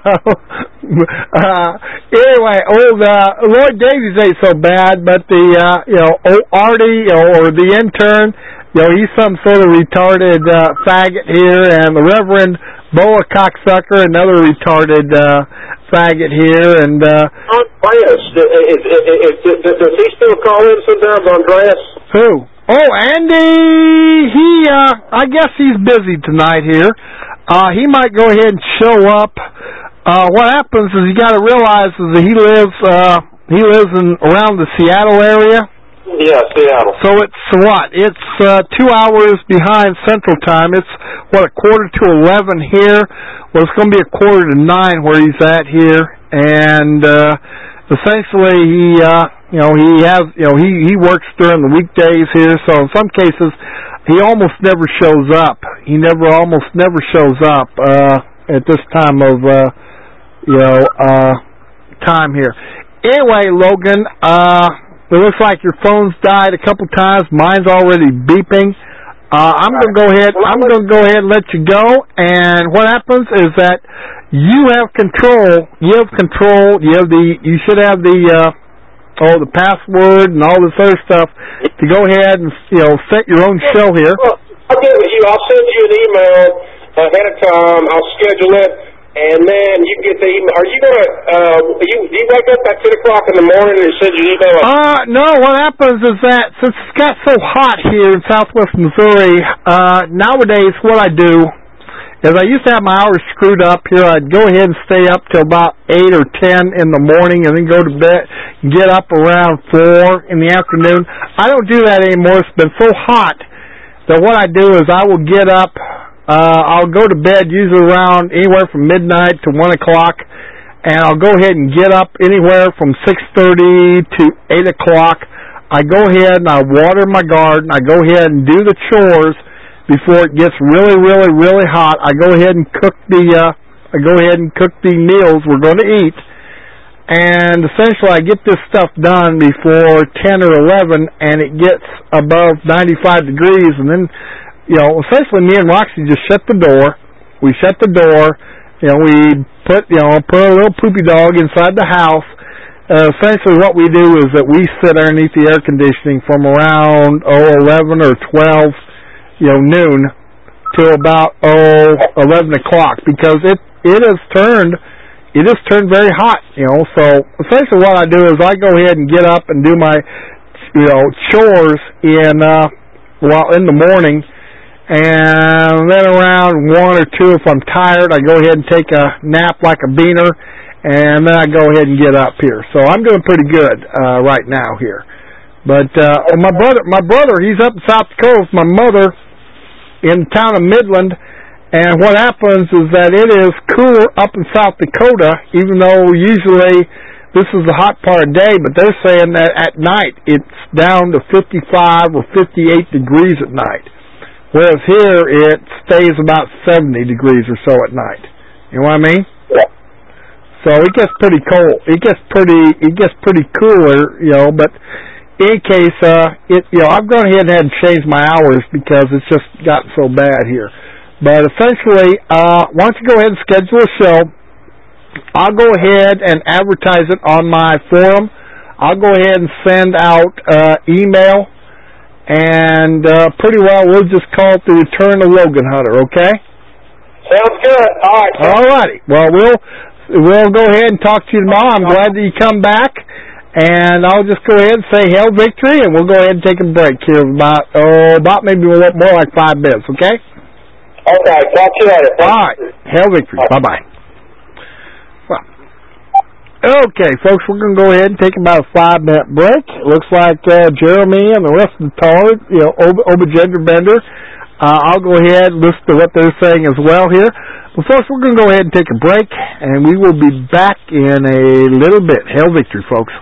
uh, anyway, old uh, Lloyd Davies ain't so bad, but the, uh, you know, old Artie, you know, or the intern, you know, he's some sort of retarded uh, faggot here, and the Reverend Boa Cocksucker, another retarded uh, faggot here, and... Uh, Andreas, is, is, is, is, does he still call in sometimes, Andreas? Who? Oh, Andy, he, uh, I guess he's busy tonight here. Uh, he might go ahead and show up. Uh, what happens is you gotta realize is that he lives, uh, he lives in, around the Seattle area. Yeah, Seattle. So it's what? It's, uh, two hours behind Central Time. It's, what, a quarter to eleven here. Well, it's gonna be a quarter to nine where he's at here. And, uh, essentially he, uh, you know, he has, you know, he, he works during the weekdays here, so in some cases, he almost never shows up. He never, almost never shows up, uh, at this time of, uh, you know, uh, time here. Anyway, Logan, uh, it looks like your phone's died a couple times. Mine's already beeping. Uh, I'm going to go ahead, I'm going to go ahead and let you go, and what happens is that you have control, you have control, you have the, you should have the, uh, oh, the password and all this other stuff to go ahead and, you know, set your own show here. Well, I'll get with you. I'll send you an email ahead of time. I'll schedule it, and then you get the email. Are you going to, uh, you, do you wake up at ten o'clock in the morning and send you an email? Uh, no, what happens is that since it's got so hot here in southwest Missouri, uh, nowadays what I do is I used to have my hours screwed up here. I'd go ahead and stay up till about eight or ten in the morning and then go to bed, get up around four in the afternoon. I don't do that anymore. It's been so hot that what I do is I will get up, uh, I'll go to bed usually around anywhere from midnight to one o'clock, and I'll go ahead and get up anywhere from six thirty to eight o'clock. I go ahead and I water my garden. I go ahead and do the chores before it gets really, really, really hot. I go ahead and cook the, uh, I go ahead and cook the meals we're going to eat. And essentially I get this stuff done before ten or eleven, and it gets above ninety-five degrees, and then, you know, essentially me and Roxy just shut the door. We shut the door, you know, we put, you know, put a little poopy dog inside the house. Uh, essentially what we do is that we sit underneath the air conditioning from around, oh, eleven or twelve, you know, noon till about, oh, eleven o'clock, because it, it has turned, it has turned very hot, you know. So essentially what I do is I go ahead and get up and do my, you know, chores in, uh, well, in the morning, and then around one or two, if I'm tired, I go ahead and take a nap like a beaner, and then I go ahead and get up here. So I'm doing pretty good, uh, right now here. But, uh, my brother, my brother, he's up in South Dakota with my mother in the town of Midland, and what happens is that it is cooler up in South Dakota, even though usually this is the hot part of the day, but they're saying that at night it's down to fifty-five or fifty-eight degrees at night, whereas here it stays about seventy degrees or so at night. You know what I mean? Yeah. So it gets pretty cold. It gets pretty, it gets pretty cooler, you know, but in case, uh, it, you know, I've gone ahead and had to change my hours because it's just gotten so bad here. But essentially, uh, why don't you go ahead and schedule a show? I'll go ahead and advertise it on my forum. I'll go ahead and send out, uh, email, and, uh, pretty well we'll just call it the Return of Logan Hunter, okay? Sounds good. All right. All righty. Well, we'll, we'll go ahead and talk to you tomorrow. I'm glad that you come back. And I'll just go ahead and say Hail Victory, and we'll go ahead and take a break here about, oh, about maybe more like five minutes, okay? Okay, talk to you later. All right. Hail Victory. Bye. Bye-bye. Well, okay, folks, we're going to go ahead and take about a five-minute break. It looks like uh, Jeremy and the rest of the tar, you know, Ob- Obagender Bender, uh, I'll go ahead and listen to what they're saying as well here. Well, folks, we're going to go ahead and take a break, and we will be back in a little bit. Hail Victory, folks.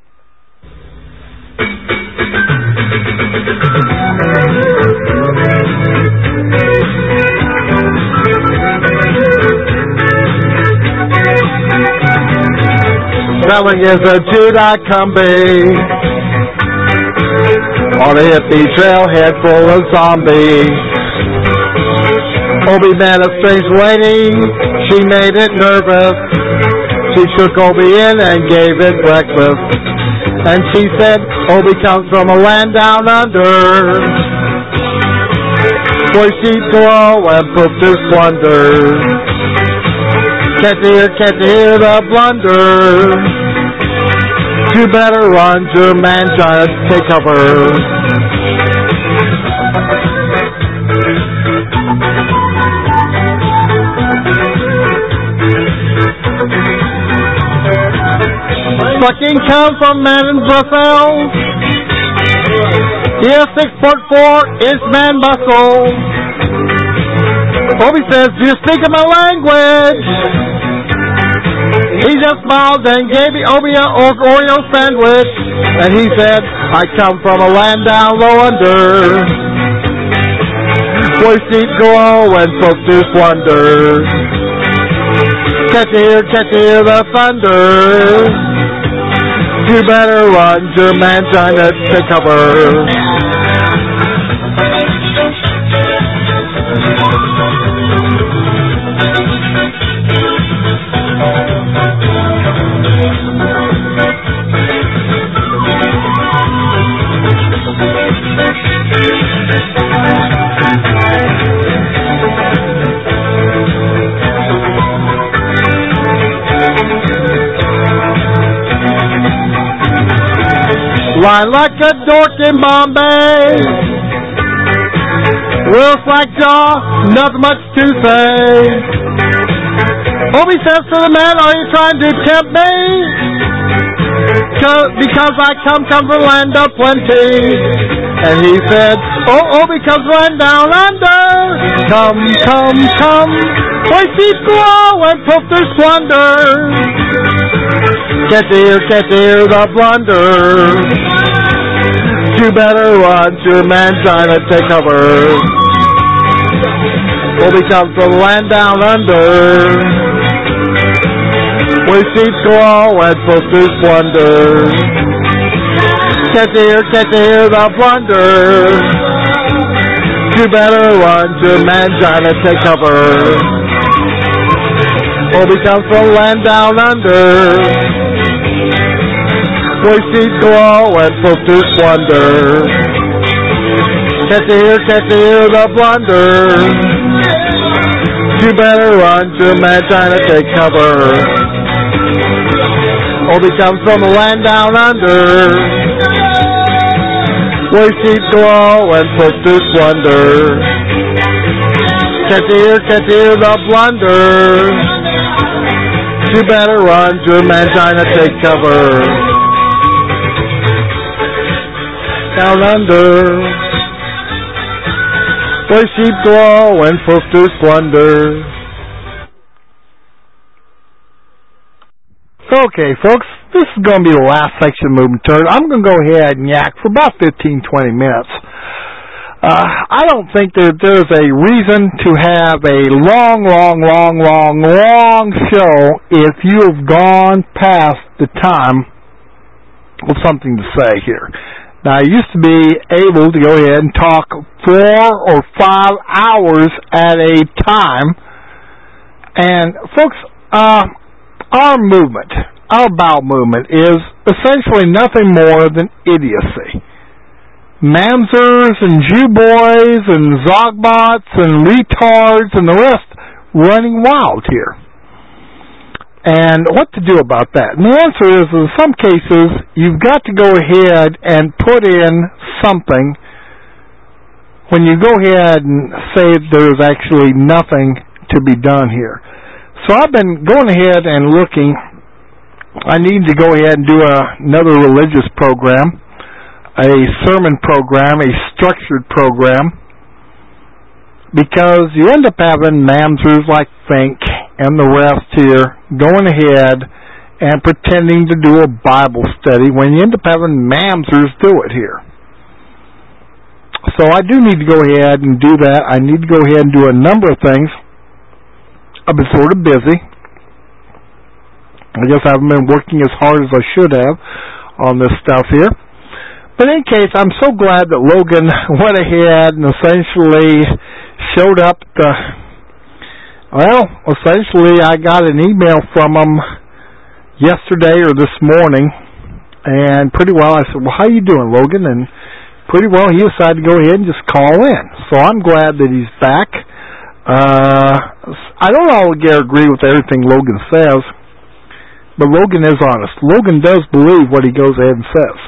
Spelling is a Judah-Cumbie on a hippie trailhead full of zombies. Obi met a strange lady. She made it nervous. She took Obi in and gave it breakfast. And she said, Obi comes from a land down under, where sheep glow and poofers plunder. Can't you hear, can't you hear the blunder? You better run, your man giant, take cover. Fucking come from man in Brussels. He has six foot four inch man muscle. Obi says, do you speak my language? He just smiled and gave the Obi a Oreo sandwich. And he said, I come from a land down low under, where sheep glow and folks wonder. Can't you hear, can't you hear the thunder? You better run, your man trying to take cover. Line like a dork in Bombay. Looks like jaw, nothing much to say. Obi says to the man, are you trying to tempt me? Because I come, come from land of plenty. And he said, oh, Obi comes right down under. Come, come, come, where sheep glow and poof their splendor. Can't you hear, can't you hear the blunder? You better run, your man trying to take cover. Obi comes from the land down under, where sheep glow and poofers wonder. Can't you hear, can't you hear the blunder? You better run, your man trying to take cover. Obi comes from the land down under, where sheep glow and poofers wonder. Can't you hear, can't you hear the blunder? You better run, your man trying to take cover. Obi comes from the land down under, where sheep glow and poofers wonder. Can't you hear, can't you hear the blunder? You better run, your man trying to take cover. Down under, where sheep glow and poofers wonder. Okay, folks, this is going to be the last section of Moving Turd. I'm going to go ahead and yak for about fifteen, twenty minutes. Uh, I don't think that there's a reason to have a long, long, long, long, long show if you have gone past the time of something to say here. Now, I used to be able to go ahead and talk four or five hours at a time. And, folks, uh, our movement, our bowel movement, is essentially nothing more than idiocy. Mamzers and Jew boys and Zogbots and retards and the rest running wild here. And what to do about that? And the answer is, in some cases, you've got to go ahead and put in something when you go ahead and say there's actually nothing to be done here. So I've been going ahead and looking. I need to go ahead and do a, another religious program, a sermon program, a structured program, because you end up having mamzers like Fink and the rest here going ahead and pretending to do a Bible study when you end up having mamzers do it here. So I do need to go ahead and do that. I need to go ahead and do a number of things. I've been sort of busy. I guess I haven't been working as hard as I should have on this stuff here. But in any case, I'm so glad that Logan went ahead and essentially showed up to Well, essentially, I got an email from him yesterday or this morning, and pretty well I said, well, how you doing, Logan? And pretty well he decided to go ahead and just call in. So I'm glad that he's back. Uh, I don't always agree with everything Logan says, but Logan is honest. Logan does believe what he goes ahead and says.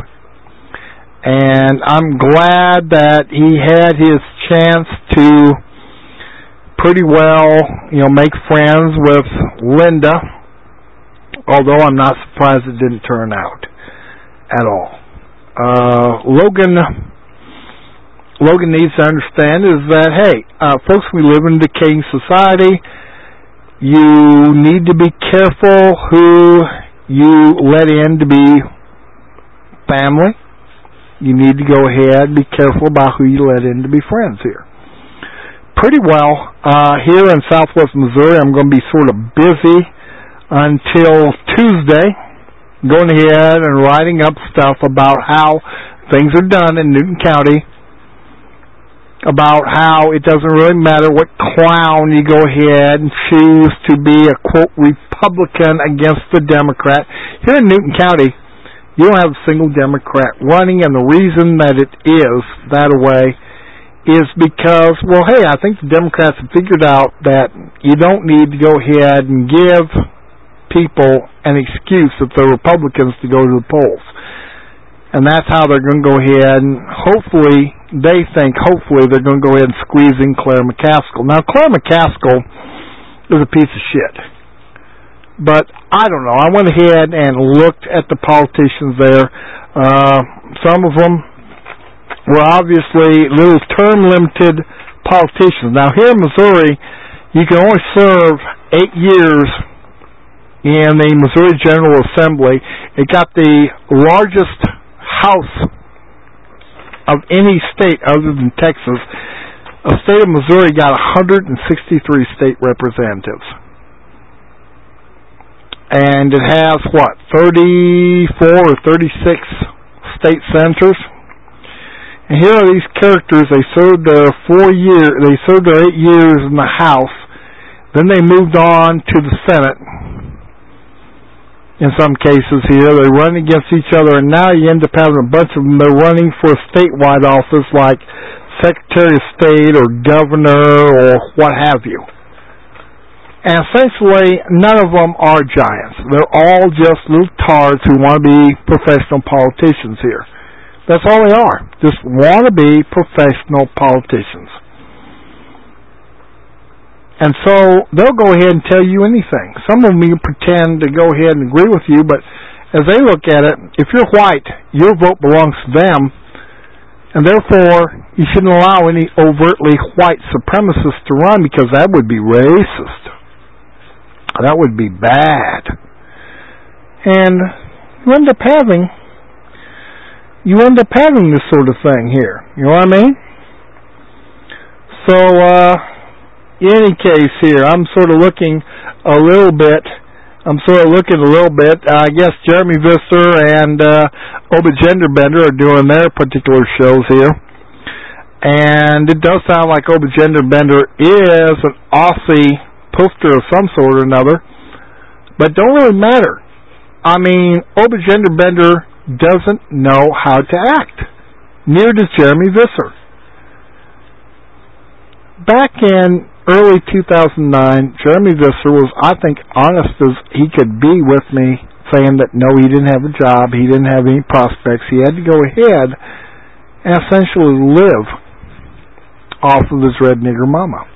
And I'm glad that he had his chance to pretty well, you know, make friends with Linda, although I'm not surprised it didn't turn out at all. Uh, Logan Logan needs to understand is that, hey, uh, folks, we live in a decaying society. You need to be careful who you let in to be family. You need to go ahead and be careful about who you let in to be friends here. Pretty well, uh, here in southwest Missouri, I'm going to be sort of busy until Tuesday, going ahead and writing up stuff about how things are done in Newton County, about how it doesn't really matter what clown you go ahead and choose to be a, quote, Republican against the Democrat. Here in Newton County, you don't have a single Democrat running, and the reason that it is that way is because, well, hey, I think the Democrats have figured out that you don't need to go ahead and give people an excuse if they're Republicans to go to the polls. And that's how they're going to go ahead and hopefully, they think, hopefully, they're going to go ahead and squeeze in Claire McCaskill. Now, Claire McCaskill is a piece of shit. But, I don't know, I went ahead and looked at the politicians there. Uh, some of them were obviously little term-limited politicians. Now, here in Missouri, you can only serve eight years in the Missouri General Assembly. It got the largest house of any state other than Texas. The state of Missouri got one hundred sixty-three state representatives. And it has, what, thirty-four or thirty-six state senators? And here are these characters. They served their four years, they served their eight years in the House. Then they moved on to the Senate. In some cases here, they run against each other, and now you end up having a bunch of them. They're running for a statewide office like Secretary of State or Governor or what have you. And essentially, none of them are giants. They're all just little tards who want to be professional politicians here. That's all they are. Just want to be professional politicians. And so they'll go ahead and tell you anything. Some of them you pretend to go ahead and agree with you, but as they look at it, if you're white, your vote belongs to them, and therefore you shouldn't allow any overtly white supremacists to run because that would be racist. That would be bad. And you end up having, you end up having this sort of thing here. You know what I mean? So, uh, in any case here, I'm sort of looking a little bit, I'm sort of looking a little bit, uh, I guess Jeremy Visser and uh, Oba Genderbender are doing their particular shows here. And it does sound like Oba Genderbender is an Aussie poster of some sort or another, but don't really matter. I mean, Oba Genderbender doesn't know how to act. Neither does Jeremy Visser. Back in early two thousand nine, Jeremy Visser was, I think, honest as he could be with me, saying that no, he didn't have a job, he didn't have any prospects, he had to go ahead and essentially live off of his red nigger mama.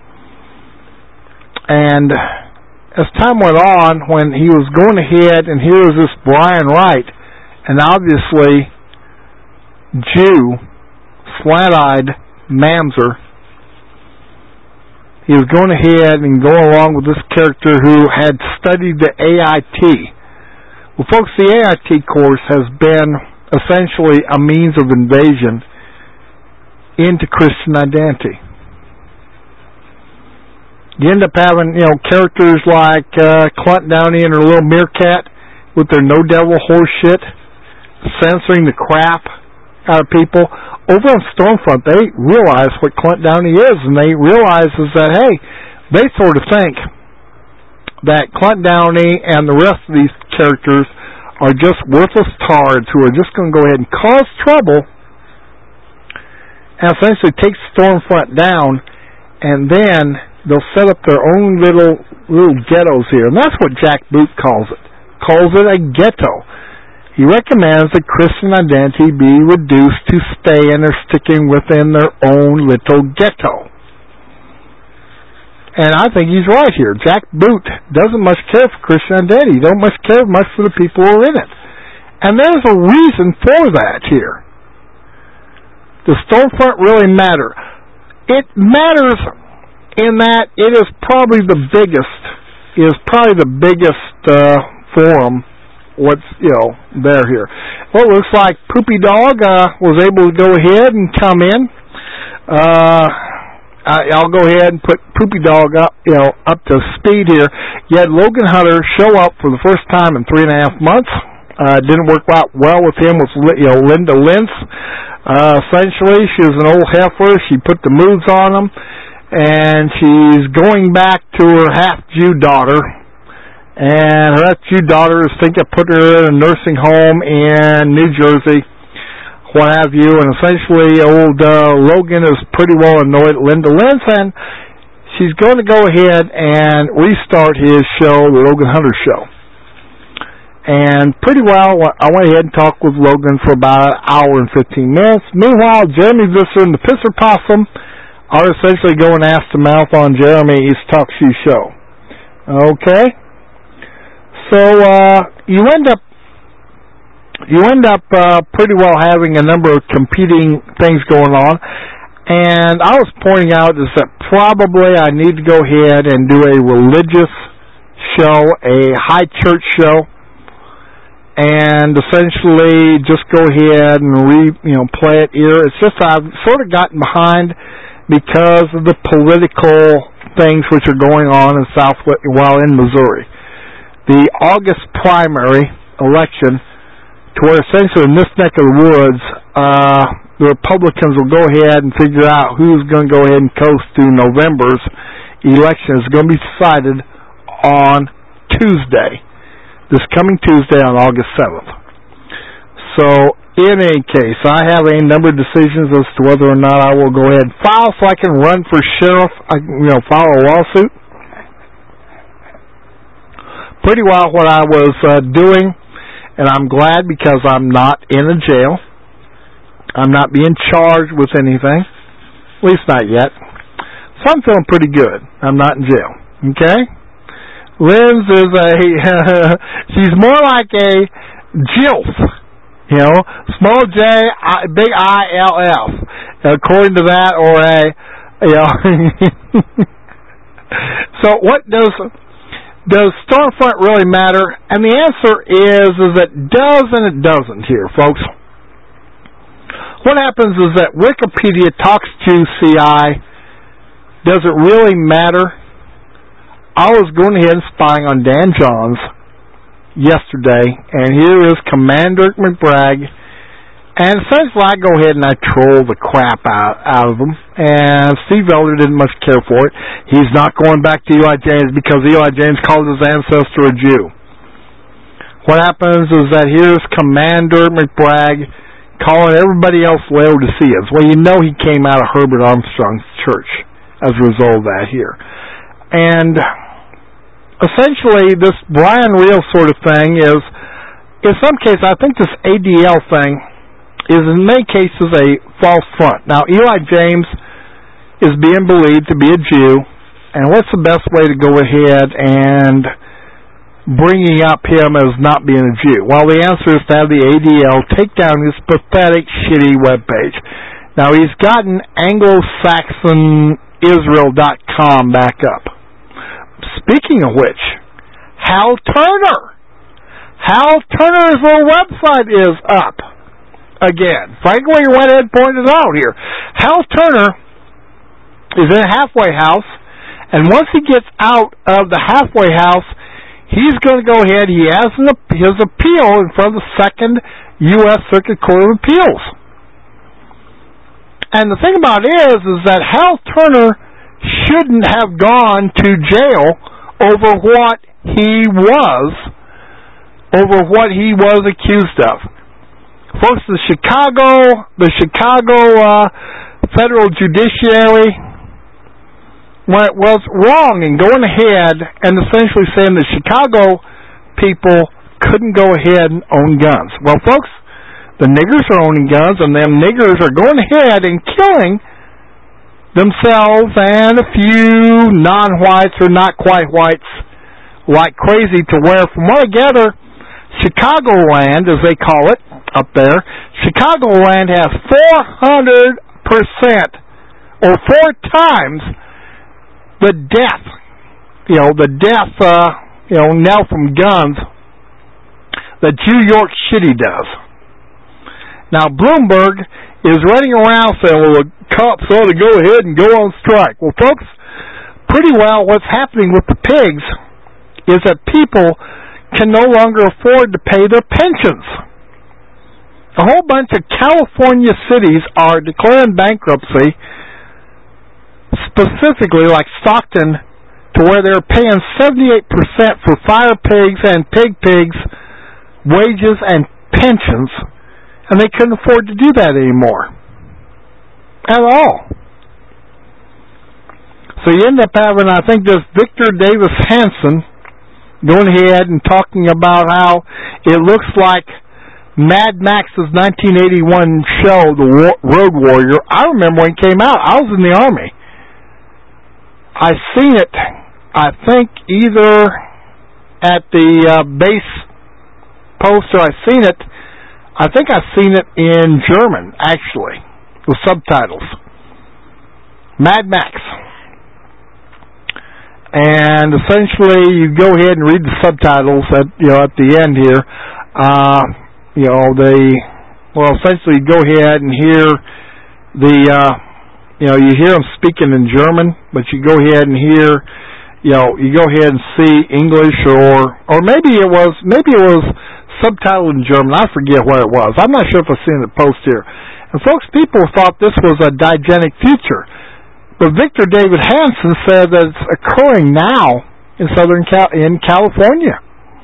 And as time went on, when he was going ahead, and here was this Brian Wright, an obviously Jew, slant-eyed mamzer, he was going ahead and going along with this character who had studied the A I T. Well, folks, the A I T course has been essentially a means of invasion into Christian identity. You end up having, you know, characters like uh, Clint Downey and her little meerkat with their no devil horse shit, censoring the crap out of people. Over on Stormfront, they realize what Clint Downey is, and they realize is that, hey, they sort of think that Clint Downey and the rest of these characters are just worthless tards who are just going to go ahead and cause trouble and essentially take Stormfront down, and then they'll set up their own little little ghettos here. And that's what Jack Boot calls it. Calls it a ghetto. He recommends that Christian identity be reduced to stay and they're sticking within their own little ghetto. And I think he's right here. Jack Boot doesn't much care for Christian identity. He don't much care much for the people who are in it. And there's a reason for that here. Does Stormfront really matter? It matters in that it is probably the biggest, is probably the biggest uh, forum what's, you know, there here. Well, it looks like Poopy Dog uh, was able to go ahead and come in. Uh, I, I'll go ahead and put Poopy Dog up, you know, up to speed here. You had Logan Hunter show up for the first time in three and a half months. Uh, didn't work out well with him with, you know, Linda Lentz. Uh, essentially, she was an old heifer. She put the moves on him, and she's going back to her half-Jew daughter. And her half-Jew daughter is thinking of putting her in a nursing home in New Jersey, what have you. And essentially, old uh, Logan is pretty well annoyed at Linda Lentz, and she's going to go ahead and restart his show, the Logan Hunter Show. And pretty well, I went ahead and talked with Logan for about an hour and fifteen minutes. Meanwhile, Jeremy Visser and the Pisser Possum are essentially going ass to mouth on Jeremy's talk show. Okay? So, uh, you end up, you end up, uh, pretty well having a number of competing things going on. And I was pointing out is that probably I need to go ahead and do a religious show, a high church show, and essentially just go ahead and re, you know, play it here. It's just I've sort of gotten behind because of the political things which are going on in Southwest, while in Missouri. The August primary election, to where essentially in this neck of the woods, uh, the Republicans will go ahead and figure out who's going to go ahead and coast through November's election. It's going to be decided on Tuesday. This coming Tuesday on August seventh. So, in any case, I have a number of decisions as to whether or not I will go ahead and file so I can run for sheriff, I can, you know, file a lawsuit. Pretty well what I was uh, doing, and I'm glad because I'm not in a jail. I'm not being charged with anything, at least not yet. So I'm feeling pretty good. I'm not in jail, okay? Linz is a, uh, she's more like a Jilf, you know, small J, I, big I, L, F, according to that, or a, you know. So what does, does Stormfront really matter? And the answer is, is it does and it doesn't here, folks. What happens is that Wikipedia talks to C I. Does it really matter? I was going ahead and spying on Dan Johns yesterday, and here is Commander McBragg, and essentially I go ahead and I troll the crap out, out of him, and Steve Elder didn't much care for it. He's not going back to Eli James because Eli James called his ancestor a Jew. What happens is that here's Commander McBragg calling everybody else Laodiceans. Well, you know he came out of Herbert Armstrong's church as a result of that here. And essentially, this Brian Real sort of thing is, in some cases, I think this A D L thing is in many cases a false front. Now, Eli James is being believed to be a Jew, and what's the best way to go ahead and bringing up him as not being a Jew? Well, the answer is to have the A D L take down his pathetic, shitty webpage. Now, he's gotten Anglo Saxon Israel dot com back up. Speaking of which, Hal Turner. Hal Turner's little website is up again. Frankly, went ahead and pointed it out here. Hal Turner is in a halfway house, and once he gets out of the halfway house, he's going to go ahead. He has an, his appeal in front of the Second U S Circuit Court of Appeals. And the thing about it is, is that Hal Turner shouldn't have gone to jail over what he was, over what he was accused of. Folks, the Chicago, the Chicago uh, federal judiciary was wrong in going ahead and essentially saying the Chicago people couldn't go ahead and own guns. Well, folks, the niggers are owning guns, and them niggers are going ahead and killing themselves and a few non-whites or not quite whites like crazy, to where, from what I gather, Chicagoland, as they call it up there, Chicagoland has four hundred percent or four times the death, you know, the death, uh, you know, now from guns that New York City does. Now, Bloomberg is running around saying, well, the cops ought to go ahead and go on strike. Well, folks, pretty well what's happening with the pigs is that people can no longer afford to pay their pensions. A whole bunch of California cities are declaring bankruptcy, specifically like Stockton, to where they're paying seventy-eight percent for fire pigs and pig pigs' wages and pensions, and they couldn't afford to do that anymore at all. So you end up having, I think, this Victor Davis Hanson going ahead and talking about how it looks like Mad Max's nineteen eighty-one show, The Road Warrior. I remember when it came out. I was in the Army. I seen it, I think, either at the uh, base post or I seen it, I think I seen it in German, actually, with subtitles. Mad Max. And essentially, you go ahead and read the subtitles at, you know, at the end here. Uh, you know, they, well, essentially, you go ahead and hear the, uh, you know, you hear them speaking in German, but you go ahead and hear, you know, you go ahead and see English, or, or maybe it was, maybe it was subtitled in German. I forget what it was. I'm not sure if I've seen the post here. And folks, people thought this was a dynamic future. But Victor David Hanson said that it's occurring now in Southern Cal- in California.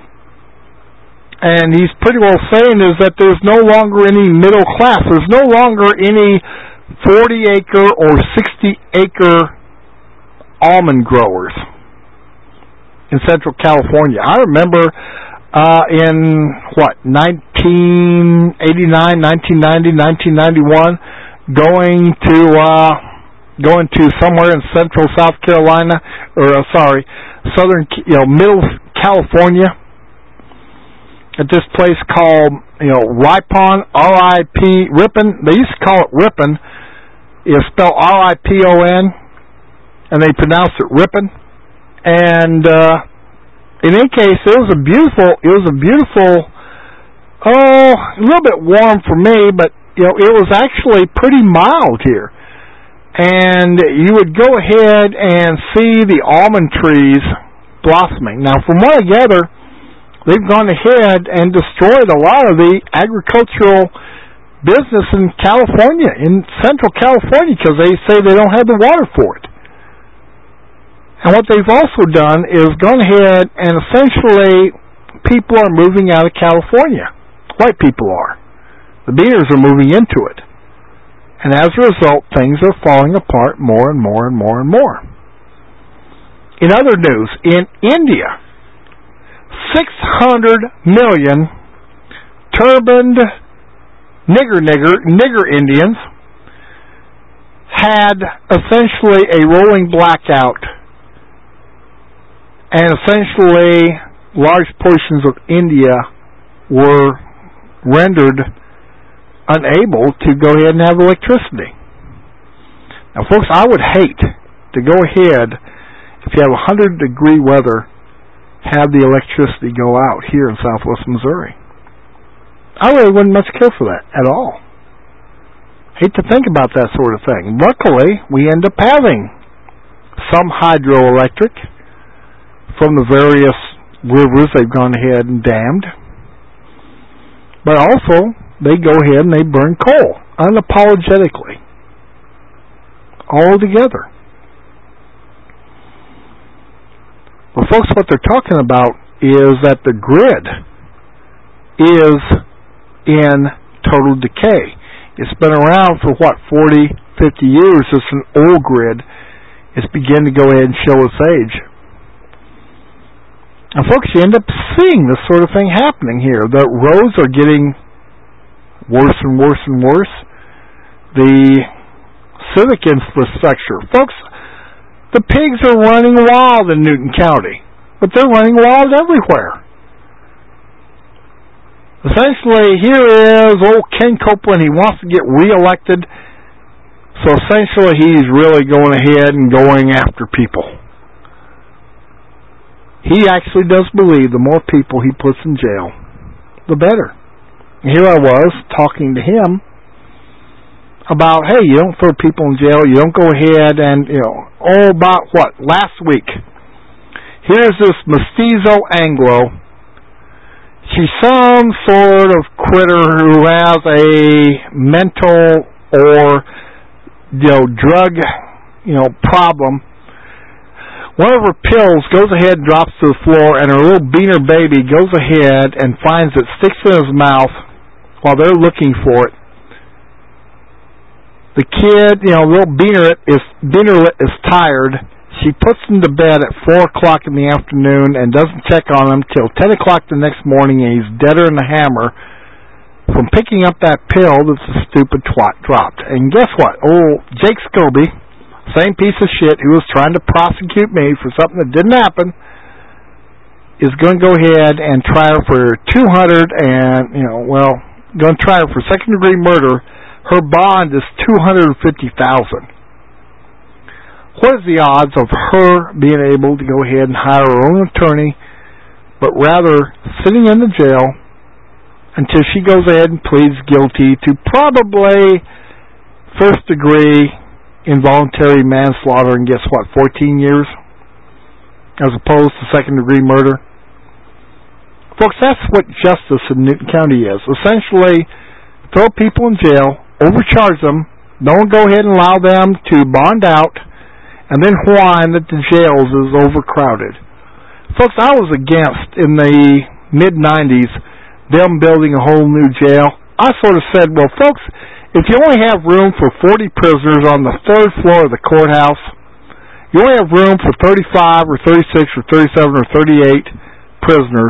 And he's pretty well saying is that there's no longer any middle class. There's no longer any forty-acre or sixty-acre almond growers in Central California. I remember uh, in, what, nineteen eighty-nine, nineteen ninety, nineteen ninety-one, going to... Uh, going to somewhere in Central South Carolina, or uh, sorry, Southern, you know, Middle California, at this place called, you know, Ripon, R I P, Ripon. They used to call it Ripon. It's spelled R I P O N, and they pronounce it Ripon. And uh, in any case, it was a beautiful, it was a beautiful, oh, a little bit warm for me, but you know, it was actually pretty mild here. And you would go ahead and see the almond trees blossoming. Now, from what I gather, they've gone ahead and destroyed a lot of the agricultural business in California, in Central California, because they say they don't have the water for it. And what they've also done is gone ahead and essentially people are moving out of California. White people are. The beaners are moving into it. And as a result, things are falling apart more and more and more and more. In other news, in India, six hundred million turbaned nigger nigger nigger Indians had essentially a rolling blackout, and essentially large portions of India were rendered unable to go ahead and have electricity. Now, folks, I would hate to go ahead, if you have one hundred degree weather, have the electricity go out here in southwest Missouri. I really wouldn't much care for that at all. Hate to think about that sort of thing. Luckily, we end up having some hydroelectric from the various rivers they've gone ahead and dammed. But also, they go ahead and they burn coal unapologetically, all together. Well, folks, what they're talking about is that the grid is in total decay. It's been around for, what, forty, fifty years. It's an old grid. It's beginning to go ahead and show its age. And folks, you end up seeing this sort of thing happening here. The roads are getting worse and worse and worse. The civic infrastructure. Folks, the pigs are running wild in Newton County, but they're running wild everywhere. Essentially, here is old Ken Copeland. He wants to get reelected, so essentially he's really going ahead and going after people. He actually does believe the more people he puts in jail, the better. And here I was talking to him about, hey, you don't throw people in jail, you don't go ahead and, you know, oh, about what? Last week, here's this Mestizo Anglo. She's some sort of critter who has a mental or, you know, drug, you know, problem. One of her pills goes ahead and drops to the floor, and her little beaner baby goes ahead and finds it, sticks it in his mouth while they're looking for it. The kid, you know, little beaner is, beanerlet is tired. She puts him to bed at four o'clock in the afternoon and doesn't check on him till ten o'clock the next morning, and he's deader than a hammer from picking up that pill that the stupid twat dropped. And guess what? Old Jake Scobie, same piece of shit who was trying to prosecute me for something that didn't happen, is going to go ahead and try her for two hundred and, you know, well, going to try her for second degree murder. Her bond is two hundred fifty thousand dollars. What is the odds of her being able to go ahead and hire her own attorney, but rather sitting in the jail until she goes ahead and pleads guilty to probably first degree involuntary manslaughter and gets, what, fourteen years? As opposed to second degree murder? Folks, that's what justice in Newton County is. Essentially, throw people in jail, overcharge them, don't go ahead and allow them to bond out, and then whine that the jails is overcrowded. Folks, I was against, in the mid nineties, them building a whole new jail. I sort of said, well, folks, if you only have room for forty prisoners on the third floor of the courthouse, you only have room for thirty-five or thirty-six or thirty-seven or thirty-eight prisoners.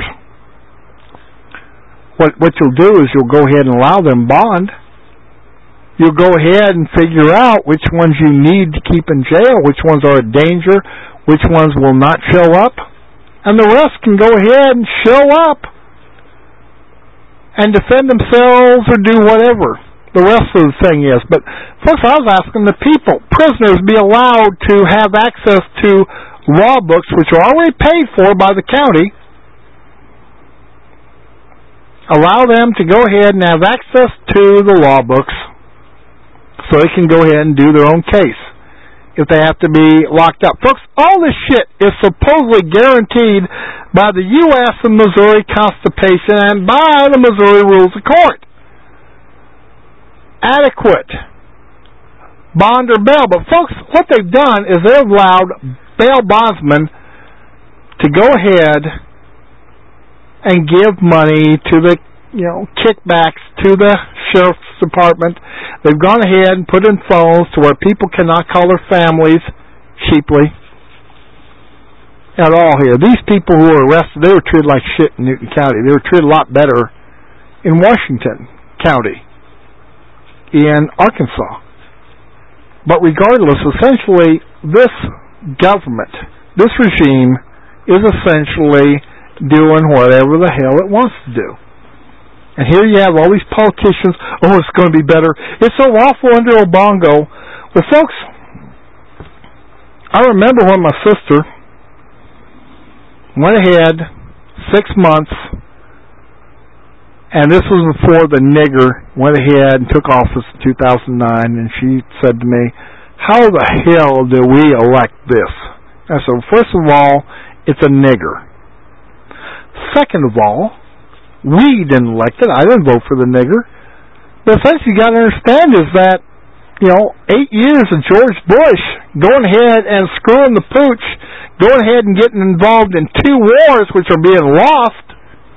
What, what you'll do is you'll go ahead and allow them bond. You'll go ahead and figure out which ones you need to keep in jail, which ones are a danger, which ones will not show up, and the rest can go ahead and show up and defend themselves or do whatever the rest of the thing is. But folks, I was asking the people, prisoners be allowed to have access to law books which are already paid for by the county. Allow them to go ahead and have access to the law books so they can go ahead and do their own case if they have to be locked up. Folks, all this shit is supposedly guaranteed by the U S and Missouri Constitution and by the Missouri Rules of Court. Adequate bond or bail. But folks, what they've done is they've allowed bail bondsmen to go ahead and give money to the, you know, kickbacks to the sheriff's department. They've gone ahead and put in phones to where people cannot call their families cheaply at all here. These people who were arrested, they were treated like shit in Newton County. They were treated a lot better in Washington County, in Arkansas. But regardless, essentially, this government, this regime, is essentially doing whatever the hell it wants to do. And here you have all these politicians, oh, it's going to be better. It's so awful under Obongo. Well, folks, I remember when my sister went ahead, six months, and this was before the nigger went ahead and took office in two thousand nine, and she said to me, how the hell do we elect this? I said, first of all, it's a nigger. Second of all, we didn't elect it. I didn't vote for the nigger. But essentially you got to understand is that you know, eight years of George Bush going ahead and screwing the pooch, going ahead and getting involved in two wars which are being lost,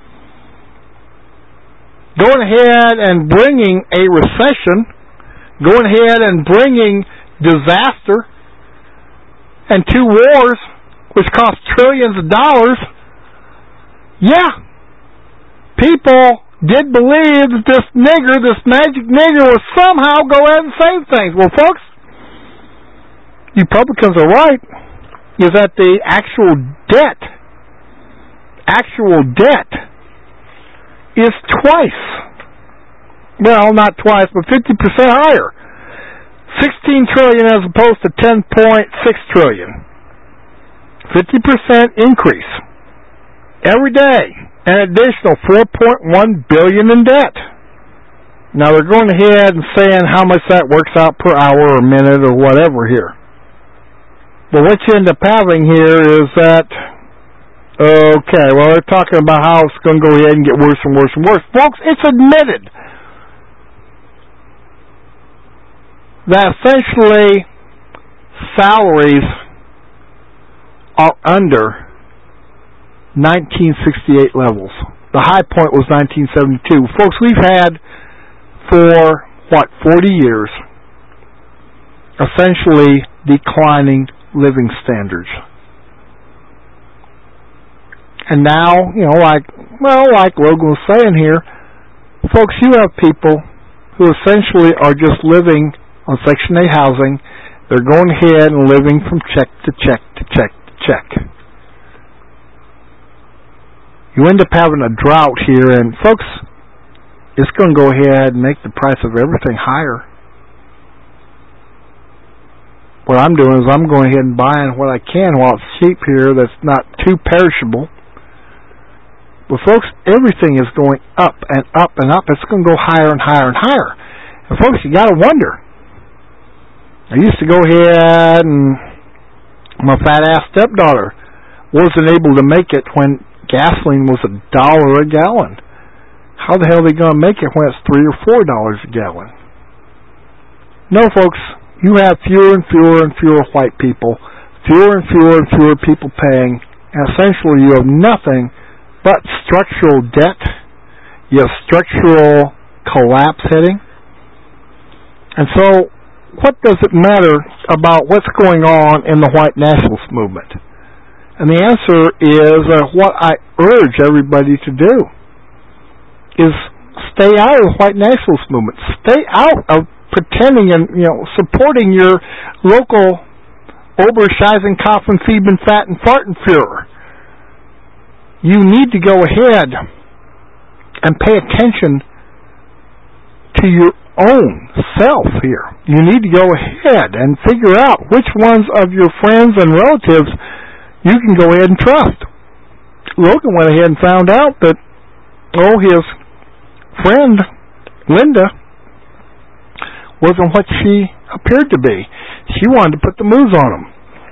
going ahead and bringing a recession, going ahead and bringing disaster, and two wars which cost trillions of dollars. Yeah, people did believe that this nigger, this magic nigger, would somehow go ahead and save things. Well, folks, Republicans are right. Is that the actual debt, actual debt is twice, well, not twice, but fifty percent higher. sixteen trillion dollars as opposed to ten point six trillion dollars. fifty percent increase every day. An additional four point one billion dollars in debt. Now they're going ahead and saying how much that works out per hour or minute or whatever here. But what you end up having here is that, okay, well, they're talking about how it's going to go ahead and get worse and worse and worse. Folks, it's admitted that essentially salaries are under nineteen sixty-eight levels. The high point was nineteen seventy-two. Folks, we've had for, what, forty years, essentially declining living standards. And now, you know, like, well, like Logan was saying here, folks, you have people who essentially are just living on Section eight housing. They're going ahead and living from check to check to check to check. You end up having a drought here, and folks, it's going to go ahead and make the price of everything higher. What I'm doing is I'm going ahead and buying what I can while it's cheap here that's not too perishable. But folks, everything is going up and up and up. It's going to go higher and higher and higher. And folks, you got to wonder. I used to go ahead and my fat-ass stepdaughter wasn't able to make it when gasoline was a dollar a gallon. How the hell are they going to make it when it's three or four dollars a gallon? No, folks, you have fewer and fewer and fewer white people, fewer and fewer and fewer people paying, and essentially you have nothing but structural debt. You have structural collapse hitting. And so, what does it matter about what's going on in the white nationalist movement? And the answer is uh, what I urge everybody to do is stay out of the white nationalist movement. Stay out of pretending and, you know, supporting your local Oberscheißen, Kaufmann, Fieben, Fat, and Fartenführer. You need to go ahead and pay attention to your own self here. You need to go ahead and figure out which ones of your friends and relatives you can go ahead and trust. Logan went ahead and found out that, oh, his friend, Linda, wasn't what she appeared to be. She wanted to put the moves on him.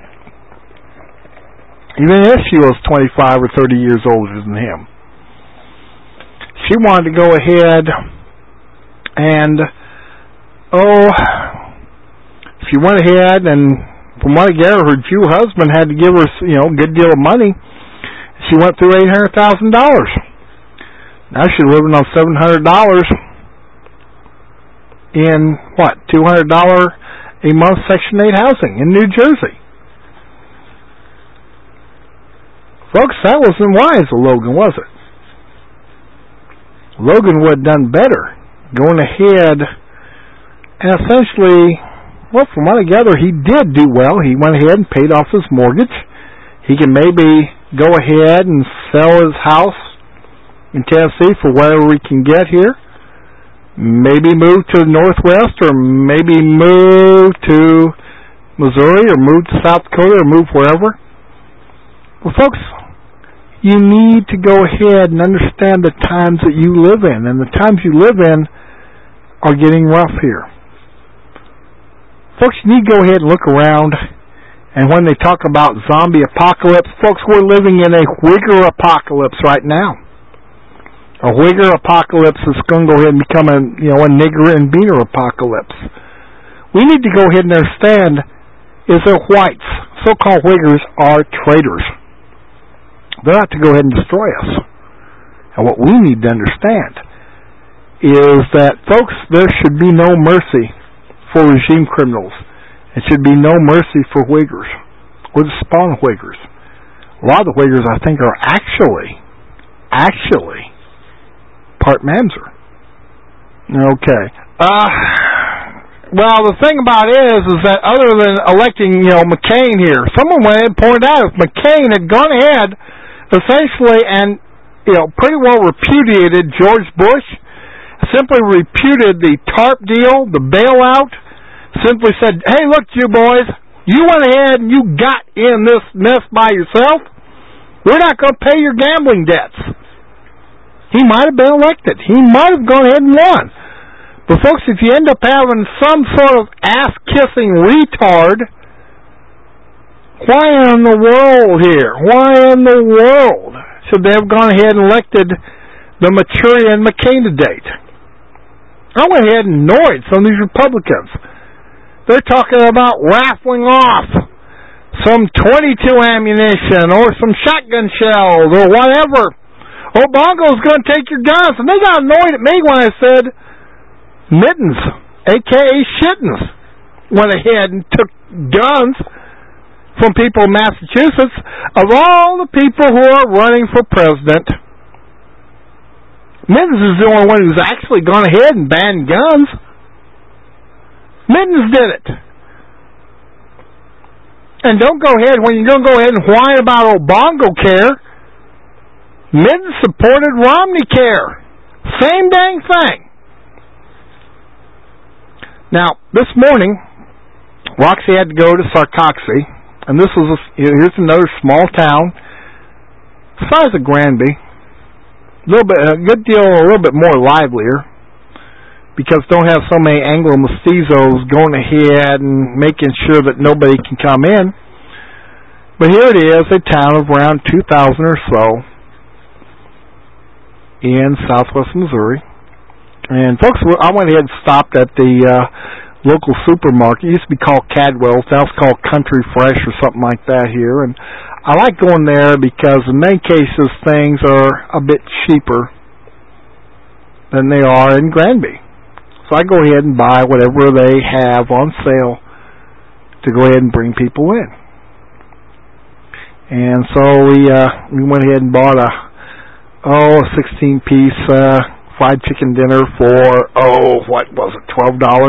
Even if she was twenty-five or thirty years older than him. She wanted to go ahead and, oh, she went ahead and, from what I gather, her Jew husband had to give her, you know, a good deal of money. She went through eight hundred thousand dollars. Now she's living on seven hundred dollars in, what, two hundred dollars a month Section eight housing in New Jersey. Folks, that wasn't wise of Logan, was it? Logan would have done better going ahead and essentially, well, from what I gather, he did do well. He went ahead and paid off his mortgage. He can maybe go ahead and sell his house in Tennessee for whatever we can get here. Maybe move to the Northwest, or maybe move to Missouri, or move to South Dakota, or move wherever. Well, folks, you need to go ahead and understand the times that you live in, and the times you live in are getting rough here. Folks, you need to go ahead and look around, and when they talk about zombie apocalypse, folks, we're living in a Whigger apocalypse right now. A Whigger apocalypse is going to go ahead and become a, you know, a nigger and beaner apocalypse. we need to go ahead and understand is that whites, so-called Uyghurs, are traitors. They're out to go ahead and destroy us. And what we need to understand is that, folks, there should be no mercy for regime criminals. There should be no mercy for Uyghurs or the spawn of Uyghurs. A lot of the Uyghurs, I think, are actually, actually part Mamzer. Okay. Uh, well, the thing about it is, is that other than electing, you know, McCain here, someone went ahead and pointed out if McCain had gone ahead, essentially, and, you know, pretty well repudiated George Bush, simply repudiated the TARP deal, the bailout, simply said, hey, look, you boys, you went ahead and you got in this mess by yourself. We're not going to pay your gambling debts. He might have been elected. He might have gone ahead and won. But, folks, if you end up having some sort of ass-kissing retard, why in the world here? Why in the world should they have gone ahead and elected the Manchurian McCain to date? I went ahead and annoyed some of these Republicans. They're talking about raffling off some twenty-two ammunition or some shotgun shells or whatever. Obongo's going to take your guns. And they got annoyed at me when I said Mittens, a k a. Shittens, went ahead and took guns from people in Massachusetts. Of all the people who are running for president, Mittens is the only one who's actually gone ahead and banned guns. Mittens did it. And don't go ahead, when you're going to go ahead and whine about Obongo care, Mittens supported Romney care. Same dang thing. Now, this morning, Roxy had to go to Sarcoxy, and this was, a, here's another small town, size of Granby, a little bit, a good deal, a little bit more livelier, because don't have so many Anglo-mestizos going ahead and making sure that nobody can come in. But here it is, a town of around two thousand or so in southwest Missouri. And folks, I went ahead and stopped at the uh, local supermarket. It used to be called Cadwell's. Now it's called Country Fresh or something like that here. And I like going there because in many cases things are a bit cheaper than they are in Granby. So I go ahead and buy whatever they have on sale to go ahead and bring people in. And so we uh, we went ahead and bought a oh a sixteen piece uh, fried chicken dinner for oh what was it twelve dollars?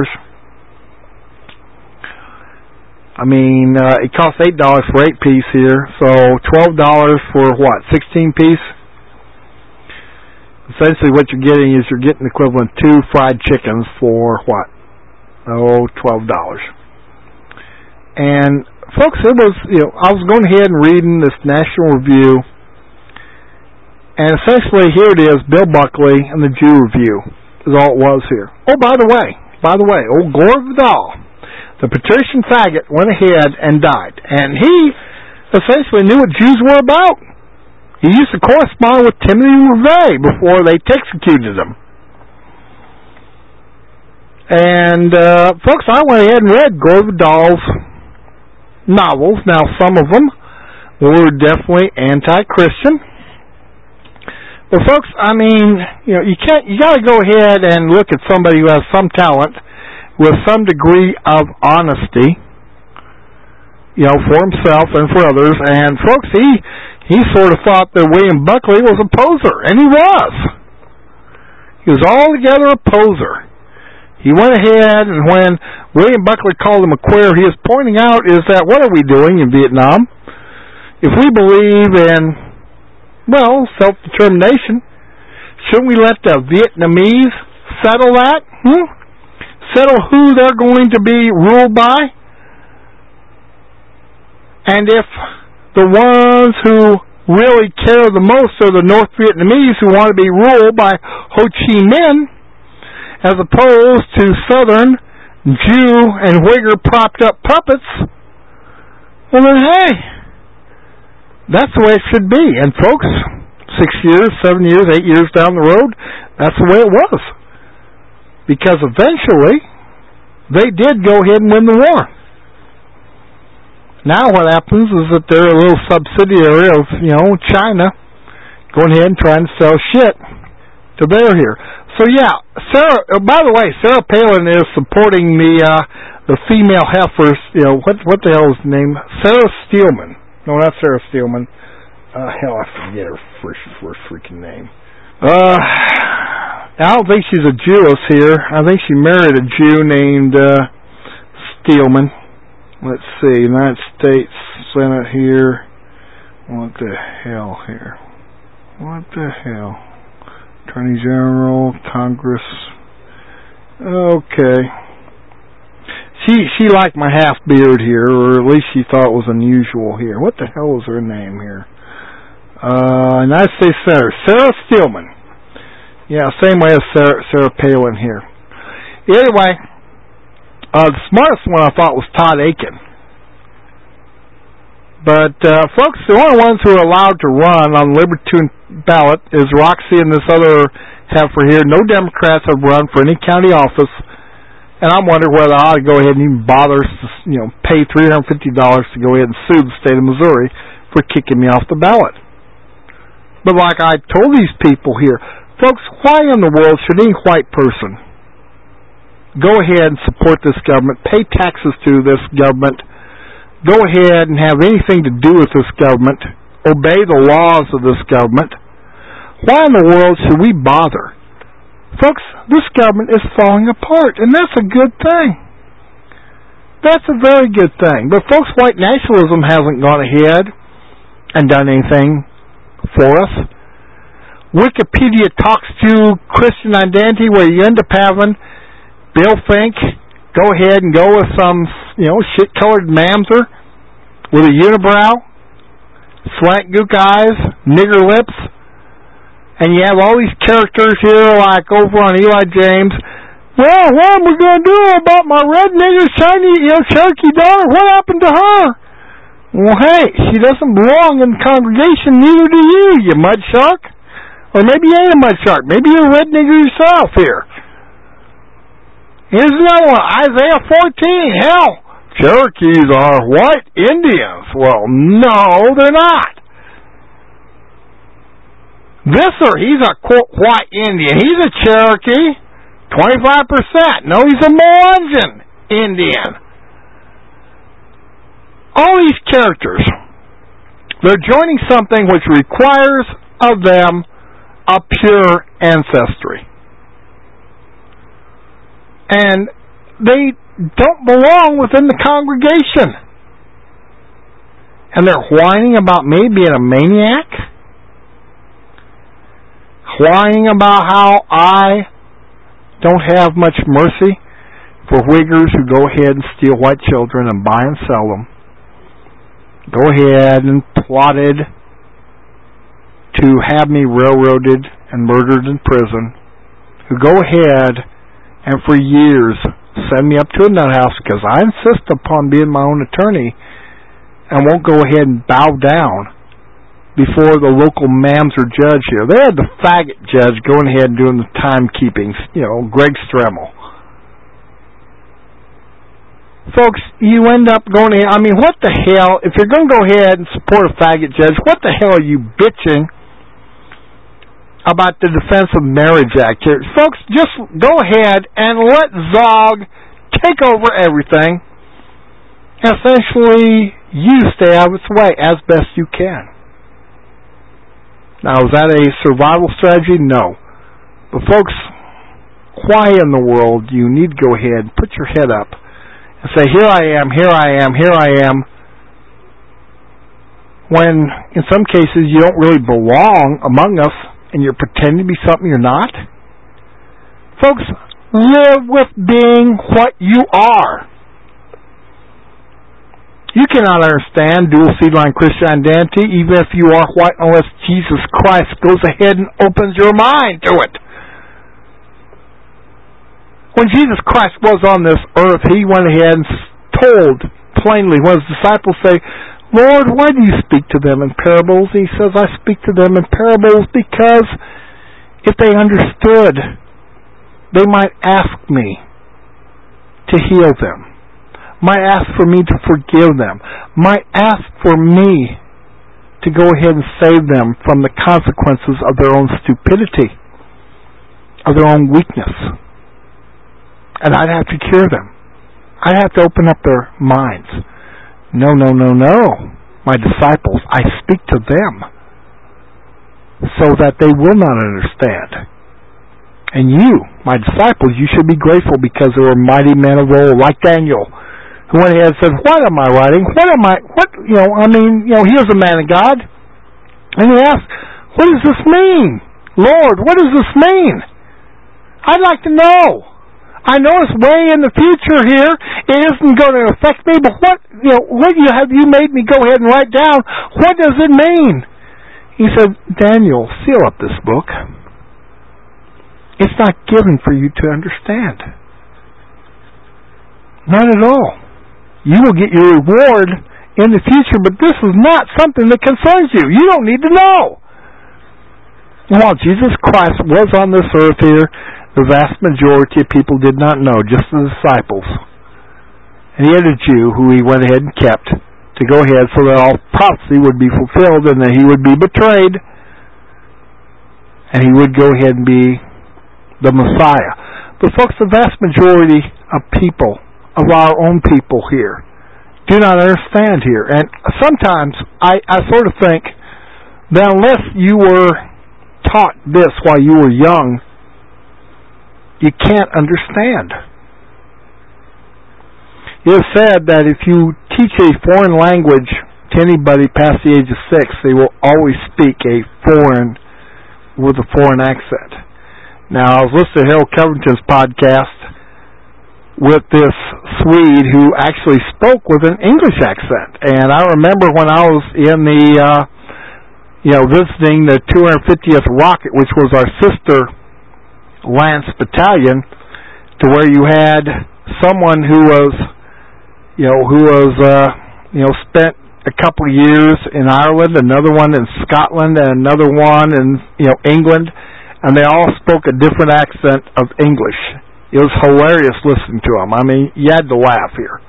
I mean uh, it costs eight dollars for eight piece here, so twelve dollars for what sixteen piece? Essentially what you're getting is you're getting equivalent two fried chickens for what? Oh, twelve dollars. And, folks, it was, you know, I was going ahead and reading this National Review, and essentially here it is, Bill Buckley and the Jew Review is all it was here. Oh, by the way, by the way, old Gore Vidal, the patrician faggot, went ahead and died. And he essentially knew what Jews were about. He used to correspond with Timothy McVeigh before they executed him. And, uh, folks, I went ahead and read Gore Vidal's novels. Now, some of them were definitely anti-Christian. But, folks, I mean, you know, you can't, you got to go ahead and look at somebody who has some talent with some degree of honesty, you know, for himself and for others. And, folks, he... He sort of thought that William Buckley was a poser, and he was. He was altogether a poser. He went ahead, and when William Buckley called him a queer, he was pointing out is that what are we doing in Vietnam? If we believe in, well, self-determination, shouldn't we let the Vietnamese settle that? Hmm? Settle who they're going to be ruled by? And if the ones who really care the most are the North Vietnamese who want to be ruled by Ho Chi Minh, as opposed to Southern Jew and Uyghur propped up puppets, well then, hey, that's the way it should be. And folks, six years, seven years, eight years down the road, that's the way it was. Because eventually, they did go ahead and win the war. Now what happens is that they're a little subsidiary of, you know, China going ahead and trying to sell shit to bear here. So yeah, Sarah, oh, by the way, Sarah Palin is supporting the uh, the female heifers, you know, what what the hell is the name? Sarah Steelman. No, not Sarah Steelman. Uh, hell, I forget her first, first freaking name. Uh, I don't think she's a Jewess here. I think she married a Jew named uh, Steelman. Let's see, United States Senate here. What the hell here? What the hell? Attorney General, Congress. Okay. She she liked my half beard here, or at least she thought it was unusual here. What the hell is her name here? Uh, United States Senator Sarah Steelman. Yeah, same way as Sarah, Sarah Palin here. Anyway. Uh, the smartest one I thought was Todd Akin. But, uh, folks, the only ones who are allowed to run on the Libertarian ballot is Roxy and this other heifer here. No Democrats have run for any county office. And I'm wondering whether I ought to go ahead and even bother to, you know, pay three hundred fifty dollars to go ahead and sue the state of Missouri for kicking me off the ballot. But like I told these people here, folks, why in the world should any white person go ahead and support this government, pay taxes to this government, go ahead and have anything to do with this government, obey the laws of this government? Why in the world should we bother? Folks, this government is falling apart, and that's a good thing. That's a very good thing. But folks, white nationalism hasn't gone ahead and done anything for us. Wikipedia talks to Christian identity where you end up having Bill Fink go ahead and go with some, you know, shit-colored mamzer with a unibrow, slant gook eyes, nigger lips, and you have all these characters here like over on Eli James. Well, what am I going to do about my red nigger shiny, you know, Cherokee daughter? What happened to her? Well, hey, she doesn't belong in the congregation, neither do you, you mud shark. Or maybe you ain't a mud shark. Maybe you're a red nigger yourself here. Here's another one, Isaiah fourteen. Hell, Cherokees are white Indians. Well, no, they're not. Visser, he's a, quote, white Indian. He's a Cherokee, twenty-five percent. No, he's a Melungeon Indian. All these characters, they're joining something which requires of them a pure ancestry. And they don't belong within the congregation. And they're whining about me being a maniac. Whining about how I don't have much mercy for Uyghurs who go ahead and steal white children and buy and sell them. Go ahead and plotted to have me railroaded and murdered in prison. Who go ahead and for years send me up to a nut house because I insist upon being my own attorney and won't go ahead and bow down before the local mamzer judge here. They had the faggot judge going ahead and doing the timekeeping, you know, Greg Stremmel. Folks, you end up going ahead, I mean, what the hell, if you're going to go ahead and support a faggot judge, what the hell are you bitching about the Defense of Marriage Act here? Folks, just go ahead and let Zog take over everything. Essentially, you stay out of its way as best you can. Now, is that a survival strategy? No. But folks, why in the world do you need to go ahead and put your head up and say, here I am, here I am, here I am, when in some cases you don't really belong among us and you're pretending to be something you're not? Folks, live with being what you are. You cannot understand dual seed line Christian identity even if you are white unless Jesus Christ goes ahead and opens your mind to it. When Jesus Christ was on this earth, he went ahead and told plainly when his disciples say, Lord, why do you speak to them in parables? He says, I speak to them in parables because if they understood, they might ask me. to heal them, might ask for me to forgive them, might ask for me to go ahead and save them from the consequences of their own stupidity, of their own weakness. And I'd have to cure them. I'd have to open up their minds. No, no, no, no. My disciples, I speak to them so that they will not understand. And you, my disciples, you should be grateful because there were mighty men of old, like Daniel, who went ahead and said, what am I writing? What am I, what, you know, I mean, you know, he was a man of God. And he asked, what does this mean? Lord, what does this mean? I'd like to know. I know it's way in the future here. It isn't going to affect me, but what, you know, what you have you made me go ahead and write down? What does it mean? He said, Daniel, seal up this book. It's not given for you to understand. Not at all. You will get your reward in the future, but this is not something that concerns you. You don't need to know. And while Jesus Christ was on this earth here, the vast majority of people did not know, just the disciples. And he had a Jew who he went ahead and kept to go ahead so that all prophecy would be fulfilled and that he would be betrayed and he would go ahead and be the Messiah. But folks, the vast majority of people, of our own people here, do not understand here. And sometimes I, I sort of think that unless you were taught this while you were young, you can't understand. It is said that if you teach a foreign language to anybody past the age of six, they will always speak a foreign with a foreign accent. Now, I was listening to Harold Covington's podcast with this Swede who actually spoke with an English accent. And I remember when I was in the, uh, you know, visiting the two hundred fiftieth Rocket, which was our sister Lance Battalion, to where you had someone who was, you know, who was, uh, you know, spent a couple of years in Ireland, another one in Scotland, and another one in, you know, England, and they all spoke a different accent of English. It was hilarious listening to them. I mean, you had to laugh here.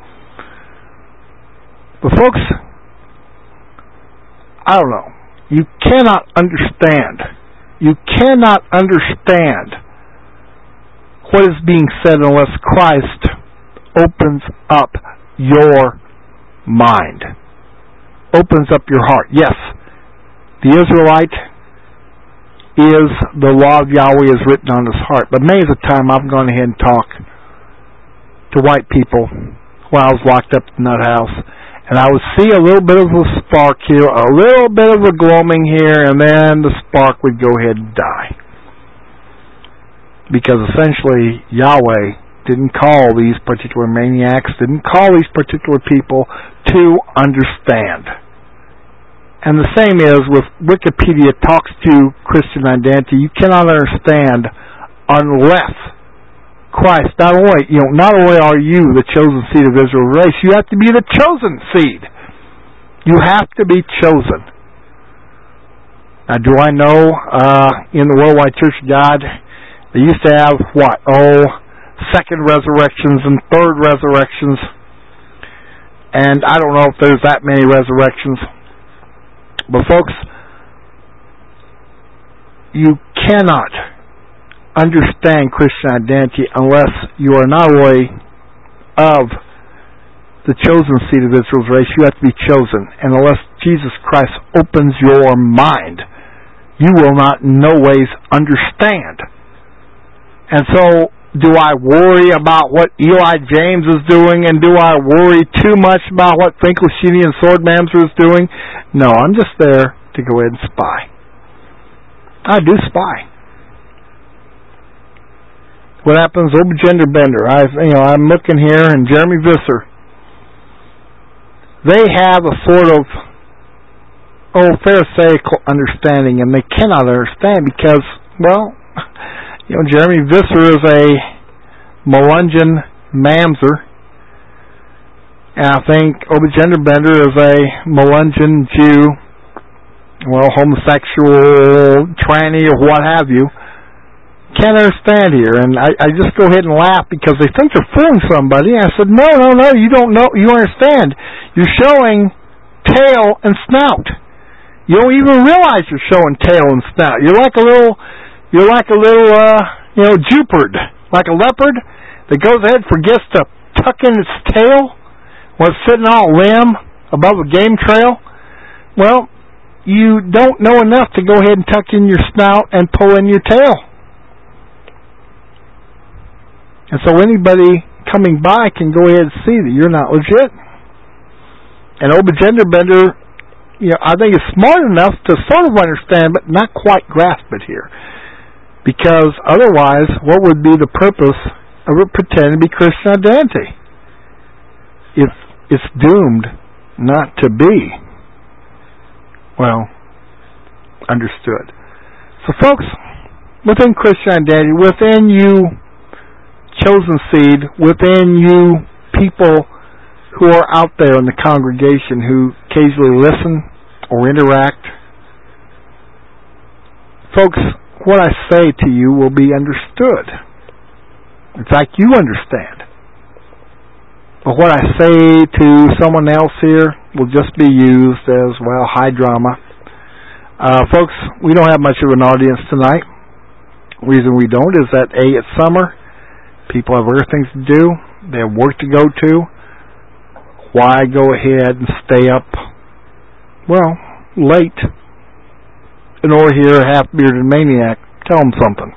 But folks, I don't know. You cannot understand. You cannot understand what is being said unless Christ opens up your mind, opens up your heart. Yes, the Israelite is the law of Yahweh is written on his heart. But many of the time I've gone ahead and talked to white people while I was locked up in that house, and I would see a little bit of a spark here, a little bit of a gloaming here, and then the spark would go ahead and die. Because essentially Yahweh didn't call these particular maniacs, didn't call these particular people to understand. And the same is with Wikipedia talks to Christian identity. You cannot understand unless Christ, not only, you know, not only are you the chosen seed of Israel's race, you have to be the chosen seed. You have to be chosen. Now, do I know uh, in the Worldwide Church of God, they used to have, what, oh, second resurrections and third resurrections. And I don't know if there's that many resurrections. But folks, you cannot understand Christian identity unless you are not only of the chosen seed of Israel's race, you have to be chosen. And unless Jesus Christ opens your mind, you will not in no ways understand. And so, do I worry about what Eli James is doing, and do I worry too much about what Finkelstein and Swordmanzer is doing? No, I'm just there to go ahead and spy. I do spy. What happens over Gender Bender? I, you know, I'm looking here, and Jeremy Visser. They have a sort of oh Pharisaical understanding, and they cannot understand because, well, you know, Jeremy Visser is a Melungeon Mamzer, and I think Obagender Bender is a Melungeon Jew, well, homosexual, tranny, or what have you. can't understand here. And I, I just go ahead and laugh because they think they're fooling somebody. And I said, no, no, no, you don't know. You understand. You're showing tail and snout. You don't even realize you're showing tail and snout. You're like a little, you're like a little, uh, you know, Juperd, like a leopard that goes ahead and forgets to tuck in its tail when it's sitting all limb above a game trail. Well, you don't know enough to go ahead and tuck in your snout and pull in your tail. And so anybody coming by can go ahead and see that you're not legit. And Oba Gender Bender, you know, I think is smart enough to sort of understand, but not quite grasp it here. Because otherwise, what would be the purpose of it pretending to be Christian identity if it's doomed not to be? Well, understood. So folks, within Christian identity, within you, chosen seed, within you, people who are out there in the congregation who occasionally listen or interact, folks, what I say to you will be understood. In fact, you understand. But what I say to someone else here will just be used as, well, high drama. Uh, folks, we don't have much of an audience tonight. The reason we don't is that, A, it's summer. People have other things to do. They have work to go to. Why go ahead and stay up, well, late in order to hear a half-bearded maniac tell them something?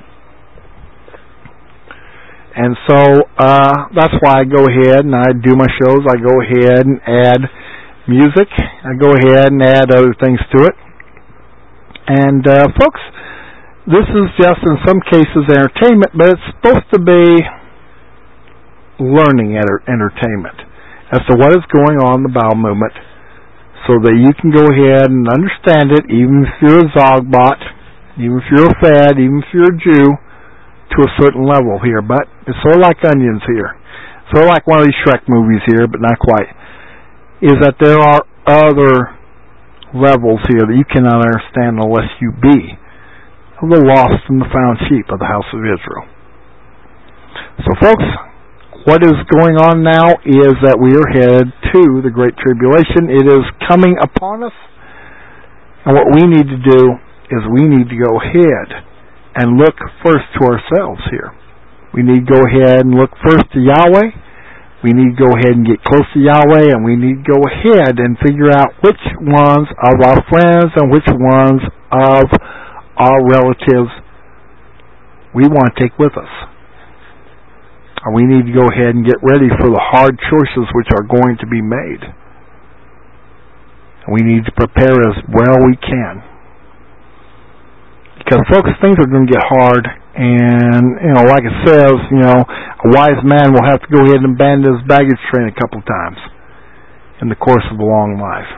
And so uh, that's why I go ahead and I do my shows. I go ahead and add music. I go ahead and add other things to it. And uh, folks, this is just in some cases entertainment, but it's supposed to be learning enter- entertainment as to what is going on in the bowel movement so that you can go ahead and understand it, even if you're a Zogbot, even if you're a Fed, even if you're a Jew, to a certain level here. But it's sort of like onions here. Sort of like one of these Shrek movies here, but not quite. Is that there are other levels here that you cannot understand unless you be the lost and the found sheep of the house of Israel. So folks, what is going on now is that we are headed to the Great Tribulation. It is coming upon us. And what we need to do is we need to go ahead and look first to ourselves here. We need to go ahead and look first to Yahweh. We need to go ahead and get close to Yahweh, and we need to go ahead and figure out which ones of our friends and which ones of our relatives we want to take with us. And we need to go ahead and get ready for the hard choices which are going to be made. And we need to prepare as well we can. Because, folks, things are going to get hard, and, you know, like it says, you know, a wise man will have to go ahead and abandon his baggage train a couple times in the course of a long life.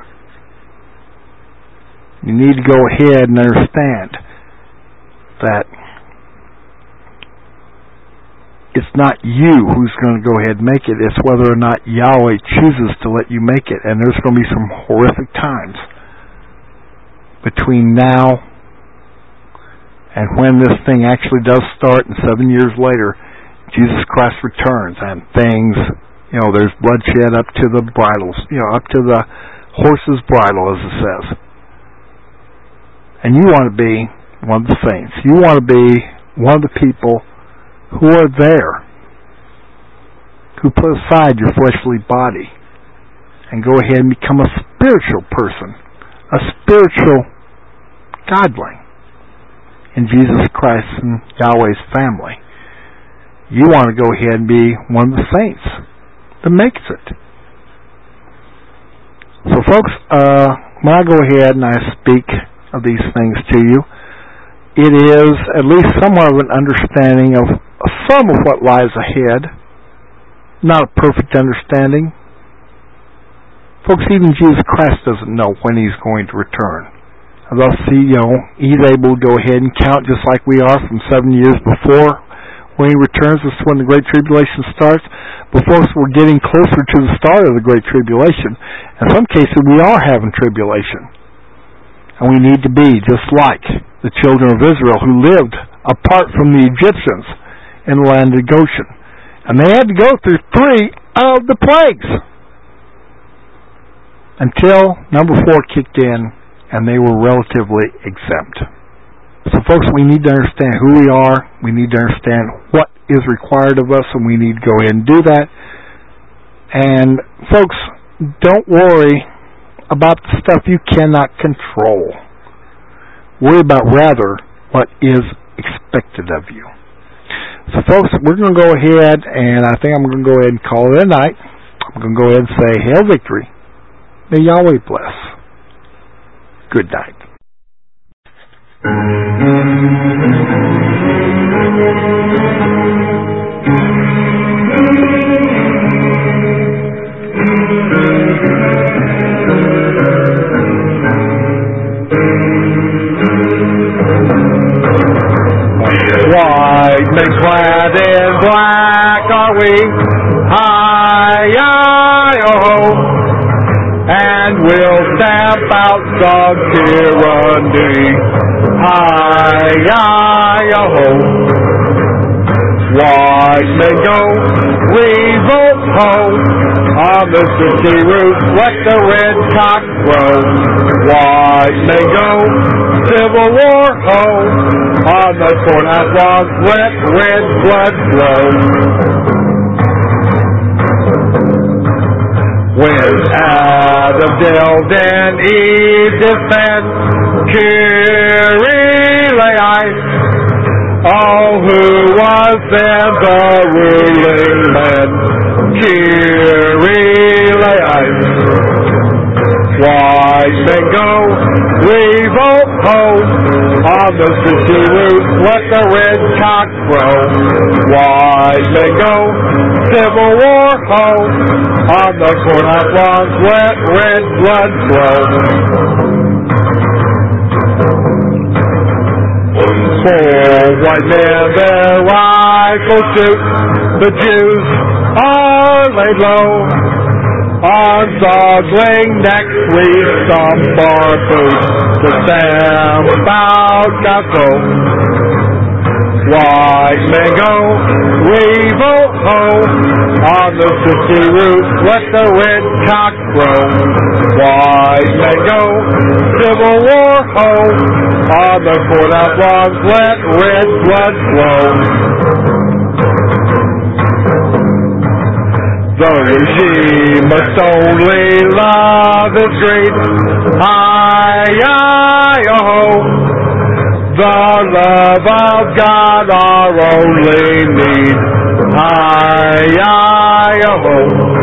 You need to go ahead and understand that it's not you who's going to go ahead and make it. It's whether or not Yahweh chooses to let you make it. And there's going to be some horrific times between now and when this thing actually does start, and seven years later, Jesus Christ returns, and things, you know, there's bloodshed up to the bridles, you know, up to the horse's bridle, as it says. And you want to be one of the saints. You want to be one of the people who are there, who put aside your fleshly body and go ahead and become a spiritual person, a spiritual godling in Jesus Christ and Yahweh's family. You want to go ahead and be one of the saints that makes it. So folks, uh, when I go ahead and I speak of these things to you, it is at least somewhat of an understanding of some of what lies ahead. Not a perfect understanding. Folks, even Jesus Christ doesn't know when He's going to return. Thus, he, you know, He's able to go ahead and count just like we are from seven years before when He returns. This is when the Great Tribulation starts. But folks, we're getting closer to the start of the Great Tribulation. In some cases, we are having tribulation. And we need to be just like the children of Israel who lived apart from the Egyptians in the land of Goshen. And they had to go through three of the plagues until number four kicked in and they were relatively exempt. So folks, we need to understand who we are. We need to understand what is required of us, and we need to go ahead and do that. And folks, don't worry about the stuff you cannot control. Worry about rather what is expected of you. So folks, we're going to go ahead, and I think I'm going to go ahead and call it a night. I'm going to go ahead and say, Hail Victory. May Yahweh bless. Good night. White men clad in black are we, hi-yi-oh-ho, and we'll stamp out dog tyranny, hi-yi-oh-ho. White men go, revolt ho, on the city roof, let the red cock crow. White men go, Civil War ho, on the courthouse lawns, let red blood flow. When Adam delved in Eve's defense, Kyrie, all who was then the ruling man, Kyrie. White men go, revolt ho, on the city roof, let the red cock crow. White men go, Civil War ho, on the courthouse lawns, let red blood flow. Four white men their rifles shoot, the Jews are laid low. On sogling necks we stomp our boots to stamp out Gaucho. White men go, revolt ho, on the city roof, let the red cock crow. White men go, Civil War ho, on the courthouse lawns, let red blood flow. The regime must only love its greed, hi-yi-oh-ho. The love of God our only need, hi-yi-oh-ho.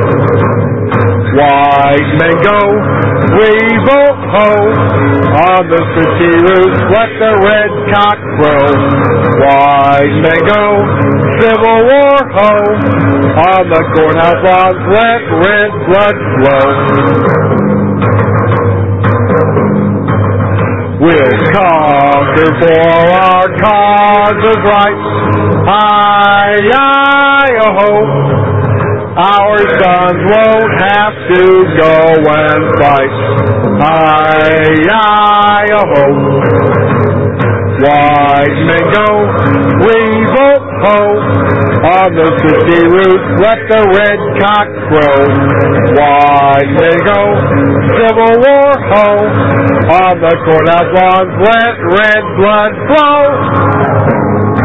White men go, revolt ho, on the city roof, let the red cock crow. White men go, Civil War ho, on the courthouse lawns, let red blood flow. We'll conquer for our cause of right, hi-yi-oh-ho. Our sons won't have to go and fight, hi-yi-oh-ho. White men go, revolt ho, on the city roof, let the red cock crow. White men go, Civil War ho, on the courthouse lawns, let red blood flow.